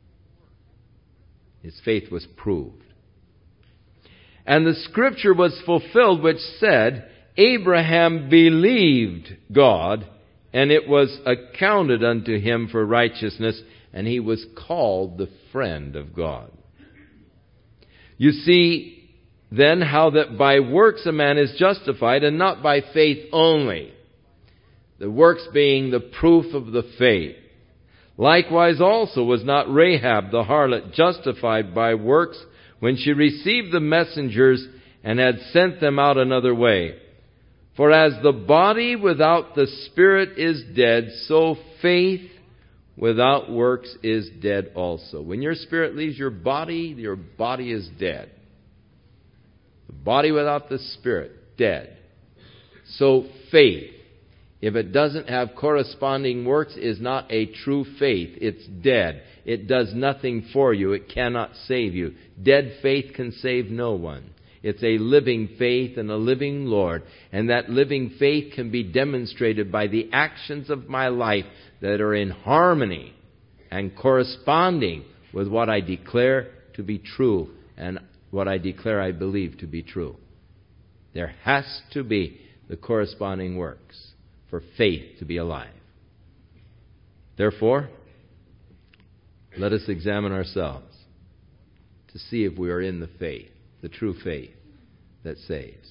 His faith was proved. And the scripture was fulfilled which said, Abraham believed God, and it was accounted unto him for righteousness, and he was called the friend of God. You see then how that by works a man is justified, and not by faith only. The works being the proof of the faith. Likewise also was not Rahab the harlot justified by works when she received the messengers and had sent them out another way. For as the body without the spirit is dead, so faith without works is dead also. When your spirit leaves your body is dead. The body without the spirit, dead. So faith, if it doesn't have corresponding works, is not a true faith. It's dead. It does nothing for you. It cannot save you. Dead faith can save no one. It's a living faith and a living Lord. And that living faith can be demonstrated by the actions of my life that are in harmony and corresponding with what I declare to be true and what I declare I believe to be true. There has to be the corresponding works for faith to be alive. Therefore, let us examine ourselves to see if we are in the faith, the true faith that saves.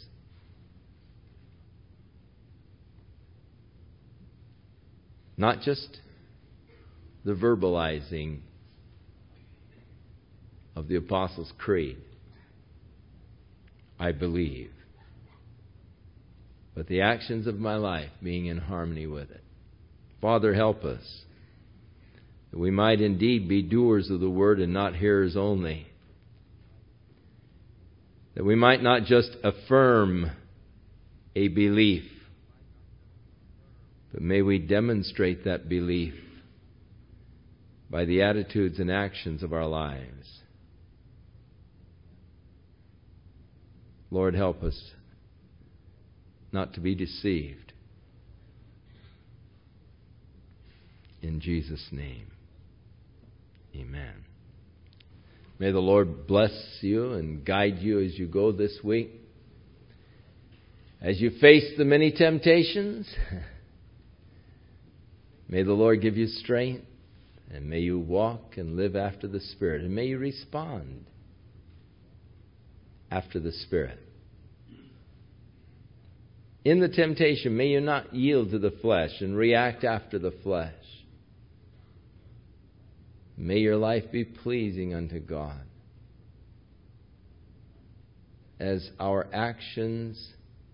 Not just the verbalizing of the Apostles' Creed, I believe, but the actions of my life being in harmony with it. Father, help us, that we might indeed be doers of the word and not hearers only. That we might not just affirm a belief, but may we demonstrate that belief by the attitudes and actions of our lives. Lord, help us not to be deceived. In Jesus' name, amen. May the Lord bless you and guide you as you go this week. As you face the many temptations, may the Lord give you strength And may you walk and live after the Spirit. And may you respond after the Spirit. In the temptation, may you not yield to the flesh and react after the flesh. May your life be pleasing unto God as our actions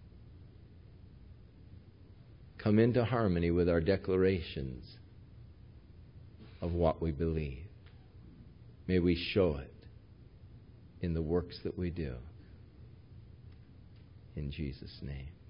come into harmony with our declarations of what we believe. May we show it in the works that we do. In Jesus' name.